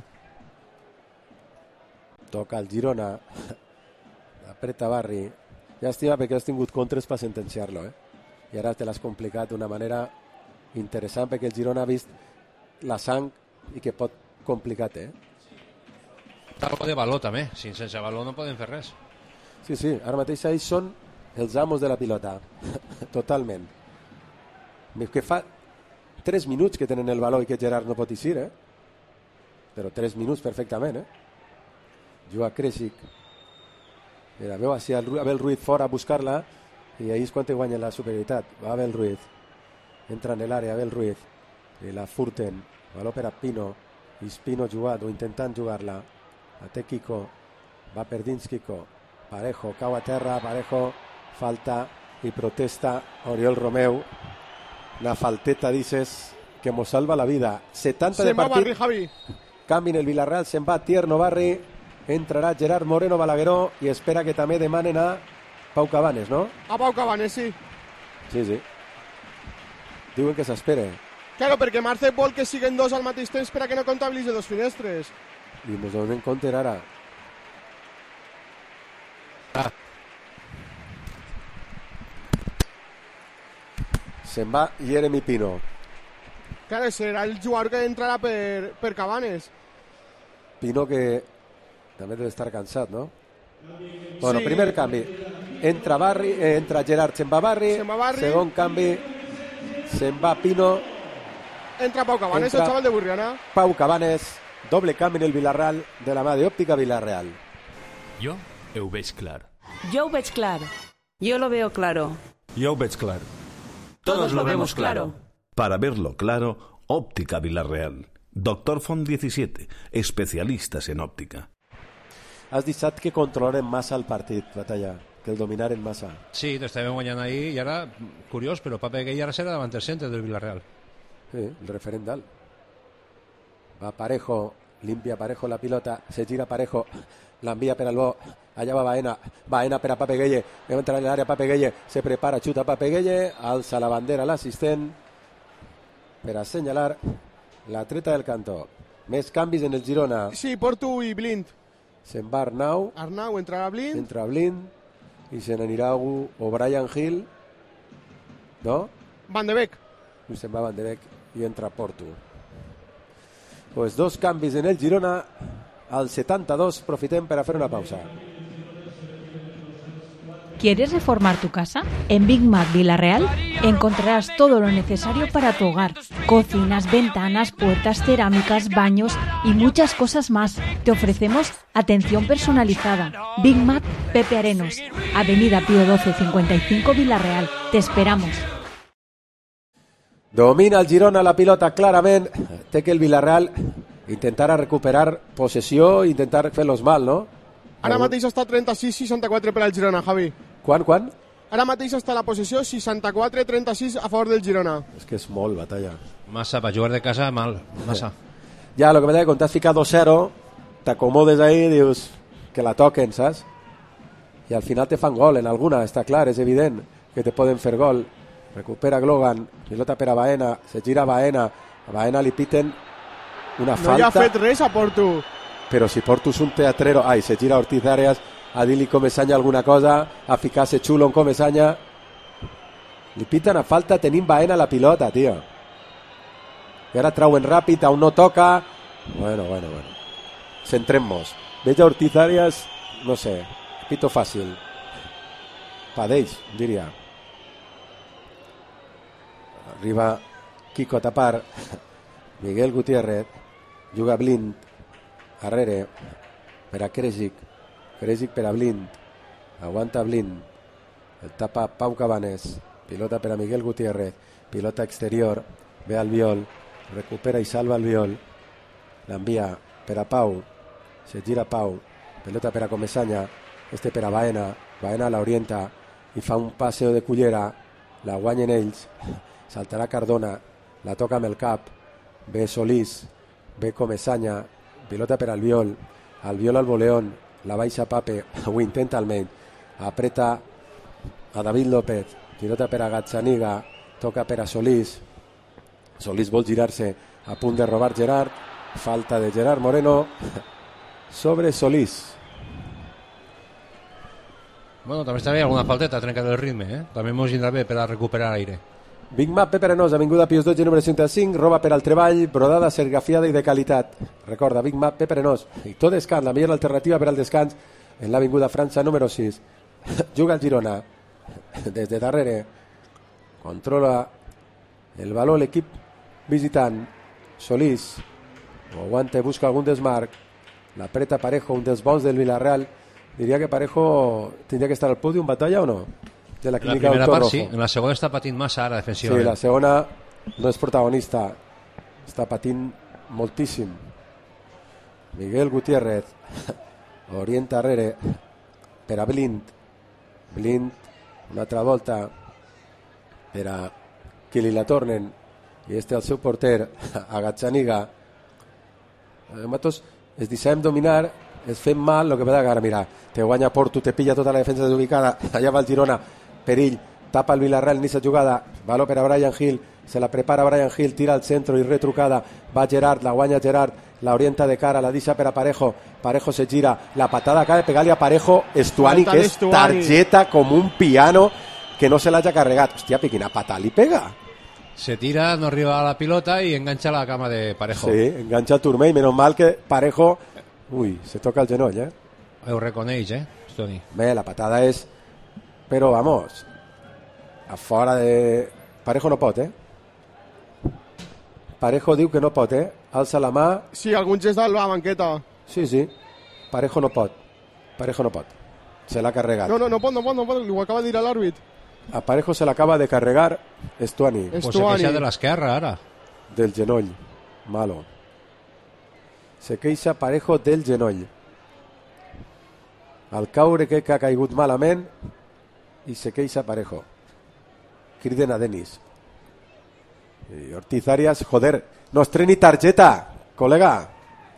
Speaker 1: Toca el Girona. Apreta Barri. Llàstima perquè has tingut contres per sentenciar-lo, I ara te l'has complicat d'una manera interessant perquè el Girona ha vist la sang i que pot complicar-te,
Speaker 3: Algo de valor també, sense valor no podem fer res.
Speaker 1: Sí, ara mateix ells són els amos de la pilota, totalment. Que fa 3 minuts que tenen el valor i que Gerard no pot eixir, però 3 minuts perfectament, Juga Kresic. Mira, veu així Abel Ruiz fora a buscar-la i ahir és quan te guanya la superioritat. Va Abel Ruiz, entra en l'àrea Abel Ruiz i la furten, valor per a Pino, i Pino jugat o intentant jugar-la, la té Kiko, va per dins Kiko, Parejo, cau a terra, Parejo, falta i protesta Oriol Romeu, una falteta dices que mos salva la vida. 70 de partit,
Speaker 2: Barri, Javi.
Speaker 1: canvi en el Villarreal, se'n va Tierno Barri, entrarà Gerard Moreno Balagueró i espera que també demanen a Pau Cabanes, no?
Speaker 2: A Pau Cabanes, sí.
Speaker 1: Sí. Diuen que s'espere.
Speaker 2: Claro, perquè Marcet vol que siguen 2 al mateix temps per a que no comptabilitzi 2 finestres.
Speaker 1: I mos donem compte ara. Se'n va Jeremy Pino.
Speaker 2: Claro, serà el jugador que entrarà per Cabanes.
Speaker 1: Pino que també deu estar cansat, no? Bueno,
Speaker 2: Sí.
Speaker 1: primer canvi. Entra Gerard, se'n va Barri. Segon canvi, se'n va Pino.
Speaker 2: Entra Pau Cabanes,
Speaker 1: Entra
Speaker 2: el xaval de Burriana.
Speaker 1: Pau Cabanes. Doble canvi en el Villarreal de la mà d'Òptica Villarreal.
Speaker 13: Jo ho veig clar.
Speaker 22: Yo ho veig clar. Yo lo veo claro.
Speaker 13: Jo ho veig clar.
Speaker 22: Todos lo vemos claro.
Speaker 19: Para verlo claro, Óptica Villarreal. Doctor Font 17, especialistas en óptica.
Speaker 1: Has dit que controlaren massa el partit, Batalla, que el dominaren massa.
Speaker 3: Sí, t'estàvem guanyant ahir i ara, curiós, però Pape Gueye ara serà davant el centre del Villarreal.
Speaker 1: Sí, el referent dalt. Va Parejo, limpia Parejo la pilota, se gira Parejo, l'envia per al bo, allà va Baena per a Pape Gueye, deu entrar en l'àrea Pape Gueye, se prepara, xuta Pape Gueye, alça la bandera l'assistent per assenyalar la treta del cantó. Més canvis en el Girona.
Speaker 2: Sí, Portu i Blind.
Speaker 1: Se'n va Arnau.
Speaker 2: Arnau entrarà Blind.
Speaker 1: Entra Blind i se n'anirà algú, o Brian Hill, no?
Speaker 2: Van de Beek.
Speaker 1: I se'n va Van de Beek i entra Portu. Pues 2 canvis en el Girona al 72. Profitem per a fer una pausa.
Speaker 11: ¿Quieres reformar tu casa? En Big Mac Villarreal encontrarás todo lo necesario para tu hogar. Cocinas, ventanas, puertas, cerámicas, baños y muchas cosas más. Te ofrecemos atención personalizada. Big Mac Pepe Arenos, Avenida Pío 12 55 Villarreal. Te esperamos.
Speaker 1: Domina el Girona la pilota clarament. Té que el Villarreal intentarà recuperar possessió i intentar fer-los mal, no?
Speaker 2: Ara mateix està 36-64 per al Girona, Javi.
Speaker 1: Quan?
Speaker 2: Ara mateix està la possessió 64-36 a favor del Girona.
Speaker 1: És que és molt, Batalla.
Speaker 3: Massa, per jugar de casa, mal. Massa.
Speaker 1: Ja, lo que m'ha de quan t'has ficat 2-0, t'acomodes ahí i dius que la toquen, saps? I al final te fan gol en alguna, està clar, és evident que te poden fer gol. Recupera Glogan, pilota per a Baena, se gira Baena, a Baena li piten una falta.
Speaker 2: No hi ha fet res a Portu.
Speaker 1: Però si Portu és un teatrero, se gira Ortiz Arias a dir-li Comesaña alguna cosa, a ficar-se xulo en Comesaña. Li piten a falta tenint Baena la pilota, tio. I ara trauen ràpid, on no toca. Bueno. Centrem-nos. Veig a Ortiz Arias, no sé, pito fàcil. Pa d'ells, diria. Arriba Kiko a tapar. Miguel Gutiérrez. Juga Blind. Arrere. Per a Kresic. Kresic per a Blind. Aguanta Blind. El tapa Pau Cabanes. Pilota per a Miguel Gutiérrez. Pilota exterior. Ve al Viol. Recupera i salva el Viol. L'envia per a Pau. Se gira Pau. Pelota per a Comesaña. Per a Baena. Baena la orienta i fa un paseo de cullera. la guanyen ells, saltarà Cardona, la toca amb el cap, ve Solís, ve Comesanya, pilota per Albiol al voleón, la baixa Pape, ho intenta almenys, apreta a David López, pilota per a Gazzaniga, toca per a Solís vol girar-se, a punt de robar Gerard, falta de Gerard Moreno sobre Solís.
Speaker 3: Bueno, també està bé alguna falteta, trenca del ritme, també mos vindrà bé per a recuperar aire.
Speaker 1: Big Mac Pepe Arenós, Avinguda Pius 12, número 105, roba per al treball, brodada, serigrafiada i de qualitat. Recorda, Big Mac Pepe Arenós, i tot descans, la millor alternativa per al descans en l'Avinguda França número 6. Juga el Girona, des de darrere, controla el valor l'equip visitant, Solís, ho aguanta, busca algun desmarc, l'apreta Parejo, un dels bons del Villarreal. Diria que Parejo tindria que estar al pòdium, Batalla, o no? De la clínica
Speaker 3: primera part,
Speaker 1: Rojo.
Speaker 3: sí. En la segona està patint massa ara, defensivament.
Speaker 1: Sí, la segona no és protagonista. Està patint moltíssim. Miguel Gutiérrez orienta darrere per a Blind. Blind, una altra volta per a qui li la tornen. I este el seu porter, a Gazzaniga. Nosaltres es deixem dominar, es fem mal, el que passa que ara, mira, te guanya Porto, te pilla tota la defensa desubicada, allà va el Girona, perill, tapa el Villarreal en aquesta jugada, valor per a Brian Hill, se la prepara Brian Hill, tira al centro i retrucada, va Gerard, la guanya Gerard, la orienta de cara, la deixa per a Parejo, Parejo se gira, la patada acaba de pegar-li a Parejo, Estuani, que és targeta com un piano, que no se l'hagi carregat. Hòstia, quina patada li pega.
Speaker 3: Se tira, no arriba a la pilota i enganxa la cama de Parejo.
Speaker 1: Sí, enganxa el turmell, menos mal que Parejo, ui, se toca el genoll,
Speaker 3: Ho reconeix, Estuani.
Speaker 1: Bé, la patada és, però vamos, a fora de... Parejo no pot, Parejo diu que no pot, alça la mà.
Speaker 2: Sí, algun gest de la banqueta.
Speaker 1: Sí, Parejo no pot, se l'ha carregat.
Speaker 2: No pot, ho acaba de dir l'àrbit.
Speaker 1: A Parejo se l'acaba de carregar Estuani.
Speaker 3: Pues se queixa de l'esquerra ara.
Speaker 1: Del genoll, malo. Se queixa Parejo del genoll. Al caure que ha caigut malament i se queixa Parejo. Criden a Denis. I Ortiz Arias, joder, no estreni targeta, colega.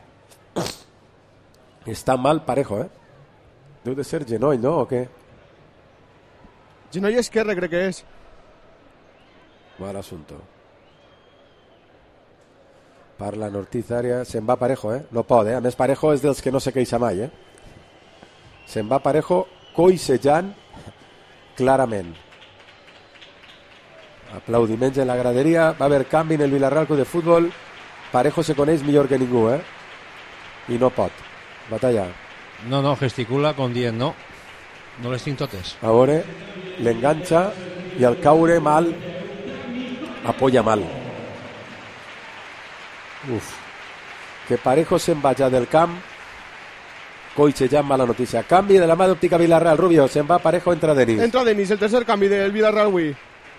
Speaker 1: Està mal Parejo, Deu de ser genoll, no? O què?
Speaker 2: Genoll esquerre, crec que és.
Speaker 1: Mal assunto. Parla en Ortiz Arias, se'n va Parejo, no pot, a més Parejo és dels que no se queixa mai, se'n va Parejo coixejant clarament. Aplaudiments en la graderia, va haver canvi en el Villarreal Club de Futbol. Parejo se coneix millor que ningú, i no pot. Batalla.
Speaker 3: No, gesticula com dient no les tinc totes.
Speaker 1: A veure, l'enganxa i al caure mal apoya mal. Que Parejo se'n vaja del camp coixejant, mala notícia. Canvi de la mà d'Òptica Villarreal. Rubio, se'n va Parejo, entra Denis.
Speaker 2: Entra Denis, el tercer canvi del Villarreal avui.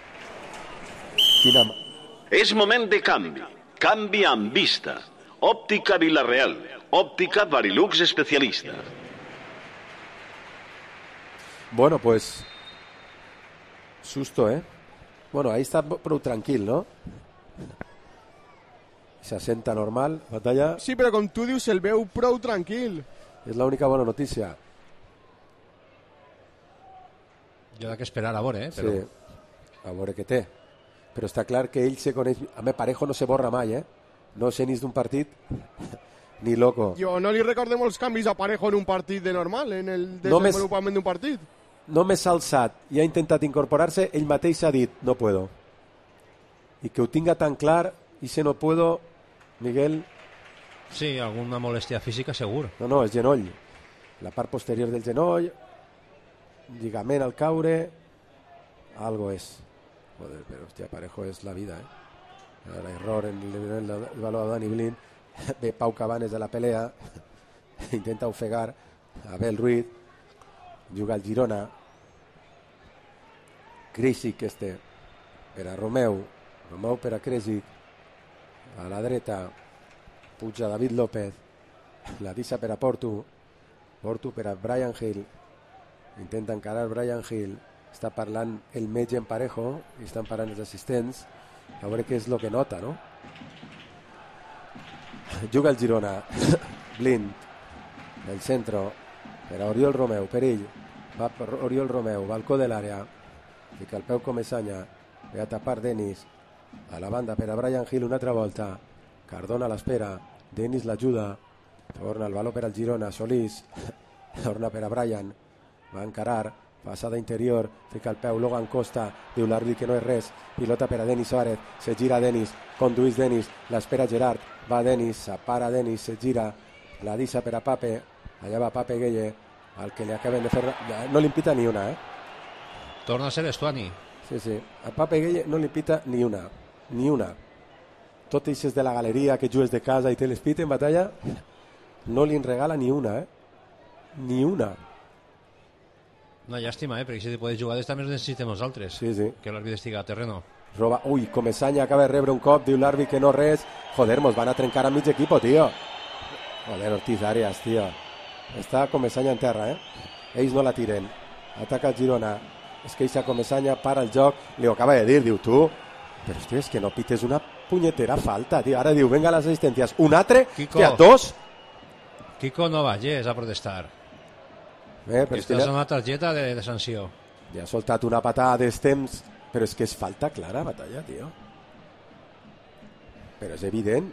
Speaker 7: És moment de canvi. Canvi amb vista. Òptica Villarreal. Òptica Varilux especialista.
Speaker 1: Bueno, pues susto, Bueno, ahí está prou tranquil, ¿no? Se assenta normal, Batalla.
Speaker 2: Sí, però com tu dius, el veu prou tranquil.
Speaker 1: És l'única bona notícia.
Speaker 3: Hi ha que esperar a veure, però...
Speaker 1: Sí, a veure què té. Però està clar que ell se coneix... A mi Parejo no se borra mai, No sé ni d'un partit ni loco.
Speaker 2: Jo no li recordem els canvis a Parejo en un partit de normal, en el desenvolupament d'un partit.
Speaker 1: Només s'ha alçat i ha intentat incorporar-se, ell mateix ha dit, no puedo. I que ho tinga tan clar, i si no puedo, Miguel...
Speaker 3: Sí, alguna molèstia física segur.
Speaker 1: No, és genoll. La part posterior del genoll, lligament al caure, algo és. Joder, però hòstia, Parejo és la vida, Error en el valor de Dani Blind. Ve Pau Cabanes de la pelea, intenta ofegar Abel Ruiz, juga al Girona, Krisic per a Romeu per a Krisic, a la dreta puja David López, la deixa per a Porto per a Brian Hill, intenta encarar Brian Hill, Està parlant el metge en Parejo i estan parlant els assistents a veure què és el que nota, no? Juga el Girona. Blind. El centro per a Oriol Romeu, perill. Va per Oriol Romeu, balcó de l'àrea. Fica el peu Comesaña. Ve a tapar Denis. A la banda per a Brian Hill una altra volta. Cardona a l'espera. Denis l'ajuda. Torna el valor per al Girona. Solís. Torna per a Brian. Va encarar. Passada interior. Fica el peu. Logan Costa. Diu l'àrbit que no és res. Pilota per a Denis Suárez. Se gira Denis. Conduís Denis. L'espera Gerard. Va Denis. S'apara Denis. Se gira. La dissa per a Pape. Allà va Pape Gueye. Al que li acaben de fer... No li pita ni una,
Speaker 3: Torna a ser Estuani.
Speaker 1: Sí. A Pape Gueye no li pita ni una. Ni una. Tot eixes de la galeria que jugues de casa i te les pita en batalla, no li en regala ni una, Ni una.
Speaker 3: Una llàstima, perquè si tipus de jugades també els necessitem nosaltres.
Speaker 1: Sí.
Speaker 3: Que l'àrbit estigui a terreno.
Speaker 1: Roba... Ui, Comesaña acaba de rebre un cop, diu l'àrbit que no res. Joder, mos van a trencar a mig equipo, tío. Joder, Ortiz Arias, tío. Està Comesaña en terra, Ells no la tiren. Ataca el Girona. Es queixa Comesaña, para el joc. Li ho acaba de dir, diu tu. Però, hòstia, és que no pites una punyetera falta, tío. Ara diu, venga les assistències. Un altre, hòstia, dos.
Speaker 3: Kiko no vagis a protestar.
Speaker 1: Però
Speaker 3: estàs en una targeta de sanció.
Speaker 1: Ja ha soltat una patada d'estemps, però és que és falta clara, batalla, tio. Però és evident.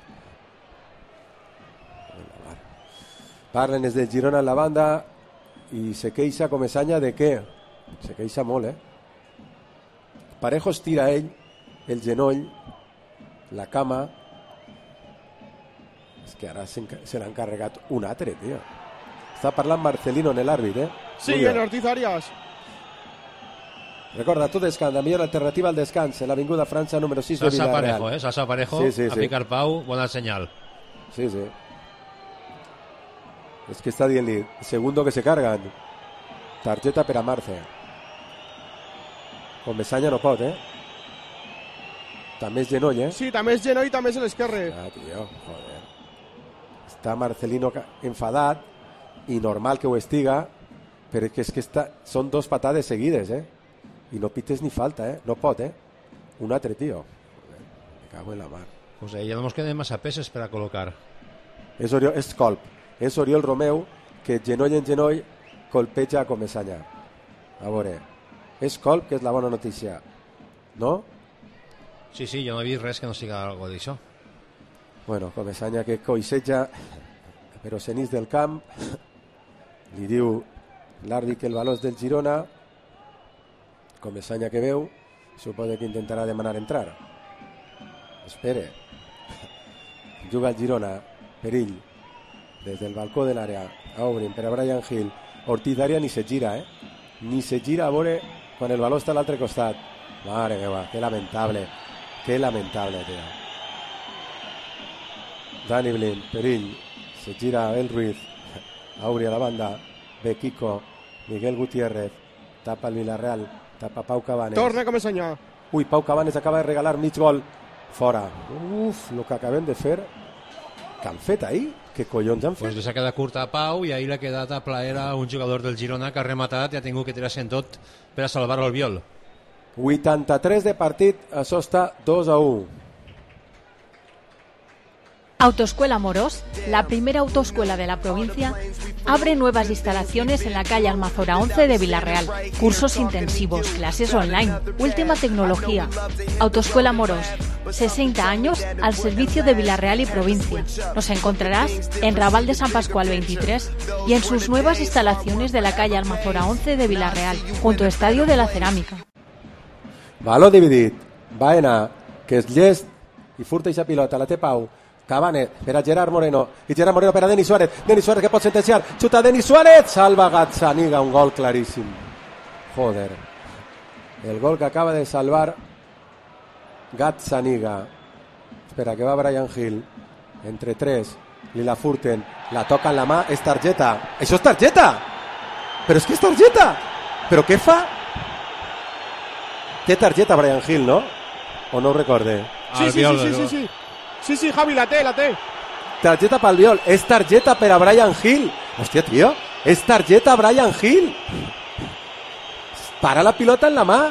Speaker 1: Parlen des del Girona en la banda i se queixa Comesaña de què? Se queixa molt, Parejo estira ell, el genoll, la cama. És que ara se l'ha encarregat un altre, tio. Està parlant Marcelino en l'àrbit,
Speaker 2: Sí, en Ortiz Arias.
Speaker 1: Recorda, tu descans, la millor alternativa al descans en l'avinguda França número 6 de Villarreal.
Speaker 3: Parejo, Salsa Parejo, a picar Pau, bona senyal.
Speaker 1: Sí. És que està dient-li, segundo que se cargan. Targeta per a Marce. Comesaña no pot, També és genoll,
Speaker 2: Sí, també és genoll i també és l'esquerre.
Speaker 1: Tio, joder. Està Marcelino enfadat i normal que ho estiga, però és que són dos patades seguides, I no pites ni falta, No pot, Un altre, tio. Joder, me cago en la mar.
Speaker 3: Pues ja no ens queden massa peces per a col·locar.
Speaker 1: És colp. És Oriol Romeu que genoll en genoll colpeja a Comesaña. A veure, és colp, que és la bona notícia, no?
Speaker 3: Sí, jo no he vist res que no sigui algo d'això.
Speaker 1: Bueno, Comesaña que coixeja, però senís del camp, li diu l'àrbit que el valor és del Girona. Comesaña que veu, suposa que intentarà demanar entrar. Espere. Juga el Girona, perill. Des del balcó de l'àrea, obrin per a Brian Hill. Ortiz Arias ni se gira, Ni se gira a veure quan el baló està a l'altre costat. Mare meva, que lamentable. Que lamentable, tio. Dani Blind, perill. Se gira El Ruiz. Auri a la banda. Ve Kiko. Miguel Gutiérrez. Tapa el Villarreal. Tapa Pau Cabanes.
Speaker 2: Torna Comesaña.
Speaker 1: Ui, Pau Cabanes acaba de regalar mig gol. Fora. Uf, lo que acabem de fer. Què han fet ahí? Què collons han fet?
Speaker 3: Pues li s'ha quedat curta a Pau i ahir l'ha quedat a plaer a un jugador del Girona que ha rematat i ha tingut que tirar-se en tot per a salvar el Biol.
Speaker 1: 83 de partit, això està 2-1.
Speaker 11: Autoescuela Moros, la primera autoescuela de la provincia, abre nuevas instalaciones en la calle Almazora 11 de Villarreal. Cursos intensivos, clases online, última tecnología. Autoescuela Moros, 60 años al servicio de Villarreal y provincia. Nos encontrarás en Raval de San Pascual 23 y en sus nuevas instalaciones de la calle Almazora 11 de Villarreal, junto al Estadio de la Cerámica.
Speaker 1: Baló dividit. Baena, que és llest i furta eixa pilota. La té Pau. Cabanes per a Gerard Moreno. I Gerard Moreno per a Denis Suárez. Denis Suárez que pot sentenciar. Xuta Denis Suárez. Salva Gazzaniga. Un gol claríssim. Joder. El gol que acaba de salvar Gazzaniga. Espera, que va Brian Hill. Entre tres. Li la furten. La toca en la mà. És targeta. Això és targeta. Però és que és targeta. Però què fa? Té targeta Brian Hill, no? O no ho recorde?
Speaker 2: Sí, Javi, la té.
Speaker 1: Targeta pel Biol. És targeta per a Brian Hill. Hòstia, tio. És targeta Brian Hill. para la pilota en la mà.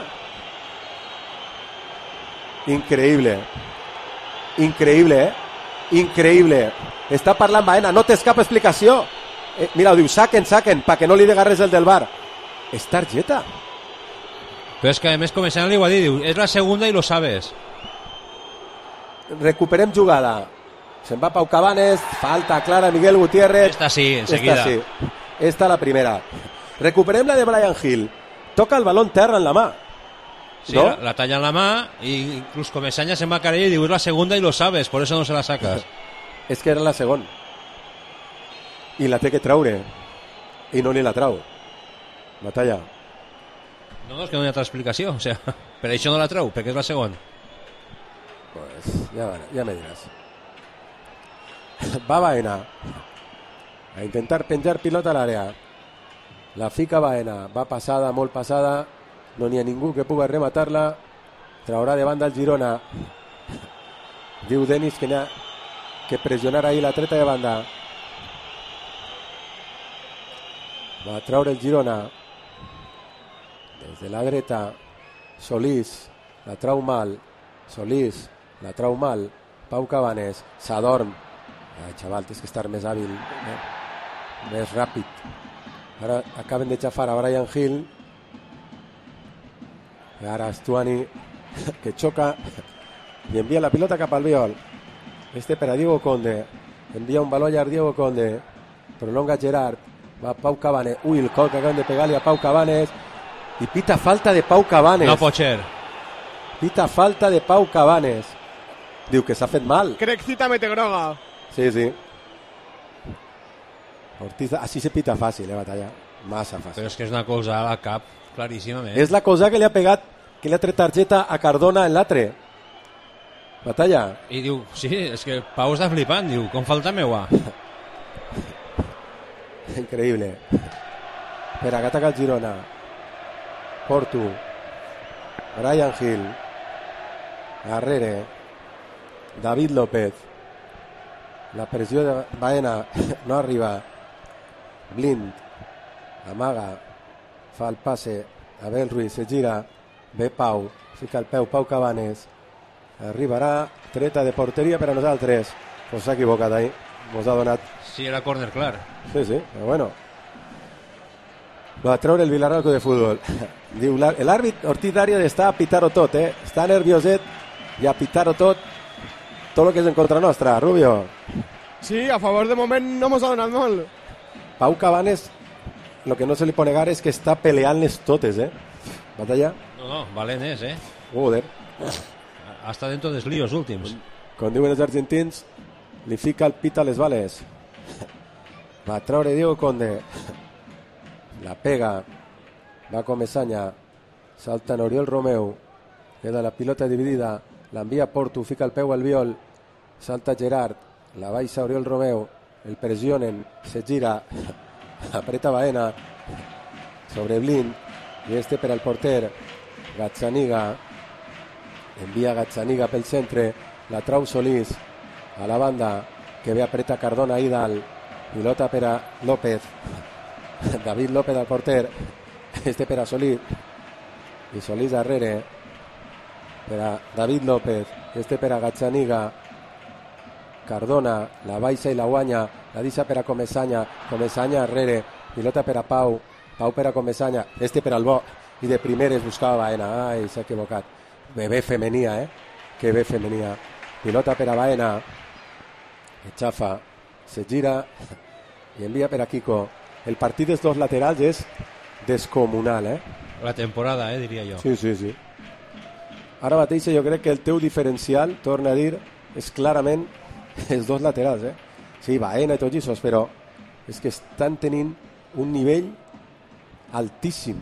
Speaker 1: Increïble. Increïble, Increïble. Està parlant Baena, no tens cap explicació. Mira, ho diu, saquen, perquè no li diga res el del bar. És targeta.
Speaker 3: Però és que a més començant li ho va dir, diu, és la segunda i lo sabes.
Speaker 1: Recuperem jugada. Se'n va Pau Cabanes, falta clara Miguel Gutiérrez.
Speaker 3: Esta sí, enseguida.
Speaker 1: Esta sí. Esta la primera. Recuperem la de Brian Hill. Toca el balón terra en la mà.
Speaker 3: Sí,
Speaker 1: ¿no?
Speaker 3: la talla en la mà y incluso Comesaña se va a caer y digo, es la segunda y lo sabes, por eso no se la sacas.
Speaker 1: És que era la segona. I la té que traure. I no li la trau. Batalla.
Speaker 3: No, és que no hi ha altra explicació. O sea, per això no la trau, perquè és la segona.
Speaker 1: Pues ya me dirás. Va Baena a intentar penjar pilota a l'àrea. La fica Baena. Va passada, molt passada. No n'hi ha ningú que pugui rematar-la. Traurà de banda el Girona. Diu Denis que n'hi ha que pressionar ahí la treta de banda. Va a traure el Girona. Des de la dreta. Solís. La trau mal. Solís. La trau mal. Pau Cabanes. S'adorm. Ai, xaval, tens que estar més hàbil. Més ràpid. Ara acaben de xafar a Brian Hill. I ara Stuani, que xoca i envia la pilota cap al Biol. Este per a Diego Conde. Envia un baló llarg Diego Conde. Prolonga Gerard. Va Pau Cabanes. Ui, el col que acaben de pegar-li a Pau Cabanes. I pita falta de Pau Cabanes.
Speaker 3: No pot ser.
Speaker 1: Pita falta de Pau Cabanes. Diu que s'ha fet mal.
Speaker 2: Crec cita mete groga.
Speaker 1: Sí, sí. Ortiz, así se pita fàcil, batalla. Massa fàcil.
Speaker 3: Però és que és una cosa al cap, claríssimament.
Speaker 1: És la cosa que li ha pegat, que li ha tret targeta a Cardona en l'altre. Batalla.
Speaker 3: I diu, sí, és que Pau està flipant, diu, com falta meua.
Speaker 1: Increïble. Espera, que ataca el Girona. Portu. Brian Hill. Darrere. David López. La pressió de Baena no arriba. Blind. Amaga. Fa el passe. Abel Ruiz se gira. Ve Pau. Fica el peu. Pau Cabanes. Arribarà. Treta de porteria per a nosaltres. Pues s'ha equivocat ahí. Mos ha donat.
Speaker 3: Sí, era córner, clar.
Speaker 1: Sí, sí, però bueno. Va a treure el Villarreal de Futbol. Diu, l'àrbit Ortiz Dària està a pitar-ho tot, Està nervioset i a pitar-ho tot. Tot el que és en contra nostra, Rubio.
Speaker 2: Sí, a favor de moment no mos ha donat molt.
Speaker 1: Pau Cabanes, lo que no se li pot negar és que està peleant-les totes, Batalla?
Speaker 3: No, valent és,
Speaker 1: Joder.
Speaker 3: Hasta dentro dels líos últims.
Speaker 1: Com diuen els argentins, li fica el pit a les bales. Va a traure Diego Conde. La pega. Va Comesaña. Salta en Oriol Romeu. Queda la pilota dividida. L'envia Portu. Fica el peu al Biol. Salta Gerard. La baixa Oriol Romeu. El pressionen. Se gira. Apreta Baena. Sobre Blind. I este per al porter. Gazzaniga. Envia Gazzaniga pel centre. La trau Solís. A la banda. Que ve apreta Cardona ahí dalt. Pilota per a López. David López al porter. Este per a Solís. I Solís darrere. Per a David López. Este per a Gazzaniga. Cardona. La baixa i la guanya. La deixa per a Comesaña. Comesaña darrere. Pilota per a Pau. Pau per a Comesaña. Este per al bo. I de primeres buscava Baena. Ai, s'ha equivocat. Bé femenia, Que bé femenia. Pilota per a Baena. Chafa. Se gira i envia per a Kiko. El partit dels dos laterals és descomunal,
Speaker 3: La temporada, diria jo.
Speaker 1: Sí, sí, sí. Ara mateix jo crec que el teu diferencial, torna a dir, és clarament els dos laterals, Sí, Baena i tots aquests, però és que estan tenint un nivell altíssim.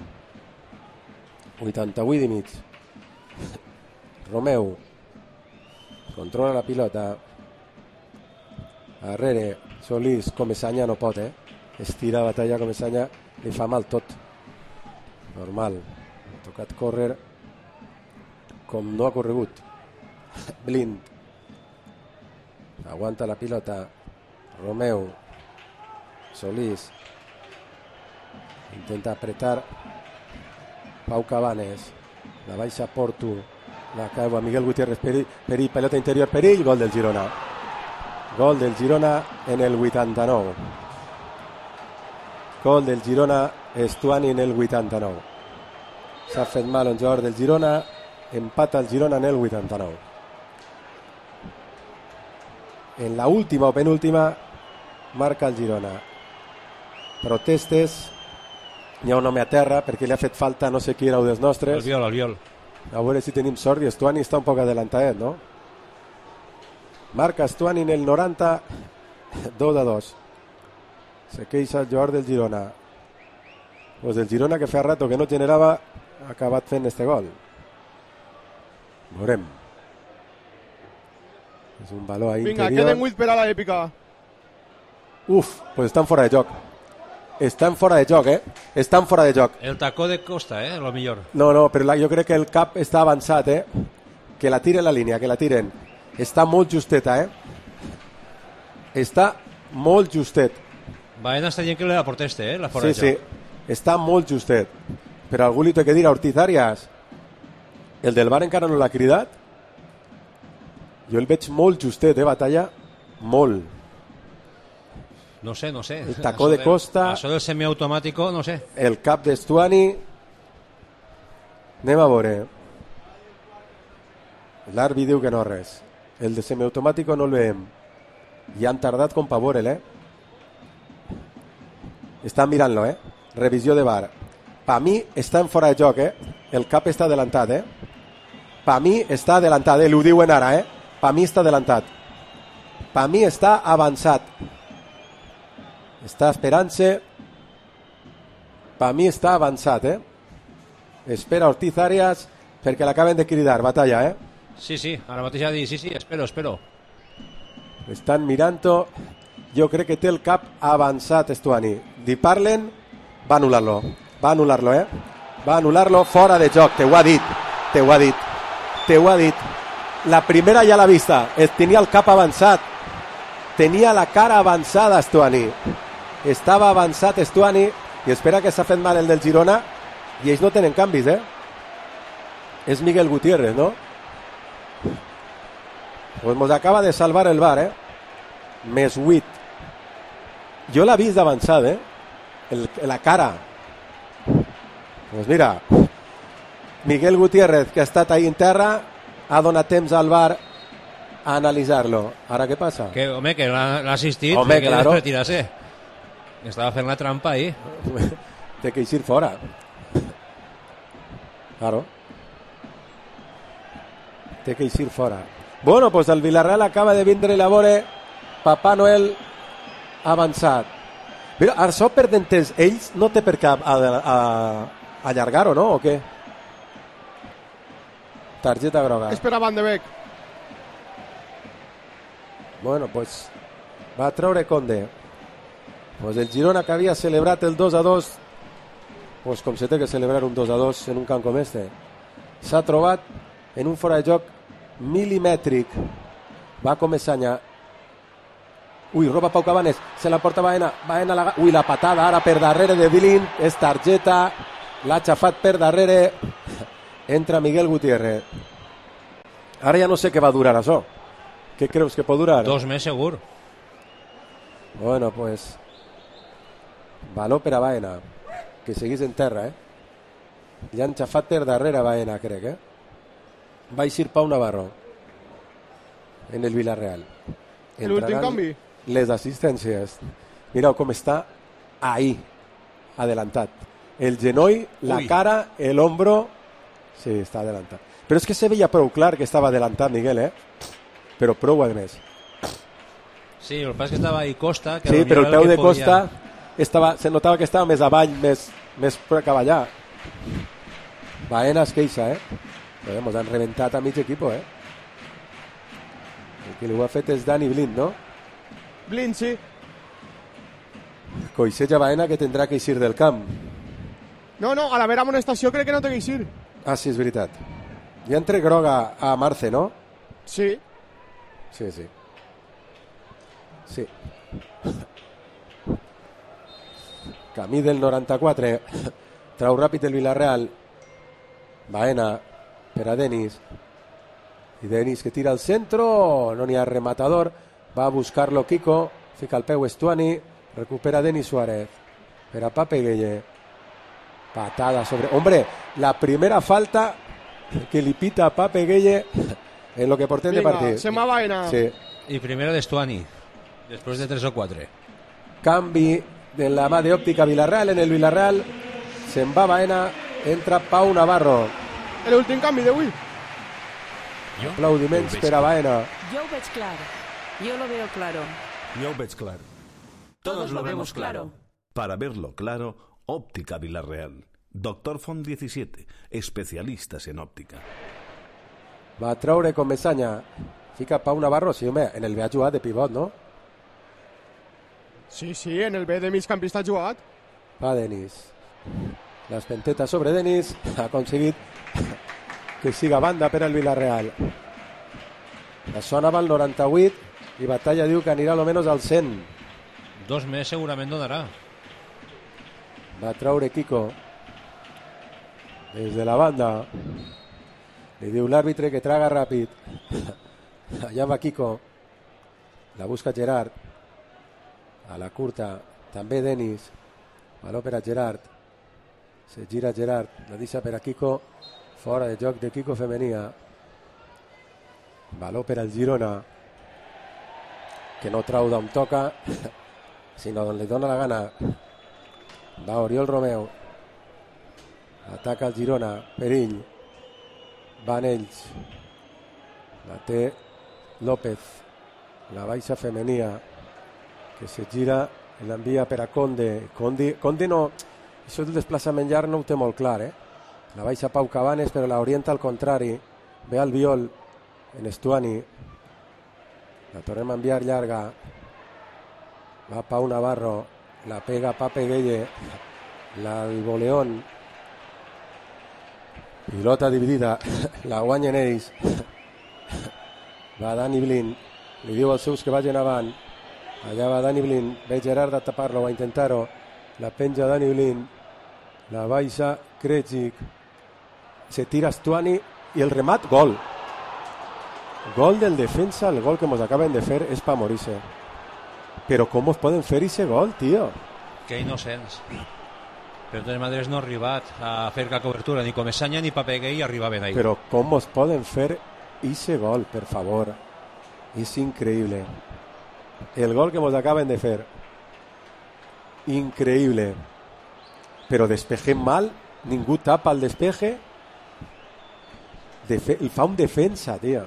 Speaker 1: 88 i mig. Romeu controla la pilota. Darrere Solís. Comesaña no pot, Estira Batalla. Comesaña li fa mal tot. Normal. Ha tocat córrer com no ha corregut. Blind. Aguanta la pilota. Romeu. Solís. Intenta apretar Pau Cabanes, la baixa Porto, la cau a Miguel Gutiérrez, Perill, pelota interior, Perill, gol del Girona. Gol del Girona en el 89. Gol del Girona, Stuani en el 89. S'ha fet mal un jugador del Girona, empata el Girona en el 89. En la última o penúltima marca el Girona. Protestes, hi ha un home a terra perquè li ha fet falta no sé qui era un dels nostres.
Speaker 3: El viol.
Speaker 1: A veure si tenim sort, i Stuani està un poc adelantadet, no? Marca Stuani en el 90, 2-2. Se queixa el jugador del Girona. Pues el Girona, que fa rato que no generava, ha acabat fent este gol. Veurem. És un valor a interior.
Speaker 2: Vinga, queden 8 per a l'èpica.
Speaker 1: Pues estan fora de joc. Estan fora de joc, Estan fora de joc.
Speaker 3: El tacó de Costa, lo millor.
Speaker 1: No, però jo crec que el cap està avançat, Que la tiren la línia, que la tiren. Està molt justeta, Està molt justet.
Speaker 3: Baena està dient que le da proteste, la fora de joc.
Speaker 1: Sí, està molt justet. Però algú li té que dir a Ortiz Arias. El del VAR encara no l'ha cridat. Jo el veig molt justet, Batalla. Molt.
Speaker 3: No sé.
Speaker 1: El tacó de Costa.
Speaker 3: Això del semiautomàtico, no sé.
Speaker 1: El cap d'Estuani. Anem a veure. L'àrbitre diu que no res. El de semiautomàtico no el veiem. I han tardat com pa veure'l, Estan mirant-lo, Revisió de VAR. Pa mi està en fora de joc, El cap està adelantat, Pa mi està adelantat, Ho diuen ara, Pa mi està adelantat. Pa mi està avançat. Està esperant-se. Pa mi està avançat, Espera Ortiz Arias perquè l'acaben de cridar, Batalla,
Speaker 3: Sí, ara mateix ha dit, sí, espero.
Speaker 1: Estan mirant-ho. Jo crec que té el cap avançat, Stuani. Li parlen, va anul·lar-lo. Va anul·lar-lo fora de joc. Te ho ha dit. La primera ja l'ha vista. Tenia el cap avançat. Tenia la cara avançada, Stuani. Estava avançat, Stuani. I espera que s'ha fet mal el del Girona. I ells no tenen canvis, És Miguel Gutiérrez, no? Pues mos acaba de salvar el VAR, Més 8. Jo l'ha vist d'avançat, la cara. Pues mira, Miguel Gutiérrez, que ha estat ahí en terra, ha donat temps al VAR a analitzar-lo. Ara què passa?
Speaker 3: Que l'ha assistit.
Speaker 1: Home,
Speaker 3: que
Speaker 1: claro.
Speaker 3: Retirarse. Estava fent la trampa ahí.
Speaker 1: Té que eixir fora. Claro. Té que eixir fora. Bueno, pues el Villarreal acaba de vindre la vore Papà Noel avançat. Mira, això per dentes, ells no té per què allargar-ho, no? O què? Targeta groga.
Speaker 2: Espera Van de Beek.
Speaker 1: Bueno, pues va a treure Conde. Pues el Girona, que havia celebrat el 2-2, pues com se té que celebrar un 2-2 en un camp com este, s'ha trobat en un fora de joc milimètric. Va començar a... roba Pau Cabanes, se la porta Baena, la patada ara per darrere de Bilin, és targeta, l'ha xafat per darrere, entra Miguel Gutiérrez. Ara ja no sé què va durar això. Què creus que pot durar?
Speaker 3: 2 mesos segur.
Speaker 1: Bueno, pues valor per a Baena, que seguís en terra, li han xafat per darrere a Baena, crec, va eixir Pau Navarro en el Villarreal.
Speaker 2: L'últim canvi.
Speaker 1: Les assistències. Mireu com està ahí, adelantat. El genoll, la cara, el hombro. Sí, està adelantat. Però és que se veia prou clar que estava adelantat, Miguel, Però prou, a més.
Speaker 3: Sí, el que passa és que estava ahí Costa. Que
Speaker 1: sí, però el peu de Costa se notava que estava més avall, més per cap allà. Baena es queixa, Ens han reventat a mig equip, El que ho ha fet és Dani Blind, no?
Speaker 2: Blind, sí.
Speaker 1: Coixeja Baena, que tindrà que eixir del camp.
Speaker 2: No, a la vera amonestació crec que no té que eixir.
Speaker 1: Ah, sí, és veritat. Ja entre groga a Marce, no?
Speaker 2: Sí.
Speaker 1: Sí. Camí del 94. Trau ràpid el Villarreal. Baena per a Denis. I Denis que tira al centro, no n'hi ha rematador, va a buscar-lo Kiko, fica el peu Estuani, recupera Denis Suárez per a Pape Gueye. Patada sobre... Hombre, la primera falta que li pita a Pape Gueye en lo que portem de partit.
Speaker 2: Se m'ha Baena.
Speaker 1: Sí.
Speaker 3: I primera d'Estuani, després de 3 o 4.
Speaker 1: Canvi de la mà d'Òptica Vilareal. En el Vilareal se'n va Baena, entra Pau Navarro.
Speaker 2: L'últim canvi d'avui.
Speaker 1: Aplaudiments per a Baena.
Speaker 22: Yo veig claro. Yo lo veo claro.
Speaker 13: Yo veig claro.
Speaker 22: Todos lo vemos claro.
Speaker 19: Para verlo claro, Óptica Vilareal. Doctor Font 17, especialistas en óptica.
Speaker 1: Va a treure com Messanya. Fica Pau Navarro. Sí, home, en el B ha jugat de pivot, no?
Speaker 2: Sí, en el B de migcampista ha jugat.
Speaker 1: Va Denis. L'espenteta sobre Denis. Ha aconseguit que siga banda per al Vilareal. La sonava al 98 i Batalla diu que anirà almenys al 100.
Speaker 3: 2 més segurament donarà.
Speaker 1: Va a treure Kiko des de la banda. Li diu l'àrbitre que traga ràpid. Allà va Kiko. La busca Gerard. A la curta també Denis. Baló per a Gerard. Se gira Gerard. La deixa per a Kiko. Fora de joc de Kiko femenia. Baló per al Girona, que no trau d'on toca, sinó d'on li dona la gana. Va Oriol Romeu. Ataca el Girona. Perill. Van ells. La té López. La baixa femenia, que se gira i l'envia per a Conde. Conde no... Això del desplaçament llarg no ho té molt clar, La baixa Pau Cabanes, però la orienta al contrari. Ve al Viol en Estuani. La tornem a enviar llarga. Va Pau Navarro. La pega Pape Gueye. El voleón. Pilota dividida. La guanyen ells. Va Dani Blin. Li diu als seus que vagin avant. Allà va Dani Blin. Ve Gerard a tapar-lo, a intentar-ho. La penja Dani Blin. La baixa Krejcik. Se tira Estuani i el remat, gol. Gol del defensa. El gol que nos acaben de fer és pa morir-se. Però com es poden fer ese gol, tio?
Speaker 3: Que innocents. Però de totes maneres no ha arribat a fer la cobertura ni Comesanya ni Pape Gueye arribaven ahí.
Speaker 1: Però com es poden fer ese gol, per favor? És increïble. El gol que nos acaben de fer. Increïble. Però despejem mal. Ningú tapa el despeje. El fa un defensa, tio.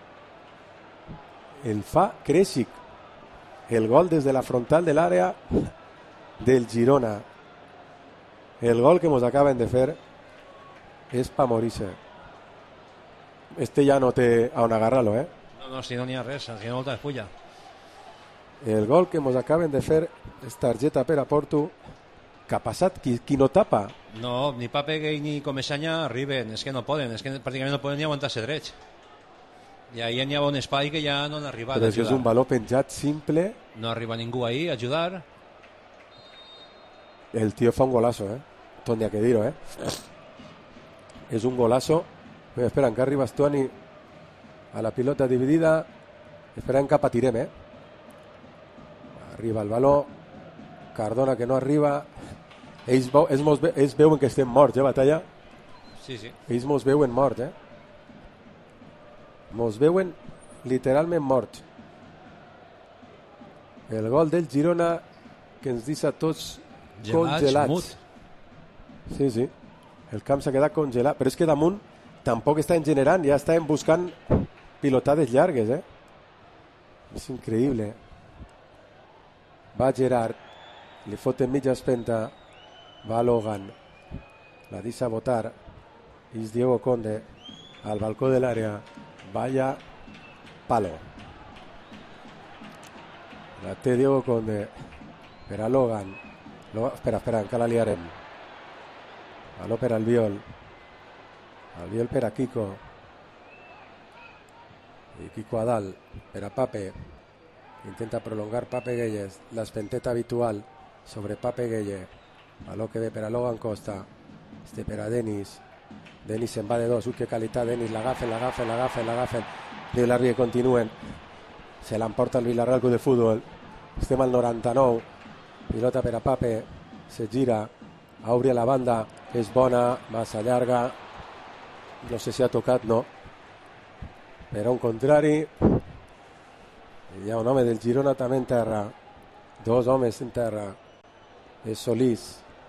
Speaker 1: El fa Krejcik. El gol des de la frontal de l'àrea del Girona. El gol que nos acaben de fer és pa morir-se. Este ja no té on agarrar-lo,
Speaker 3: No, si no n'hi ha res, si no molta fulla.
Speaker 1: El gol que nos acaben de fer és targeta per a Porto. Què ha passat? Qui no tapa?
Speaker 3: No, ni Pape Gueye ni Comesanya arriben, és que no poden, és que pràcticament no poden ni aguantar-se drets. I ahí n'hi ha un espai que ja no han arribat
Speaker 1: Però
Speaker 3: a ajudar.
Speaker 1: és un baló penjat simple.
Speaker 3: No arriba ningú ahí a ajudar.
Speaker 1: El tío fa un golazo, Tendría que dir-ho, És un golazo. Espera, encara arriba Estuani a la pilota dividida. Esperem que patirem, Arriba el baló. Cardona que no arriba. Ells veuen que estem morts, Batalla?
Speaker 3: Sí.
Speaker 1: Ells mos veuen morts, Mos veuen literalment morts. El gol del Girona que ens deixa tots congelats. Sí. El camp s'ha quedat congelat. Però és que damunt tampoc estan generant, ja estan buscant pilotades llargues, És increïble. Va Gerard. Li foten mitja espenta. Va Logan. La deixa botar. És Diego Conde. Al balcó de l'àrea. Vaya palo. La té Diego Conde per a Logan. Espera, encara la liarem. Baló per al Viol. El Viol per a Kiko. I Kiko a dalt per a Pape. Intenta prolongar Pape Gueye. L'espenteta habitual sobre Pape Gueye. Baló que ve per a Logan Costa. Este per a Denis. Denis se'n va de dos. Ui, que qualitat, Denis. L'agafen. Diu l'àrbitre que continuen. Se l'emporta el Villarreal Club de Futbol. Estem al 99. Pilota per a Pape. Se gira. Obri a la banda. És bona. Massa llarga. No sé si ha tocat, no. Però un contrari. Hi ha un home del Girona també en terra. Dos homes en terra. És Solís.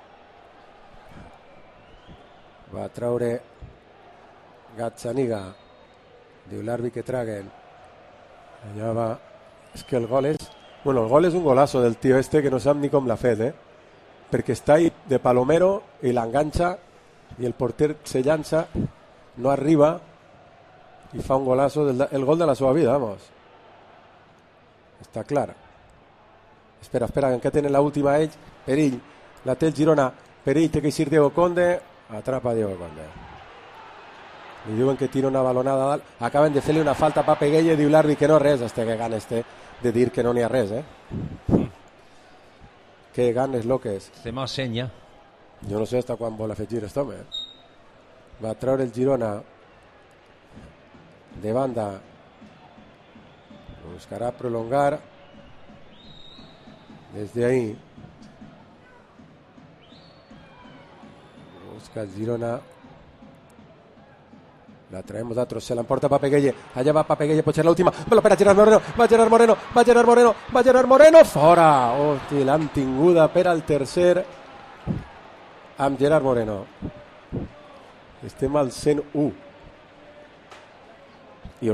Speaker 1: Va treure Gazzaniga. Diu l'àrbitre que traguen. Allà va. És que el gol és... Bueno, el gol és un golazo del tio este que no sap ni com l'ha fet, perquè està ahí de palomero i l'enganxa i el porter se llança, no arriba i fa un golazo, el gol de la seva vida, vamos. Està clar. Espera, que encara tenen l'última ells. Perill, la té el Girona. Perill, té que eixir Diego Conde. Atrapa Diego Conde. Li diuen que tira una balonada dalt. Acaben de fer-li una falta a Pape Gueye. Diu l'àrbitre que no res. Que ganes de dir que no n'hi ha res, Que ganes lo que és.
Speaker 3: Se m'assenya.
Speaker 1: Jo no sé hasta quan vol afegir aquest home. Va treure el Girona de banda. Buscarà prolongar desde ahí. Busca el Girona. La traemos de otros, se la emporta Pape Gueye. Allá va Pape Gueye, pot ser l'última. Però per a Gerard Moreno. Fora! Hosti, l'han tinguda per al tercer amb Gerard Moreno. Estem al 101.